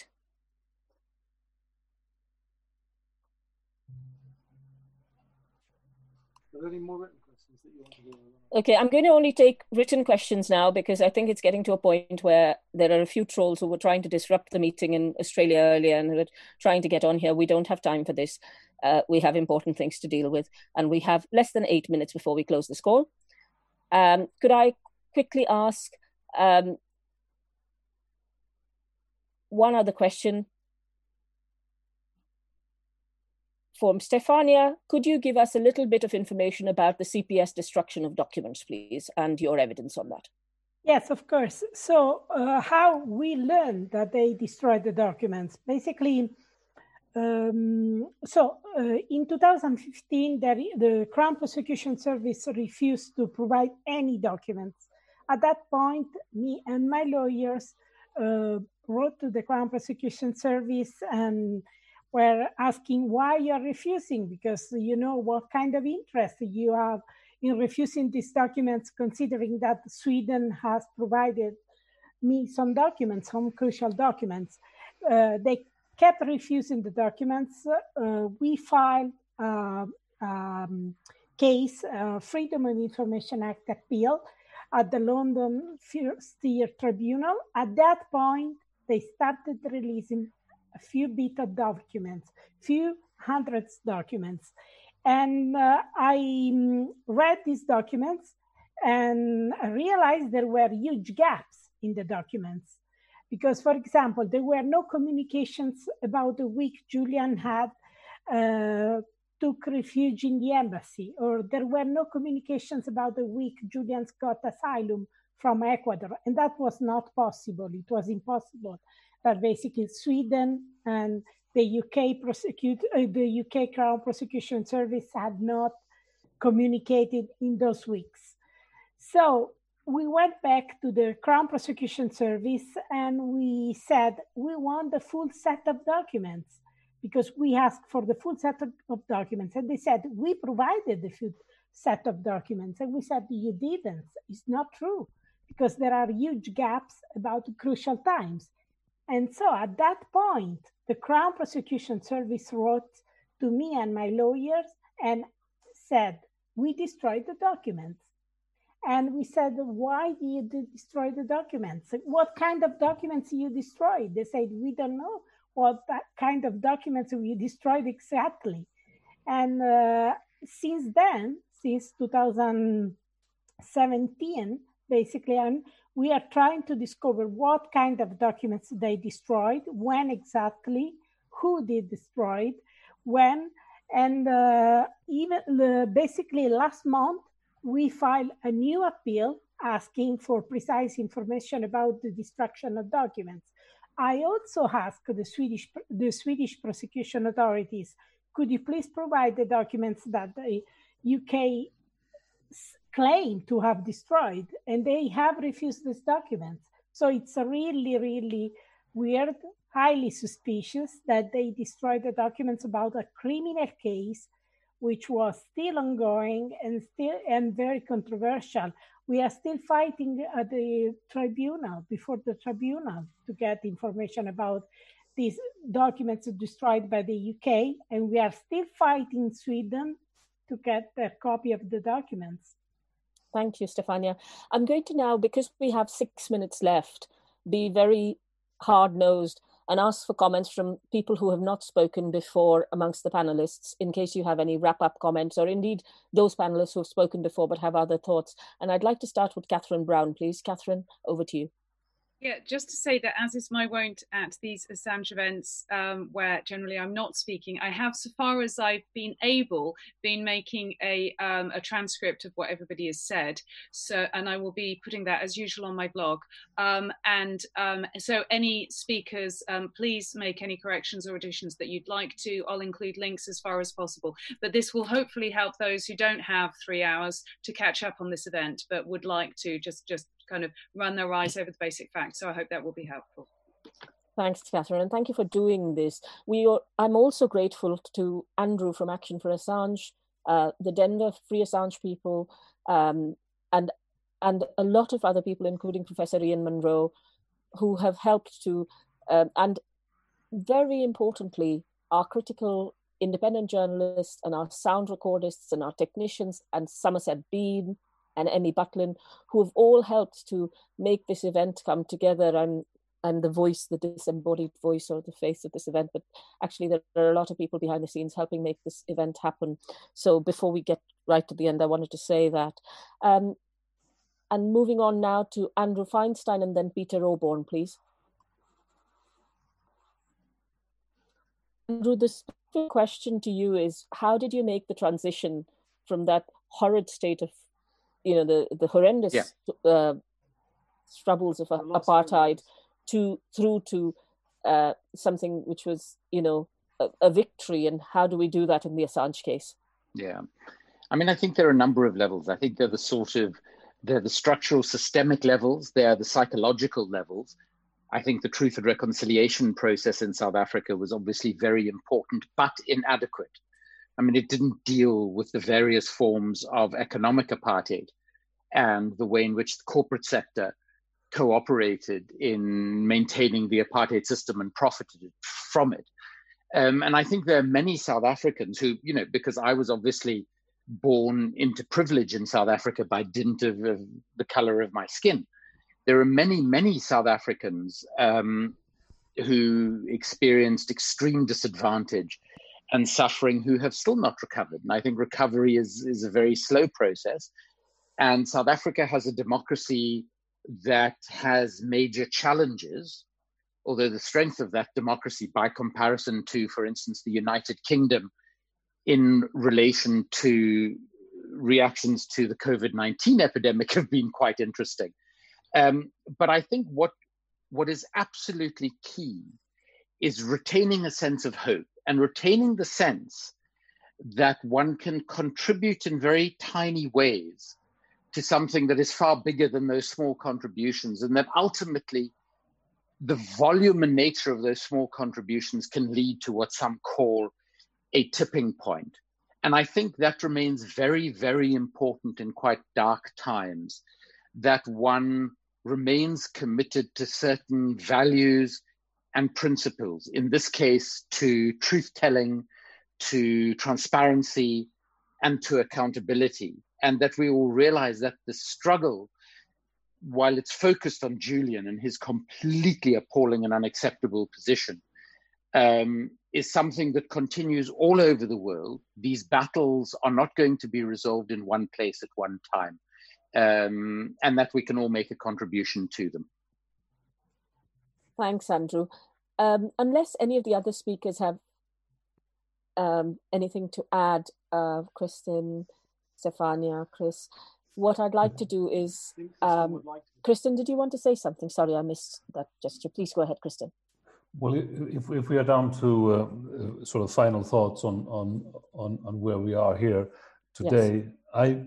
G: Are there any more written questions that you want to do?
B: Okay, I'm going to only take written questions now because I think it's getting to a point where there are a few trolls who were trying to disrupt the meeting in Australia earlier and who are trying to get on here. We don't have time for this. We have important things to deal with, and we have less than 8 minutes before we close this call. Could I quickly ask one other question? From Stefania, could you give us a little bit of information about the CPS destruction of documents, please, and your evidence on that?
C: Yes, of course. So how we learned that they destroyed the documents, basically, in 2015, the Crown Prosecution Service refused to provide any documents. At that point, me and my lawyers wrote to the Crown Prosecution Service and were asking why you're refusing, because you know what kind of interest you have in refusing these documents, considering that Sweden has provided me some documents, some crucial documents. They kept refusing the documents. We filed case, Freedom of Information Act appeal at the London First Tier Tribunal. At that point, they started releasing a few bit of documents, few hundreds documents. And I read these documents and I realized there were huge gaps in the documents. Because, for example, there were no communications about the week Julian had took refuge in the embassy, or there were no communications about the week Julian's got asylum from Ecuador. And that was not possible. It was impossible. That basically Sweden and the UK Crown Prosecution Service had not communicated in those weeks. So we went back to the Crown Prosecution Service and we said, we want the full set of documents because we asked for the full set of documents. And they said, we provided the full set of documents. And we said, you didn't. It's not true because there are huge gaps about crucial times. And so at that point, the Crown Prosecution Service wrote to me and my lawyers and said, we destroyed the documents. And we said, why did you destroy the documents? What kind of documents you destroyed? They said, we don't know what that kind of documents we destroyed exactly. And since then, since 2017, basically, we are trying to discover what kind of documents they destroyed, when exactly, who did destroy it, when, and basically last month, we filed a new appeal asking for precise information about the destruction of documents. I also asked the Swedish prosecution authorities, could you please provide the documents that the UK claim to have destroyed, and they have refused these documents. So it's a really, really weird, highly suspicious that they destroyed the documents about a criminal case, which was still ongoing and very controversial. We are still fighting at the tribunal, before the tribunal, to get information about these documents destroyed by the UK, and we are still fighting Sweden to get a copy of the documents.
B: Thank you, Stefania. I'm going to now, because we have 6 minutes left, be very hard-nosed and ask for comments from people who have not spoken before amongst the panelists, in case you have any wrap-up comments, or indeed those panelists who have spoken before but have other thoughts. And I'd like to start with Catherine Brown, please. Catherine, over to you.
D: Yeah, just to say that, as is my wont at these Assange events, where generally I'm not speaking, I have, so far as I've been able, been making a transcript of what everybody has said. So, and I will be putting that as usual on my blog. So any speakers, please make any corrections or additions that you'd like to. I'll include links as far as possible. But this will hopefully help those who don't have 3 hours to catch up on this event, but would like to just kind of run their eyes over the basic facts. So I hope that will be helpful.
B: Thanks, Catherine, and thank you for doing this. I'm also grateful to Andrew from Action for Assange, the Denver Free Assange people, and a lot of other people, including Professor Ian Munro, who have helped to, and very importantly, our critical independent journalists and our sound recordists and our technicians and Somerset Bean and Emmy Butlin, who have all helped to make this event come together and the voice, the disembodied voice or the face of this event. But actually there are a lot of people behind the scenes helping make this event happen. So before we get right to the end, I wanted to say that. And moving on now to Andrew Feinstein and then Peter Oborne, please. Andrew, the specific question to you is, how did you make the transition from that horrid state of, the horrendous struggles of apartheid through to something which was, a victory? And how do we do that in the Assange case?
I: Yeah, I mean, I think there are a number of levels. I think they're the structural systemic levels, they're the psychological levels. I think the Truth and Reconciliation process in South Africa was obviously very important, but inadequate. I mean, it didn't deal with the various forms of economic apartheid and the way in which the corporate sector cooperated in maintaining the apartheid system and profited from it. And I think there are many South Africans who, because I was obviously born into privilege in South Africa by dint of the color of my skin. There are many, many South Africans who experienced extreme disadvantage and suffering who have still not recovered. And I think recovery is a very slow process. And South Africa has a democracy that has major challenges, although the strength of that democracy by comparison to, for instance, the United Kingdom in relation to reactions to the COVID-19 epidemic have been quite interesting. But I think what is absolutely key is retaining a sense of hope and retaining the sense that one can contribute in very tiny ways to something that is far bigger than those small contributions, and that ultimately the volume and nature of those small contributions can lead to what some call a tipping point. And I think that remains very, very important in quite dark times, that one remains committed to certain values and principles, in this case, to truth-telling, to transparency, and to accountability. And that we all realize that the struggle, while it's focused on Julian and his completely appalling and unacceptable position, is something that continues all over the world. These battles are not going to be resolved in one place at one time, and that we can all make a contribution to them.
B: Thanks, Andrew. Unless any of the other speakers have anything to add, Kristen, Stefania, Chris, what I'd like to do is, Kristen, did you want to say something? Sorry, I missed that gesture. Please go ahead, Kristen.
A: Well, if we are down to sort of final thoughts on where we are here today, yes.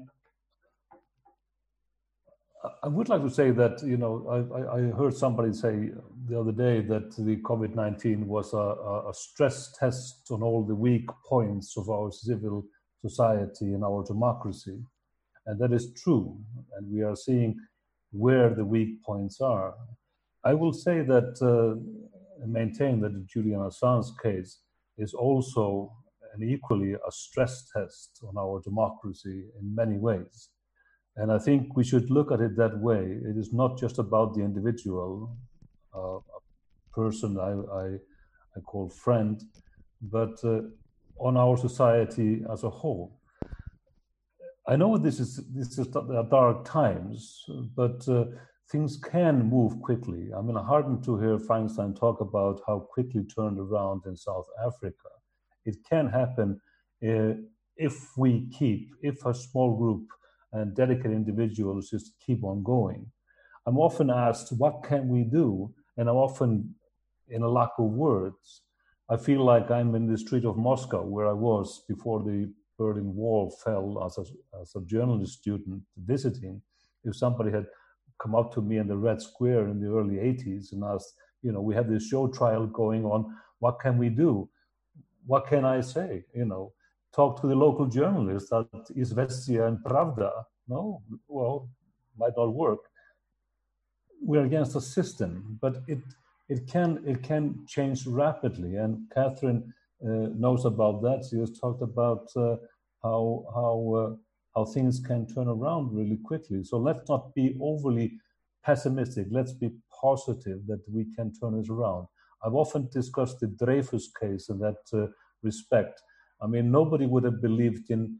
A: I would like to say that, I heard somebody say the other day that the COVID-19 was a stress test on all the weak points of our civil society and our democracy. And that is true. And we are seeing where the weak points are. I will say that, maintain that the Julian Assange case is also and equally a stress test on our democracy in many ways. And I think we should look at it that way. It is not just about the individual, a person I call friend, but on our society as a whole. I know this is dark times, but things can move quickly. I'm heartened to hear Feinstein talk about how quickly it turned around in South Africa. It can happen if a small group and dedicated individuals just keep on going. I'm often asked, what can we do? And I'm often in a lack of words. I feel like I'm in the street of Moscow, where I was before the Berlin Wall fell as a journalist student visiting. If somebody had come up to me in the Red Square in the early 80s and asked, we have this show trial going on. What can we do? What can I say? Talk to the local journalists at Izvestia and Pravda. No, well, might not work. We're against the system, but it can change rapidly. And Catherine knows about that. She has talked about how things can turn around really quickly. So let's not be overly pessimistic. Let's be positive that we can turn this around. I've often discussed the Dreyfus case in that respect. I mean, nobody would have believed in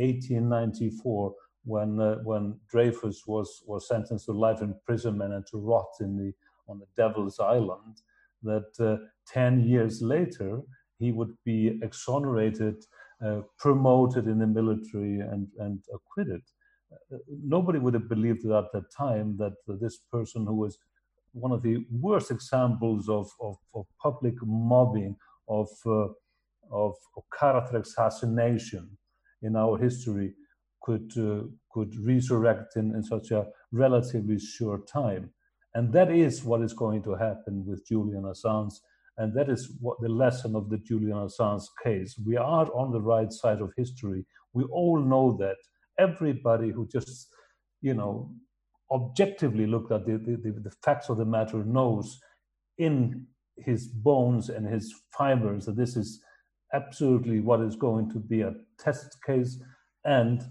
A: 1894 when Dreyfus was sentenced to life imprisonment and to rot on the Devil's Island, that 10 years later he would be exonerated, promoted in the military, and acquitted. Nobody would have believed at that time that this person, who was one of the worst examples of public mobbing, of character assassination in our history, could resurrect in such a relatively short time. And that is what is going to happen with Julian Assange. And that is what the lesson of the Julian Assange case. We are on the right side of history. We all know that. Everybody who just, objectively looked at the facts of the matter knows in his bones and his fibers that this is absolutely what is going to be a test case and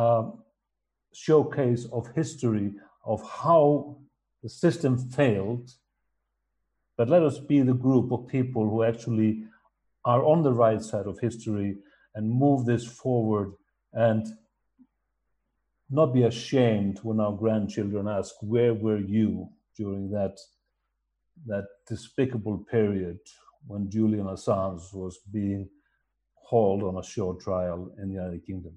A: showcase of history of how the system failed. But let us be the group of people who actually are on the right side of history and move this forward, and not be ashamed when our grandchildren ask, where were you during that despicable period when Julian Assange was being hauled on a show trial in the United Kingdom?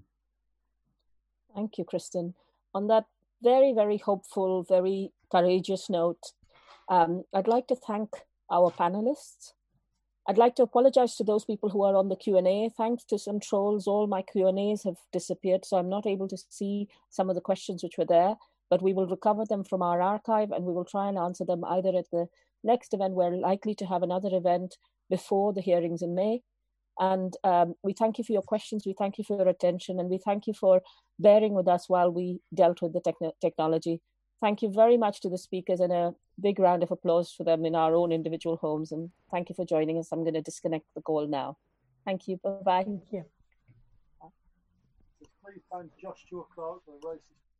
B: Thank you, Kristen. On that very, very hopeful, very courageous note, I'd like to thank our panelists. I'd like to apologize to those people who are on the Q&A. Thanks to some trolls, all my Q&As have disappeared, so I'm not able to see some of the questions which were there, but we will recover them from our archive and we will try and answer them either at the next event. We're likely to have another event before the hearings in May. And we thank you for your questions, we thank you for your attention, and we thank you for bearing with us while we dealt with the technology. Thank you very much to the speakers, and a big round of applause for them in our own individual homes. And thank you for joining us. I'm going to disconnect the call now. Thank you. Bye-bye.
C: Thank you.
G: Please thank Joshua Clark, the racist